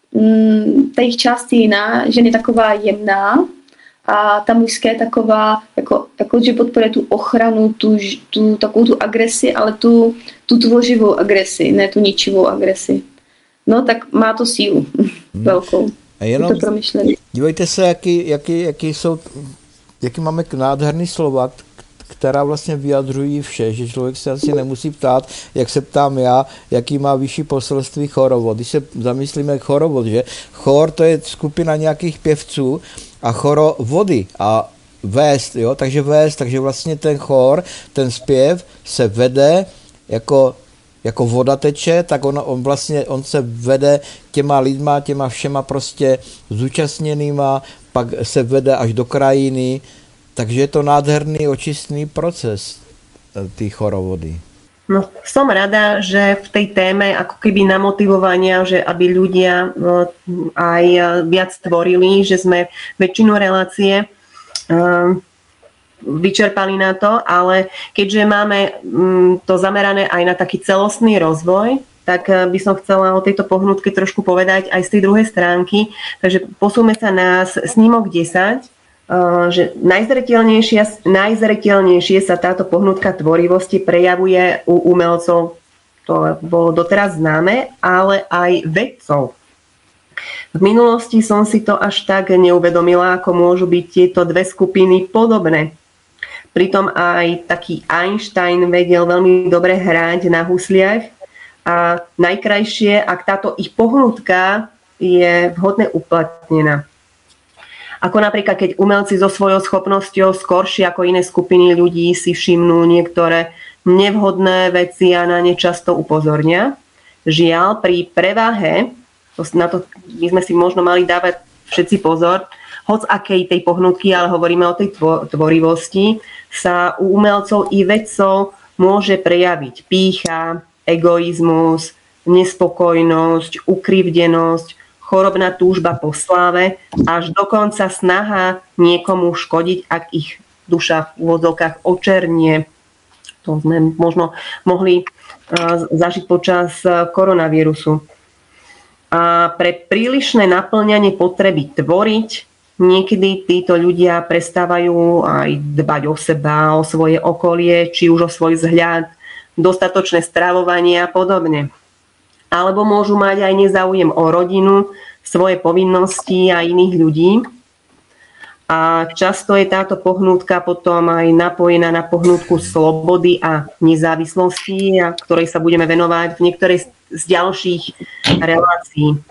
mm, ta jejich část je jiná, žena je taková jemná a ta mužská je taková, jako, jako že podporuje tu ochranu, tu, tu takovou tu agresi, ale tu, tu tvořivou agresi, ne tu ničivou agresi. No tak má to sílu hmm. velkou. A jenom to promyšlení. Dívejte se, jaký, jaký, jaký jsou, jaký máme nádherný slova, která vlastně vyjadřují vše, že člověk se asi nemusí ptát, jak se ptám já, jaký má vyšší poselství chorovod. Když se zamyslíme chorovod, že chor to je skupina nějakých pěvců a chorovody a vést, jo, takže vést, takže vlastně ten chor, ten zpěv se vede jako jako voda teče, tak on, on vlastně on se vede těma lidma, těma všema prostě zúčastněnýma, pak se vede až do krajiny, takže je to nádherný očistný proces tý chorovody. No, som rada, že v tej téme ako keby namotivovania, že aby ľudia no, aj viac tvorili, že sme väčšinu relácie um, vyčerpali na to, ale keďže máme to zamerané aj na taký celostný rozvoj, tak by som chcela o tejto pohnutke trošku povedať aj z tej druhej stránky. Takže posúme sa na snímok desať, že najzreteľnejšie, najzreteľnejšie sa táto pohnutka tvorivosti prejavuje u umelcov, to bolo doteraz známe, ale aj vedcov. V minulosti som si to až tak neuvedomila, ako môžu byť tieto dve skupiny podobné. Pritom aj taký Einstein vedel veľmi dobre hrať na husliach a najkrajšie, ak táto ich pohnutka je vhodne uplatnená. Ako napríklad, keď umelci so svojou schopnosťou skoršie ako iné skupiny ľudí si všimnú niektoré nevhodné veci a na ne často upozornia. Žiaľ, pri prevahe, to, na to by sme si možno mali dávať všetci pozor, hoc akej tej pohnutky, ale hovoríme o tej tvorivosti, sa u umelcov i vedcov môže prejaviť pýcha, egoizmus, nespokojnosť, ukrivdenosť, chorobná túžba po sláve, až dokonca snaha niekomu škodiť, ak ich duša v úvodzovkách očernie. To sme možno mohli zažiť počas koronavírusu. A pre prílišné naplňanie potreby tvoriť niekedy títo ľudia prestávajú aj dbať o seba, o svoje okolie, či už o svoj vzhľad, dostatočné stravovanie a podobne. Alebo môžu mať aj nezáujem o rodinu, svoje povinnosti a iných ľudí. A často je táto pohnutka potom aj napojená na pohnutku slobody a nezávislosti, a ktorej sa budeme venovať v niektorej z ďalších relácií.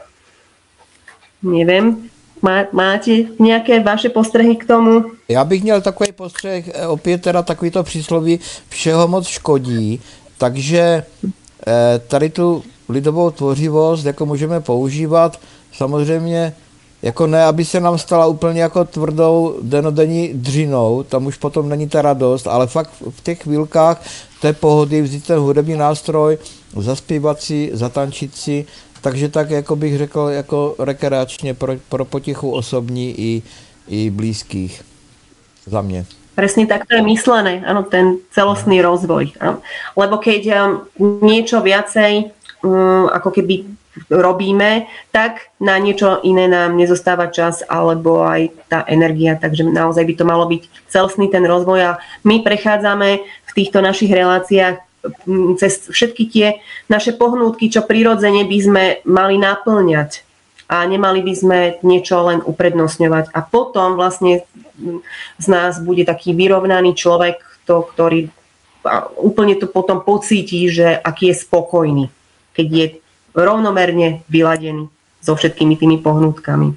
Neviem, Má, máte nějaké vaše postřehy k tomu? Já bych měl takový postřeh, opět teda takovýto přísloví, všeho moc škodí, takže tady tu lidovou tvořivost jako můžeme používat samozřejmě jako ne, aby se nám stala úplně jako tvrdou denodenní dřinou, tam už potom není ta radost, ale fakt v těch chvílkách té pohody vzít ten hudební nástroj, zaspívat si, zatančit si, takže tak, jako bych řekl, jako rekreačně pro, pro potichu osobní i, i blízkých za mě. Presne takto je myslené, áno, ten celostný rozvoj. Áno. Lebo keď niečo viacej um, ako keby robíme, tak na niečo iné nám nezostáva čas alebo aj tá energia, takže naozaj by to malo byť celostný ten rozvoj a my prechádzame v týchto našich reláciách cez všetky tie naše pohnútky, čo prirodzene by sme mali naplňať a nemali by sme niečo len uprednostňovať. A potom vlastne z nás bude taký vyrovnaný človek, to, ktorý úplne to potom pocíti, že aký je spokojný, keď je rovnomerne vyladený so všetkými tými pohnútkami.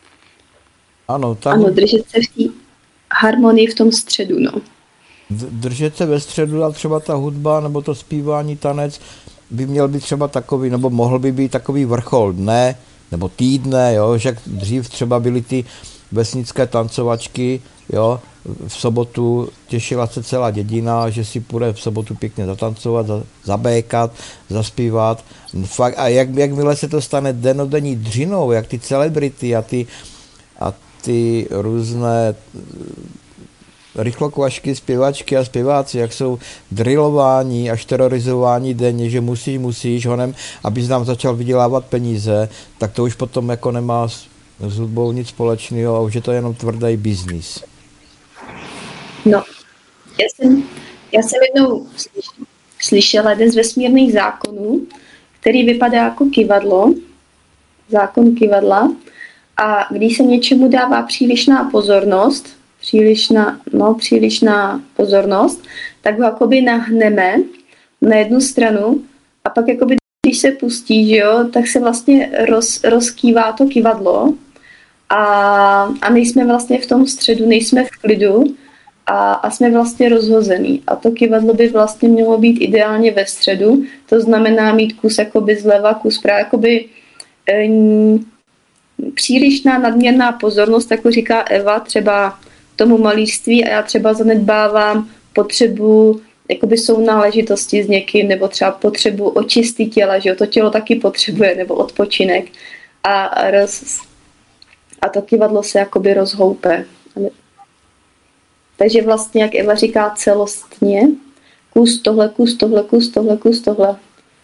Ano, tak... ano, držet se v té harmonii v tom středu, no. Držet se ve středu a třeba ta hudba nebo to zpívání, tanec by měl být třeba takový, nebo mohl by být takový vrchol dne nebo týdne, jo, že dřív třeba byly ty vesnické tancovačky, jo, v sobotu těšila se celá dědina, že si půjde v sobotu pěkně zatancovat, zabékat, zaspívat. Fakt, a jak, jakmile se to stane denodenní dřinou, jak ty celebrity a ty, a ty různé rychlokvašky, zpěvačky a zpěváci, jak jsou drillováni až terorizováni denně, že musíš, musíš honem, abys nám začal vydělávat peníze, tak to už potom jako nemá s, s hudbou nic společného a už je to jenom tvrdý biznis. No, já jsem, já jsem jednou slyšela jeden z vesmírných zákonů, který vypadá jako kyvadlo, zákon kyvadla, a když se něčemu dává přílišná pozornost, přílišná, no, přílišná pozornost, tak ho jakoby nahneme na jednu stranu a pak jakoby, když se pustí, že jo, tak se vlastně roz, rozkývá to kyvadlo a, a nejsme vlastně v tom středu, nejsme v klidu a, a jsme vlastně rozhozený. A to kyvadlo by vlastně mělo být ideálně ve středu, to znamená mít kus jakoby zleva, kus právě jakoby um, přílišná nadměrná pozornost, jako říká Eva, třeba tomu malířství a já třeba zanedbávám potřebu jakoby sounáležitosti s někým nebo třeba potřebu očistit těla, že jo, to tělo taky potřebuje, nebo odpočinek a, roz, a to kyvadlo se jakoby rozhoupe. Takže vlastně, jak Eva říká, celostně, kus tohle, kus tohle, kus tohle, kus tohle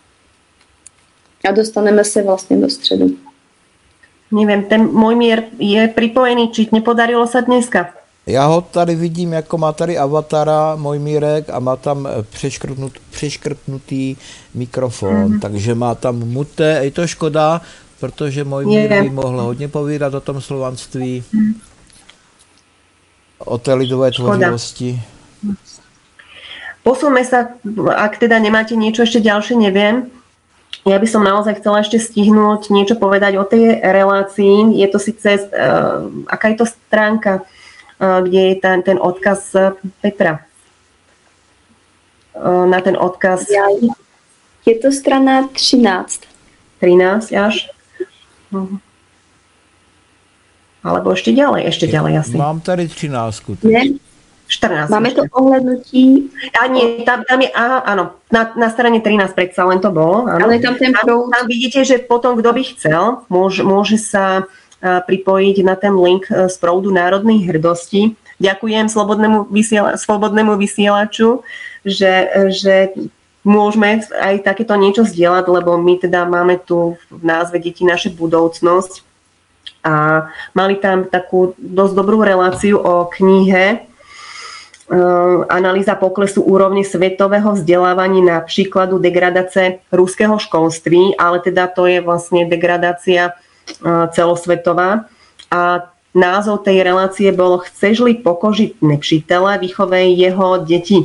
a dostaneme se vlastně do středu. Neviem, ten môj mier je pripojený, či nepodarilo sa dneska? Já ho tady vidím, jako má tady avatara, můj Mírek, a má tam přeškrtnut, přeškrtnutý mikrofon, mm-hmm. takže má tam muté, je to škoda, protože můj Mír by mohl hodně povídat o tom slovanství, mm. o té lidové tvorivosti. Posúňme sa, ak teda nemáte niečo ešte ďalšie, neviem. Ja by som naozaj chcela ešte stihnúť niečo povedať o tej relácii. Je to síce, uh, aká je to stránka, uh, kde je ten, ten odkaz Petra? Uh, na ten odkaz... Je to strana třináct. třináct až? Uh. Alebo ešte ďalej, ešte ďalej asi. Mám tady třináctku. Ne? štrnásť. Máme to ohlednutí. A nie, tam, tam je, aha, áno, na, na strane trinásť predsa len to bolo. Áno. Ale tam ten proud. Tam, tam vidíte, že potom, kto by chcel, môže, môže sa uh, pripojiť na ten link uh, z proudu národnej hrdosti. Ďakujem slobodnému, vysiela, slobodnému vysielaču, že, že môžeme aj takéto niečo zdieľať, lebo my teda máme tu v názve Deti naše budúcnosť a mali tam takú dosť dobrú reláciu o knihe Analýza poklesu úrovne svetového vzdelávania na príkladu degradácie ruského školství, ale teda to je vlastne degradácia celosvetová. A názov tej relácie bol Chceš-li pokožiť nepřítele, vychovej jeho deti.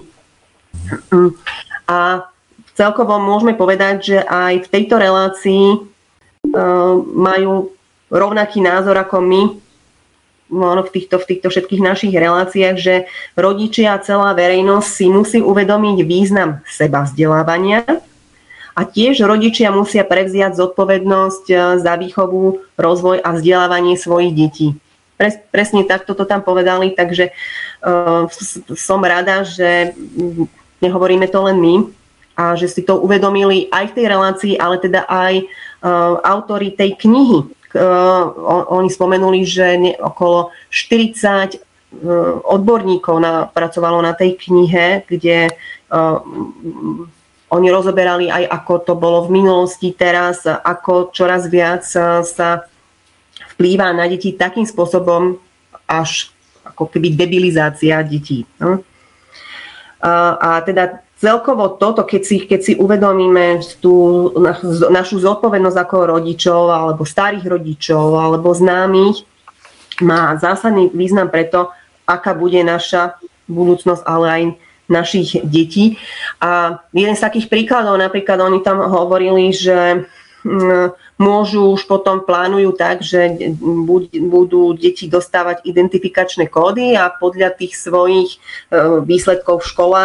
A celkovo môžeme povedať, že aj v tejto relácii majú rovnaký názor ako my, v týchto, v týchto všetkých našich reláciách, že rodičia a celá verejnosť si musí uvedomiť význam seba vzdelávania a tiež rodičia musia prevziať zodpovednosť za výchovu, rozvoj a vzdelávanie svojich detí. Pres, presne takto to tam povedali, takže uh, som rada, že nehovoríme to len my a že si to uvedomili aj v tej relácii, ale teda aj uh, autori tej knihy. Uh, oni spomenuli, že ne, okolo štyridsať uh, odborníkov na, pracovalo na tej knihe, kde uh, oni rozoberali aj, ako to bolo v minulosti, teraz, ako čoraz viac uh, sa vplýva na deti takým spôsobom, až ako keby debilizácia detí. No? Uh, a teda celkovo toto, keď si, keď si uvedomíme tú našu zodpovednosť ako rodičov, alebo starých rodičov, alebo známych, má zásadný význam preto, aká bude naša budúcnosť, ale aj našich detí. A jeden z takých príkladov, napríklad oni tam hovorili, že môžu už potom plánujú tak, že budú deti dostávať identifikačné kódy a podľa tých svojich výsledkov v školách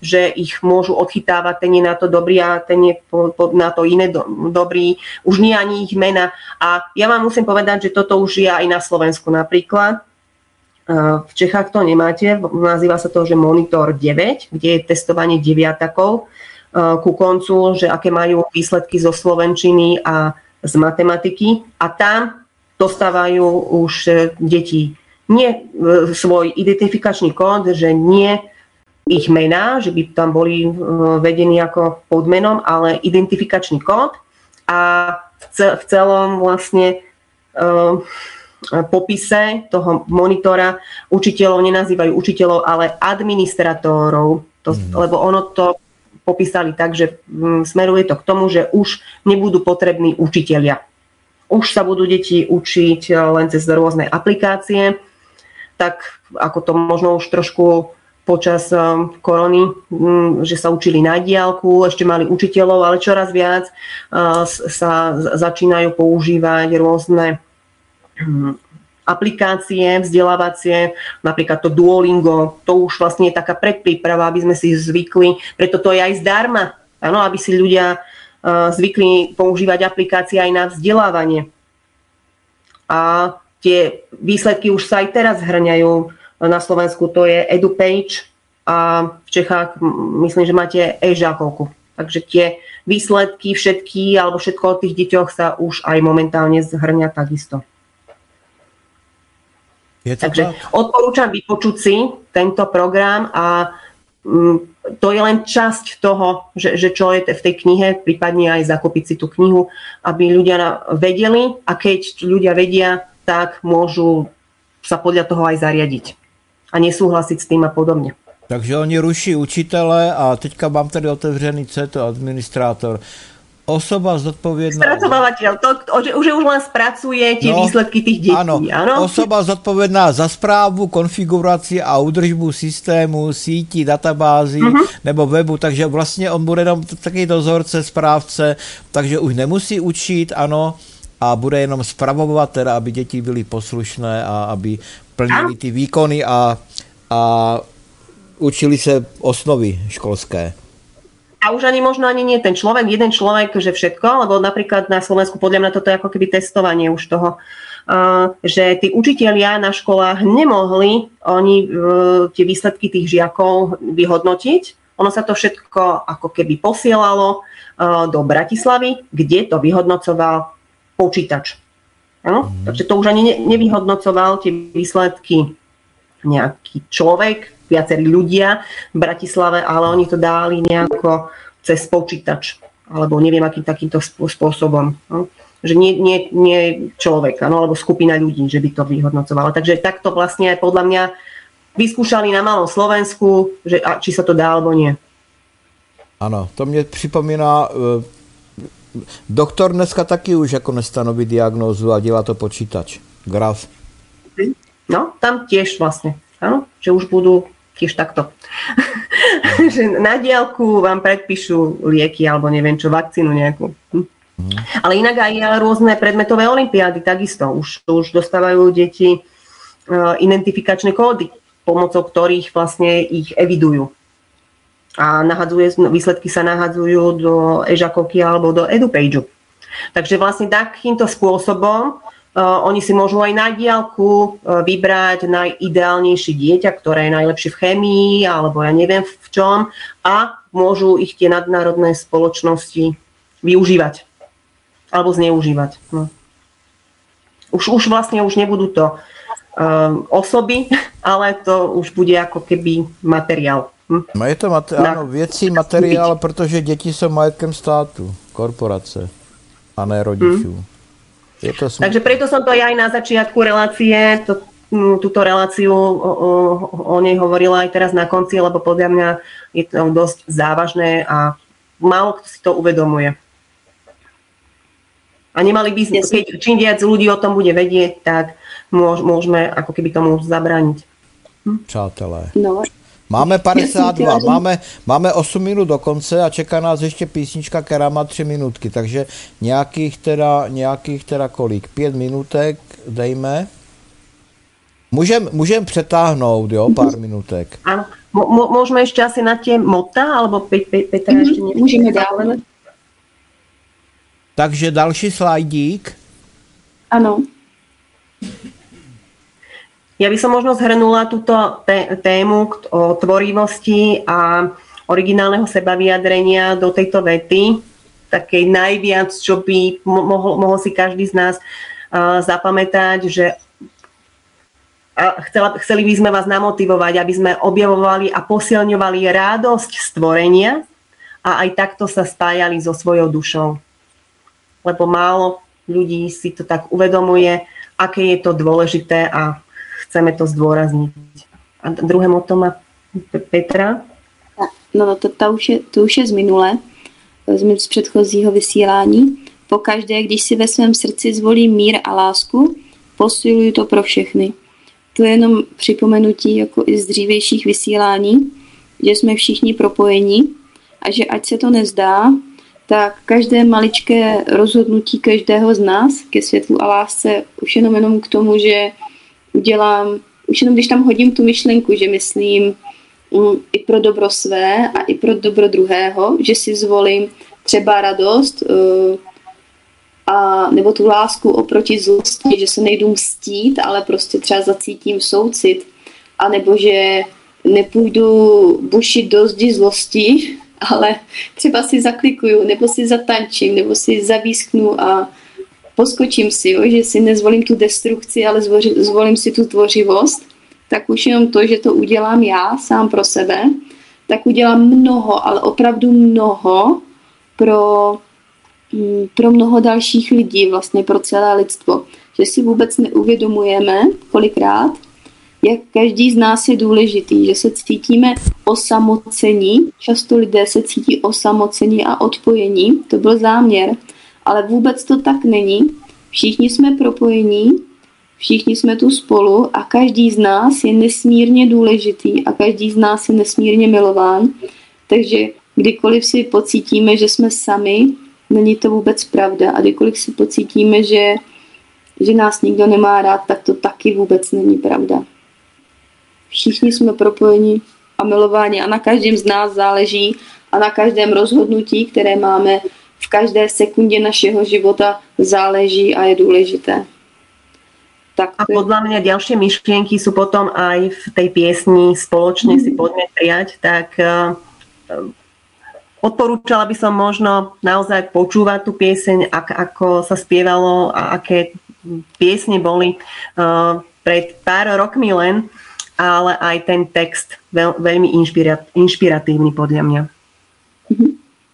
že ich môžu odchytávať, ten je na to dobrý a ten je na to iné do, dobrý. Už nie ani ich mena. A ja vám musím povedať, že toto už je aj na Slovensku napríklad. V Čechách to nemáte, nazýva sa to, že Monitor deväť, kde je testovanie deviatakov ku koncu, že aké majú výsledky zo slovenčiny a z matematiky. A tam dostávajú už deti nie svoj identifikačný kód, že nie ich mená, že by tam boli vedení ako pod menom, ale identifikačný kód a v celom vlastne popise toho monitora učiteľov nenazývajú učiteľov, ale administratorov, to, mm. lebo ono to popísali tak, že smeruje to k tomu, že už nebudú potrební učitelia. Už sa budú deti učiť len cez rôzne aplikácie, tak ako to možno už trošku počas korony, že sa učili na diaľku, ešte mali učiteľov, ale čoraz viac sa začínajú používať rôzne aplikácie vzdelávacie, napríklad to Duolingo, to už vlastne je taká predpríprava, aby sme si zvykli, preto to je aj zdarma, áno, aby si ľudia zvykli používať aplikácie aj na vzdelávanie. A tie výsledky už sa aj teraz zhrňajú na Slovensku, to je EduPage a v Čechách myslím, že máte e-žákovku. Takže tie výsledky všetky alebo všetko o tých deťoch sa už aj momentálne zhrňa takisto. Je to Takže tak? Odporúčam vypočuť si tento program a to je len časť toho, že, že čo je v tej knihe, prípadne aj zakúpiť si tú knihu, aby ľudia vedeli a keď ľudia vedia, tak môžu sa podľa toho aj zariadiť a nesúhlasiť s tým a podobne. Takže oni ruší učitele a teďka mám tady otevřený C to administrátor. Osoba zodpovedná... Spracovateľ, to, že už, už len spracuje tie no, výsledky tých detí. Áno, áno, osoba zodpovedná za správu, konfiguraci a údržbu systému, sítí, databázy uh-huh. nebo webu, takže vlastně on bude jenom taký dozorce, správce, takže už nemusí učit, ano, a bude jenom spravovat, teda, aby děti byly poslušné a aby plnili ty výkony a, a učili se osnovy školské. A už ani možno ani nie ten človek, jeden človek, že všetko, lebo napríklad na Slovensku podľa mňa toto je ako keby testovanie už toho, že tí učitelia na školách nemohli oni tie výsledky tých žiakov vyhodnotiť. Ono sa to všetko ako keby posielalo do Bratislavy, kde to vyhodnocoval počítač. Ano? Mm. Takže to už ani nevyhodnocoval tie výsledky nejaký človek, viacerí ľudia v Bratislave, ale oni to dali nejako cez počítač, alebo neviem, akým takýmto spôsobom. No? Že nie, nie, nie človek, no, alebo skupina ľudí, že by to vyhodnocovala. Takže takto vlastne podľa mňa vyskúšali na malom Slovensku, že, a, či sa to dá, alebo nie. Ano, to mě připomíná, doktor dneska taky už jako nestanoví diagnózu a dělá to počítač. Graf. No, tam tiež vlastne, áno, že už budú tiež takto. Že na diaľku vám predpíšu lieky alebo neviem čo, vakcínu nejakú. Hm. Mm. Ale inak aj rôzne predmetové olympiády takisto. Už, už dostávajú deti uh, identifikačné kódy, pomocou ktorých vlastne ich evidujú. A nahadzuje, výsledky sa nahadzujú do e-žákovky alebo do EduPageu. Takže vlastne takýmto spôsobom Uh, oni si môžu aj na diaľku uh, vybrať najideálnejšie dieťa, ktoré je najlepšie v chémii alebo ja neviem v čom a môžu ich tie nadnárodné spoločnosti využívať alebo zneužívať. No. Už, už vlastne už nebudú to um, osoby, ale to už bude ako keby materiál. Hm? No je to mate- áno, věcí materiál, protože děti jsou majetkem státu, korporace a ne rodičů. Hm? Sm- Takže preto som to aj na začiatku relácie, to, túto reláciu o, o, o nej hovorila aj teraz na konci, lebo podľa mňa je to dosť závažné a málo kto si to uvedomuje. A nemali by sme, keď čím viac ľudí o tom bude vedieť, tak môž, môžeme ako keby tomu zabrániť. Hm? Přátelé. No. Máme padesát dva, máme, máme osm minut do konce a čeká nás ještě písnička, která má tři minutky, takže nějakých teda, nějakých teda kolik? Pět minutek dejme. Můžem, můžem přetáhnout, jo, pár minutek. Áno, Môžeme ešte asi na tie mota, alebo Petra mm-hmm. ešte nie? Můžeme dále. Takže další slajdík. Ano. Ja by som možno zhrnula túto tému o tvorivosti a originálneho sebavyjadrenia do tejto vety. Takej najviac, čo by mohol, mohol si každý z nás uh, zapamätať, že a chcela, chceli by sme vás namotivovať, aby sme objavovali a posilňovali radosť stvorenia a aj takto sa spájali so svojou dušou. Lebo málo ľudí si to tak uvedomuje, aké je to dôležité a chceme to zdôrazniť. A druhé motto má Petra. No to, to, už je, to už je z minule, z předchozího vysílání. Pokaždé, když si ve svém srdci zvolím mír a lásku, posiluju to pro všechny. To je jenom připomenutí jako i z dřívějších vysílání, že jsme všichni propojení a že ať se to nezdá, tak každé maličké rozhodnutí každého z nás ke světlu a lásce už jenom jenom k tomu, že udělám, už jenom když tam hodím tu myšlenku, že myslím um, i pro dobro své a i pro dobro druhého, že si zvolím třeba radost uh, a nebo tu lásku oproti zlosti, že se nejdu mstít, ale prostě třeba zacítím soucit, a nebo že nepůjdu bušit do zdi zlosti, ale třeba si zaklikuju, nebo si zatančím, nebo si zavísknu a poskočím si, jo, že si nezvolím tu destrukci, ale zvoři, zvolím si tu tvořivost, tak už jenom to, že to udělám já sám pro sebe, tak udělám mnoho, ale opravdu mnoho pro pro mnoho dalších lidí, vlastně pro celé lidstvo. Že si vůbec neuvědomujeme kolikrát, jak každý z nás je důležitý, že se cítíme osamocení, často lidé se cítí osamocení a odpojení, to byl záměr, ale vůbec to tak není. Všichni jsme propojení, všichni jsme tu spolu a každý z nás je nesmírně důležitý a každý z nás je nesmírně milován, takže kdykoliv si pocítíme, že jsme sami, není to vůbec pravda. A kdykoliv si pocítíme, že, že nás nikdo nemá rád, tak to taky vůbec není pravda. Všichni jsme propojeni a milováni a na každém z nás záleží a na každém rozhodnutí, které máme v každé sekundě našeho života, záleží a je důležité. Tak a podľa mňa ďalšie myšlienky sú potom aj v tej piesni Spoločne si poďme prijať, tak uh, odporúčala by som možno naozaj počúvať tú pieseň, ak, ako sa spievalo a aké piesne boli uh, pred pár rokmi len, ale aj ten text veľ, veľmi inšpira, inšpiratívny podľa mňa. Mm-hmm.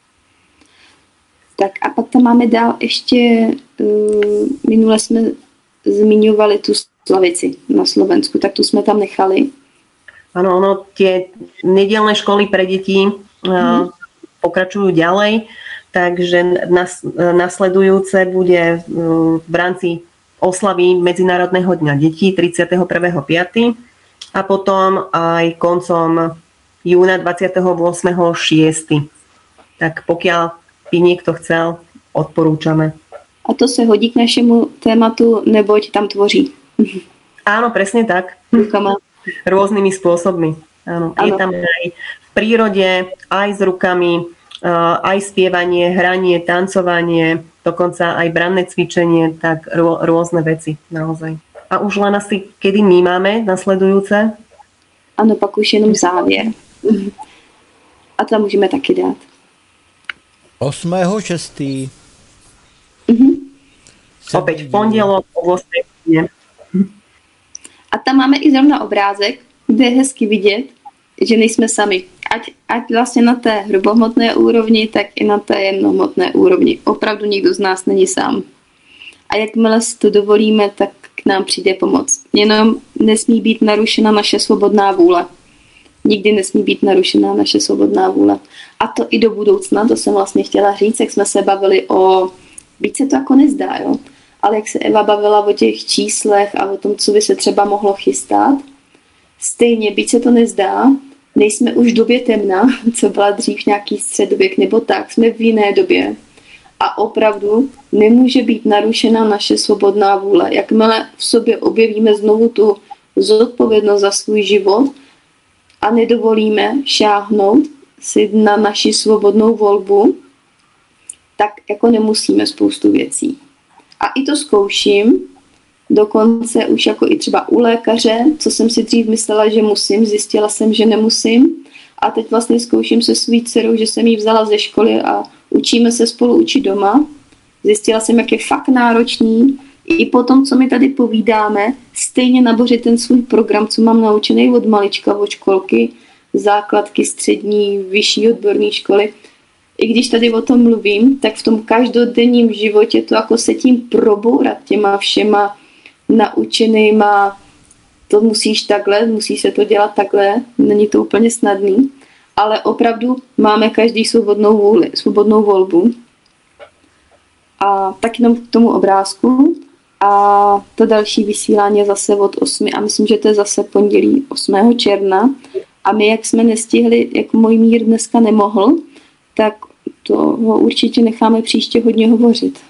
Tak a pak tam máme dál ještě, uh, minule jsme zmiňovali tu Slavici na Slovensku, tak tu jsme tam nechali. Áno, ono, tie nedelné školy pre deti uh, mm. pokračujú ďalej, takže nas, nasledujúce bude v rámci oslavy Medzinárodného dňa detí tridsiateho prvého piateho a potom aj koncom júna dvadsiateho ôsmeho šiesteho Tak pokiaľ by niekto chcel, odporúčame. A to se hodí k našemu tématu, neboť tam tvoří. Áno, presne tak. Rukama. Rôznymi spôsobmi. Áno. Je tam aj v prírode, aj s rukami, aj spievanie, hranie, tancovanie, dokonca aj branné cvičenie, tak rô, rôzne veci naozaj. A už len asi, kedy my máme nasledujúce? Ano, pak už jenom závěr. A tam můžeme taky dát. osmého šestého Uh-huh. Opäť v pondelok o ôsmej hodine. A tam máme i zrovna obrázek, kde je hezky vidět, že nejsme sami. Ať, ať vlastně na té hrubohmotné úrovni, tak i na té jemnohmotné úrovni. Opravdu nikdo z nás není sám. A jakmile si to dovolíme, tak k nám přijde pomoc. Jenom nesmí být narušena naše svobodná vůle. Nikdy nesmí být narušená naše svobodná vůle. A to i do budoucna, to jsem vlastně chtěla říct, jak jsme se bavili o... Víc se to jako nezdá, jo? Ale jak se Eva bavila o těch číslech a o tom, co by se třeba mohlo chystat, stejně, byť se to nezdá, nejsme už v době temna, co byla dřív nějaký středověk nebo tak, jsme v jiné době. A opravdu nemůže být narušena naše svobodná vůle. Jakmile v sobě objevíme znovu tu zodpovědnost za svůj život a nedovolíme šáhnout si na naši svobodnou volbu, tak jako nemusíme spoustu věcí. A i to zkouším, dokonce už jako i třeba u lékaře, co jsem si dřív myslela, že musím, zjistila jsem, že nemusím. A teď vlastně zkouším se svou dcerou, že jsem ji vzala ze školy a učíme se spolu učit doma. Zjistila jsem, jak je fakt náročný. I po tom, co my tady povídáme, stejně nabořit ten svůj program, co mám naučený od malička, od školky, základky, střední, vyšší odborné školy. I když tady o tom mluvím, tak v tom každodenním životě to jako se tím probourat těma všema naučenýma, to musíš takhle, musí se to dělat takhle, není to úplně snadný, ale opravdu máme každý svobodnou vůli, svobodnou volbu. A tak jenom k tomu obrázku. A to další vysílání je zase od osmi a myslím, že to je zase pondělí osmého června. A my, jak jsme nestihli, jak můj mír dneska nemohl, tak to ho určitě necháme příště hodně hovořit.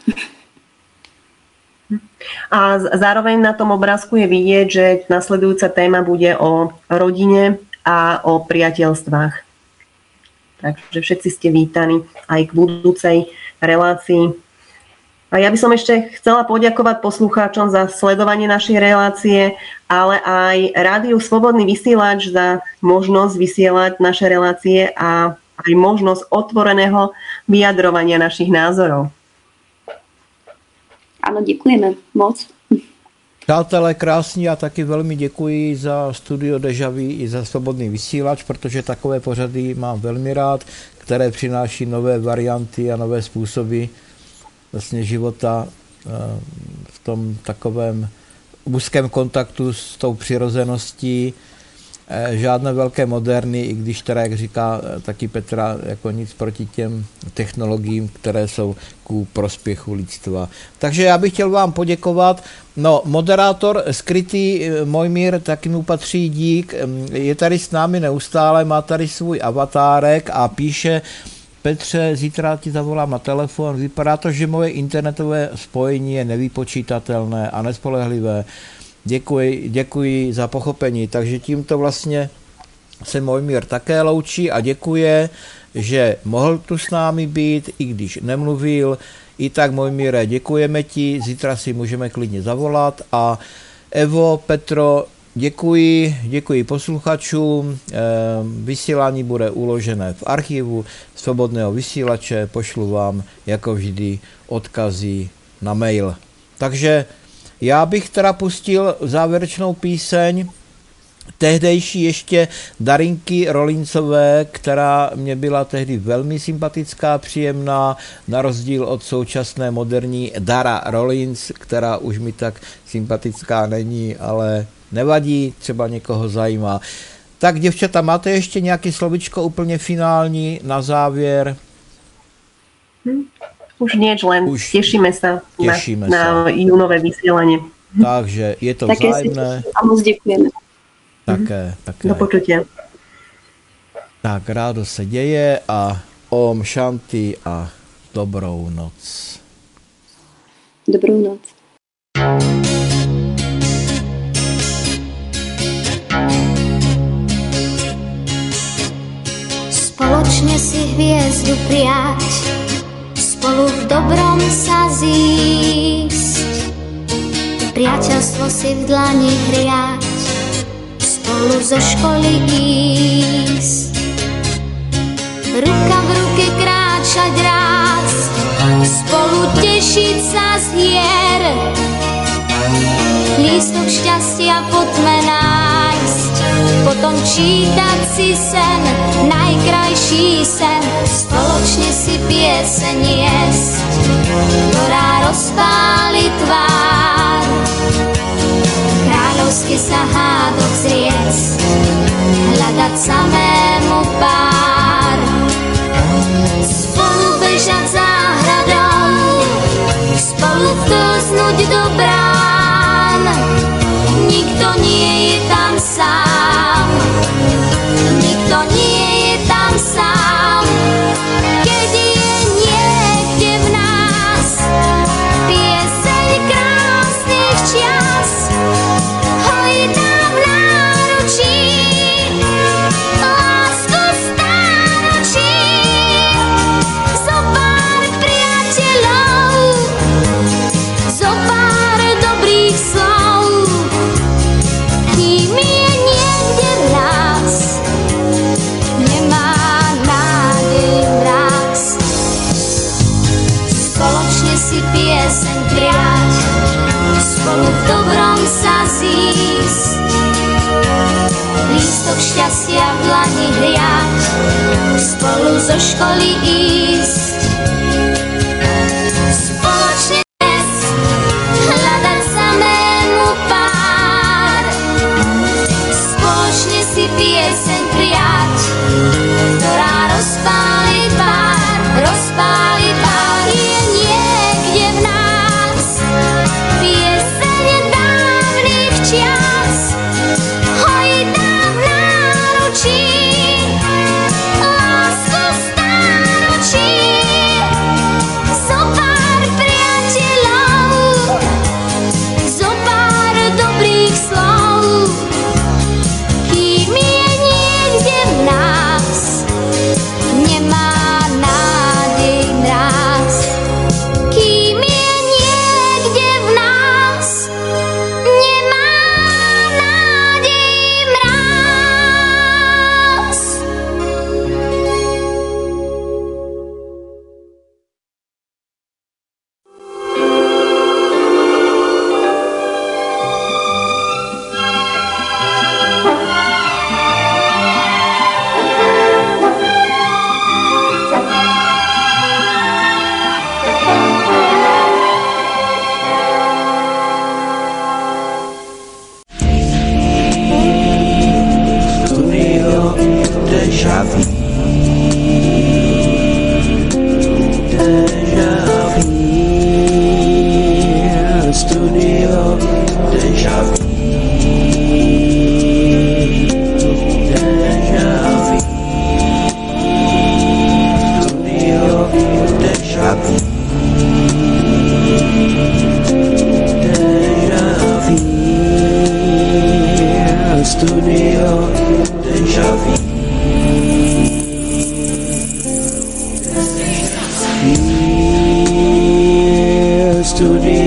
A zároveň na tom obrázku je vidieť, že nasledujúca téma bude o rodine a o priateľstvách. Takže všetci ste vítaní aj k budúcej relácii. A ja by som ešte chcela poďakovať poslucháčom za sledovanie našej relácie, ale aj Rádiu Slobodný vysielač za možnosť vysielať naše relácie a aj možnosť otvoreného vyjadrovania našich názorov. Ano, děkujeme moc. Přátelé, krásní, já taky velmi děkuji za Studio Deja Vu i za Svobodný vysílač, protože takové pořady mám velmi rád, které přináší nové varianty a nové způsoby vlastně života v tom takovém úzkém kontaktu s tou přirozeností. Žádné velké moderny, i když teda, jak říká taky Petra, jako nic proti těm technologiím, které jsou ku prospěchu lidstva. Takže já bych chtěl vám poděkovat. No, moderátor skrytý Mojmír, taky mu patří dík, je tady s námi neustále, má tady svůj avatárek a píše: Petře, zítra ti zavolám na telefon, vypadá to, že moje internetové spojení je nevypočítatelné a nespolehlivé. Děkuji, děkuji za pochopení. Takže tímto vlastně se Mojmír také loučí a děkuje, že mohl tu s námi být, i když nemluvil. I tak, Mojmíre, děkujeme ti, zítra si můžeme klidně zavolat. A Evo, Petro, děkuji, děkuji posluchačům. Vysílání bude uložené v archivu Svobodného vysílače, pošlu vám jako vždy odkazy na mail. Takže já bych teda pustil závěrečnou píseň tehdejší ještě Darinky Rolincové, která mě byla tehdy velmi sympatická, příjemná, na rozdíl od současné moderní Dara Rollins, která už mi tak sympatická není, ale nevadí, třeba někoho zajímá. Tak, děvčata, máte ještě nějaké slovičko úplně finální na závěr? Hm. Už nieč, len Už tešíme sa tešíme na, sa. na júnové vysielanie. Takže je to vzájemné. A moc děkujeme. Také, také. Do počutia. Tak, rádo se děje a Om Shanti a dobrou noc. Dobrou noc. Spoločne si hviezdu prijať, spolu v dobrom sa zísť, priateľstvo si v dlani hriať, spolu zo školy ísť, ruka v ruke kráčať raz, spolu tešiť sa z hier, lístok šťastia po tme nájsť, potom čítať si sen, najkrajší sen, spoločne si pieseň jesť, ktorá rozpáli tvár, kráľovsky sa hádok zriecť, hľadať samému pár, spolu bežať záhradou, spolu vklznúť do brán, nikto nie je tam sám, nikto nie je tam sám, keď je niekde v nás pieseň krásnych čias, hojí tam v náručí, hriať, spolu zo školy ísť. Spoločne dnes hľadať samému pár, spoločne si pieseň prijať, ktorá rozpáli tvár, rozpáli tvár. Je niekde v nás pieseň dávnych čias, hojí tam v náručí lásku stáročí. Zopár priateľov, zopár dobrých slov, kým je niekde v nás, nemá nádej mráz. Kým je niekde v nás, nemá nádej mráz. Studio Deja Vu. Deja Vu. Studio Deja Vu. Deja Vu. Studio Deja Vu. Deja Vu. Studio Deja Vu. Studio